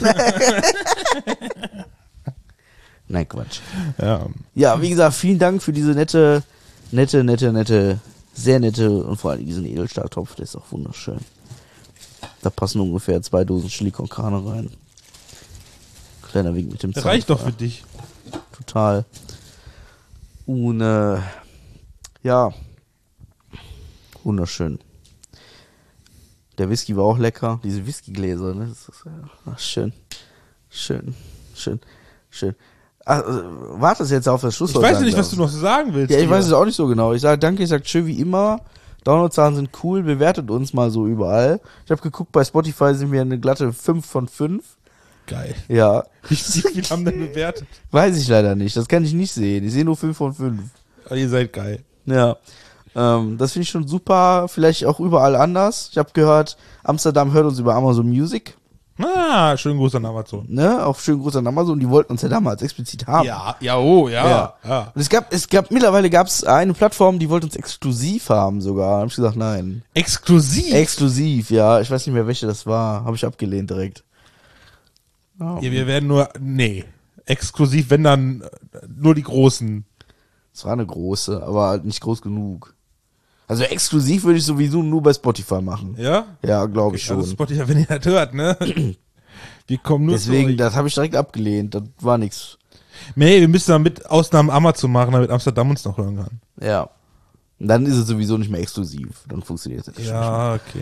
Nein, Quatsch. Ja. Ja, wie gesagt, vielen Dank für diese nette, nette, nette, nette, sehr nette und vor allem diesen Edelstahltopf, der ist auch wunderschön. Da passen ungefähr zwei Dosen Chili con Carne rein. Kleiner Wink mit dem Das Zaun. reicht doch für dich. Total. Und äh, ja, wunderschön. Der Whisky war auch lecker. Diese Whiskygläser, ne? Das ist, ja, ach, schön. Schön. Schön. Schön. Ach, äh, wartest jetzt auf das Ich Schlusswort? weiß sagen nicht, was darfst. du noch sagen willst. Ja, ich Digga. weiß es auch nicht so genau. Ich sage danke, ich sage tschö wie immer. Downloadzahlen sind cool, bewertet uns mal so überall. Ich habe geguckt, bei Spotify sind wir eine glatte fünf von fünf. Geil. Ja, Wie viel haben denn bewertet? weiß ich leider nicht. Das kann ich nicht sehen. Ich sehe nur fünf von fünf. Oh, ihr seid geil. Ja, ähm, das finde ich schon super. Vielleicht auch überall anders. Ich habe gehört, Amsterdam hört uns über Amazon Music. Ah, schönen Gruß an Amazon. Ne, auch schönen Gruß an Amazon. Die wollten uns ja damals explizit haben. Ja, ja, oh, ja. Ja. ja. Und es gab, es gab, mittlerweile gab es eine Plattform, die wollte uns exklusiv haben sogar. Da hab ich gesagt, nein. Exklusiv. Exklusiv, ja. Ich weiß nicht mehr, welche das war. Habe ich abgelehnt direkt. Ja. Ja, wir werden nur, nee. Exklusiv, wenn dann äh, nur die Großen. Es war eine große, aber nicht groß genug. Also exklusiv würde ich sowieso nur bei Spotify machen. Ja? Ja, glaube ich Also schon. Spotify, wenn ihr das hört, ne? Wir kommen nur Deswegen, zu euch. das habe ich direkt abgelehnt. Das war nix. Nee, wir müssen da mit Ausnahmen Amazon machen, damit Amsterdam uns noch hören kann. Ja. Und dann ist es sowieso nicht mehr exklusiv. Dann funktioniert es nicht. Ja, okay.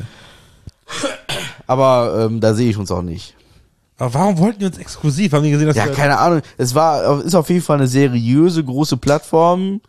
Aber ähm, da sehe ich uns auch nicht. Aber warum wollten die uns exklusiv? Haben die gesehen, dass Ja, wir... keine Ahnung. Es war, ist auf jeden Fall eine seriöse, große Plattform.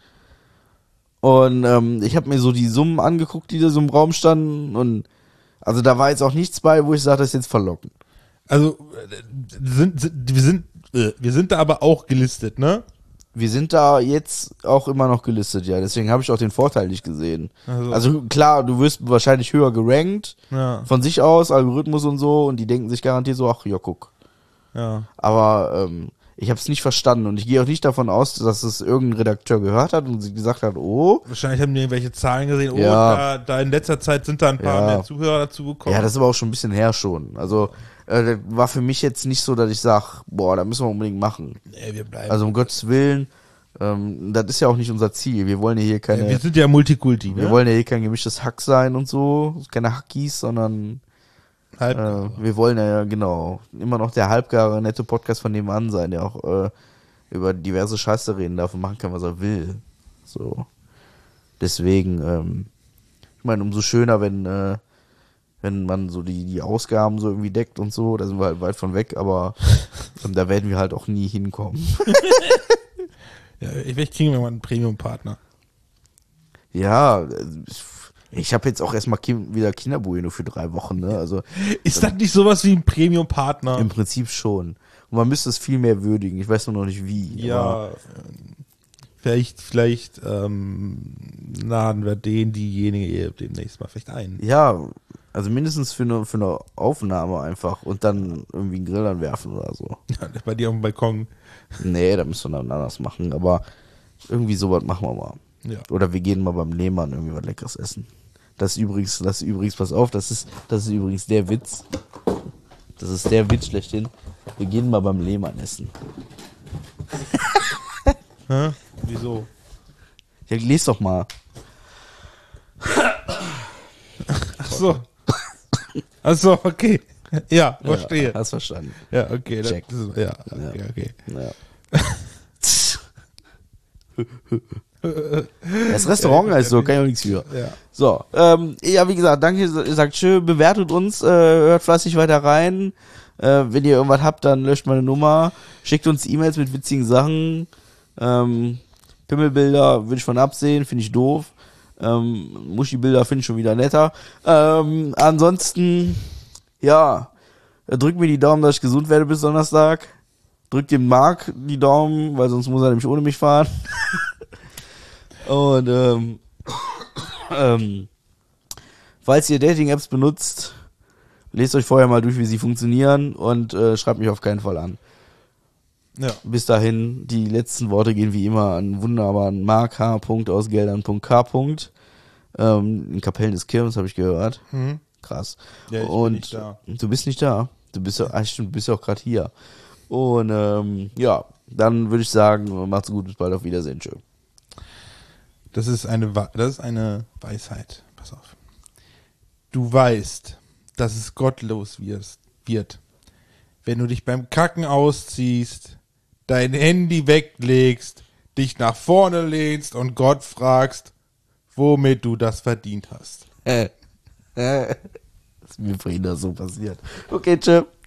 Und ähm, ich habe mir so die Summen angeguckt, die da so im Raum standen. Und also da war jetzt auch nichts bei, wo ich sage, das ist jetzt verlockend. Also, äh, sind, sind, wir sind, äh, wir sind da aber auch gelistet, ne? Wir sind da jetzt auch immer noch gelistet, ja. Deswegen habe ich auch den Vorteil nicht gesehen. Also- Also klar, du wirst wahrscheinlich höher gerankt. Ja. Von sich aus, Algorithmus und so. Und die denken sich garantiert so, ach ja, guck. Ja. Aber ähm, ich habe es nicht verstanden. Und ich gehe auch nicht davon aus, dass es irgendein Redakteur gehört hat und sie gesagt hat, oh. Wahrscheinlich haben die irgendwelche Zahlen gesehen. Oh, Ja. da, da in letzter Zeit sind da ein paar Ja. mehr Zuhörer dazu gekommen. Ja, das ist aber auch schon ein bisschen her schon. Also äh, das war für mich jetzt nicht so, dass ich sage, boah, da müssen wir unbedingt machen. Nee, wir bleiben. Also um Gottes Willen, ähm, das ist ja auch nicht unser Ziel. Wir wollen ja hier keine, ja, wir sind ja Multikulti, wir ne? wollen ja hier kein gemischtes Hack sein und so, keine Hackies, sondern Halb, äh, wir wollen ja genau immer noch der halbgare nette Podcast von nebenan sein, der auch äh, über diverse Scheiße reden darf und machen kann, was er will. So. Deswegen, ähm, ich meine, umso schöner, wenn äh, wenn man so die, die Ausgaben so irgendwie deckt und so, da sind wir halt weit von weg, aber ähm, da werden wir halt auch nie hinkommen. ja, vielleicht kriegen wir mal einen Premium-Partner. Ja, äh, ich habe jetzt auch erstmal Kim, wieder Kinderbueno für drei Wochen, ne? Also Ist das nicht sowas wie ein Premium-Partner? im Prinzip schon. Und man müsste es viel mehr würdigen. Ich weiß nur noch nicht wie. aber- Ja, ähm, vielleicht, vielleicht ähm, laden wir den, diejenige demnächst mal vielleicht ein. Ja, also mindestens für eine, für eine Aufnahme einfach und dann irgendwie einen Grill anwerfen oder so. Bei dir auf dem Balkon. Nee, da müssen wir dann anders machen, aber irgendwie sowas machen wir mal. Ja. Oder wir gehen mal beim Lehmann irgendwie was Leckeres essen. Das ist übrigens, das ist übrigens, pass auf, das ist, das ist übrigens der Witz. Das ist der Witz schlechthin. Wir gehen mal beim Lehmann essen. Hä? Wieso? Ja, les doch mal. Ach so. Ach so, okay. Ja, verstehe. Ja, hast verstanden. Ja, okay. Das, Check. das ist, ja, okay, okay. Ja. Das Restaurant heißt so, kann ich auch nichts für. Ja. So, ähm, ja, wie gesagt, danke, ihr sagt schön, bewertet uns, äh, hört fleißig weiter rein. Äh, wenn ihr irgendwas habt, dann löscht meine Nummer. Schickt uns E-Mails mit witzigen Sachen. Ähm, Pimmelbilder würde ich von absehen, finde ich doof. Ähm, Muschi-Bilder finde ich schon wieder netter. Ähm, ansonsten, ja, drückt mir die Daumen, dass ich gesund werde bis Donnerstag. Drückt dem Marc die Daumen, weil sonst muss er nämlich ohne mich fahren. Und ähm, ähm, falls ihr Dating-Apps benutzt, lest euch vorher mal durch, wie sie funktionieren und äh, schreibt mich auf keinen Fall an. Ja. Bis dahin, die letzten Worte gehen wie immer an wunderbaren Marc H. aus Geldern.k. Ähm, in Kapellen des Kirmes, habe ich gehört. Mhm. Krass. Ja, ich und bin nicht da. Du bist nicht da. Du bist ja, ah, stimmt, du bist ja auch gerade hier. Und ähm, ja, dann würde ich sagen, macht's gut, bis bald, auf Wiedersehen, tschö. Das ist eine, Wa- das ist eine Weisheit. Pass auf. Du weißt, dass es gottlos wirst, wird, wenn du dich beim Kacken ausziehst, dein Handy weglegst, dich nach vorne lehnst und Gott fragst, womit du das verdient hast. Äh, äh, das ist mir vorhin da so passiert. Okay, tschö.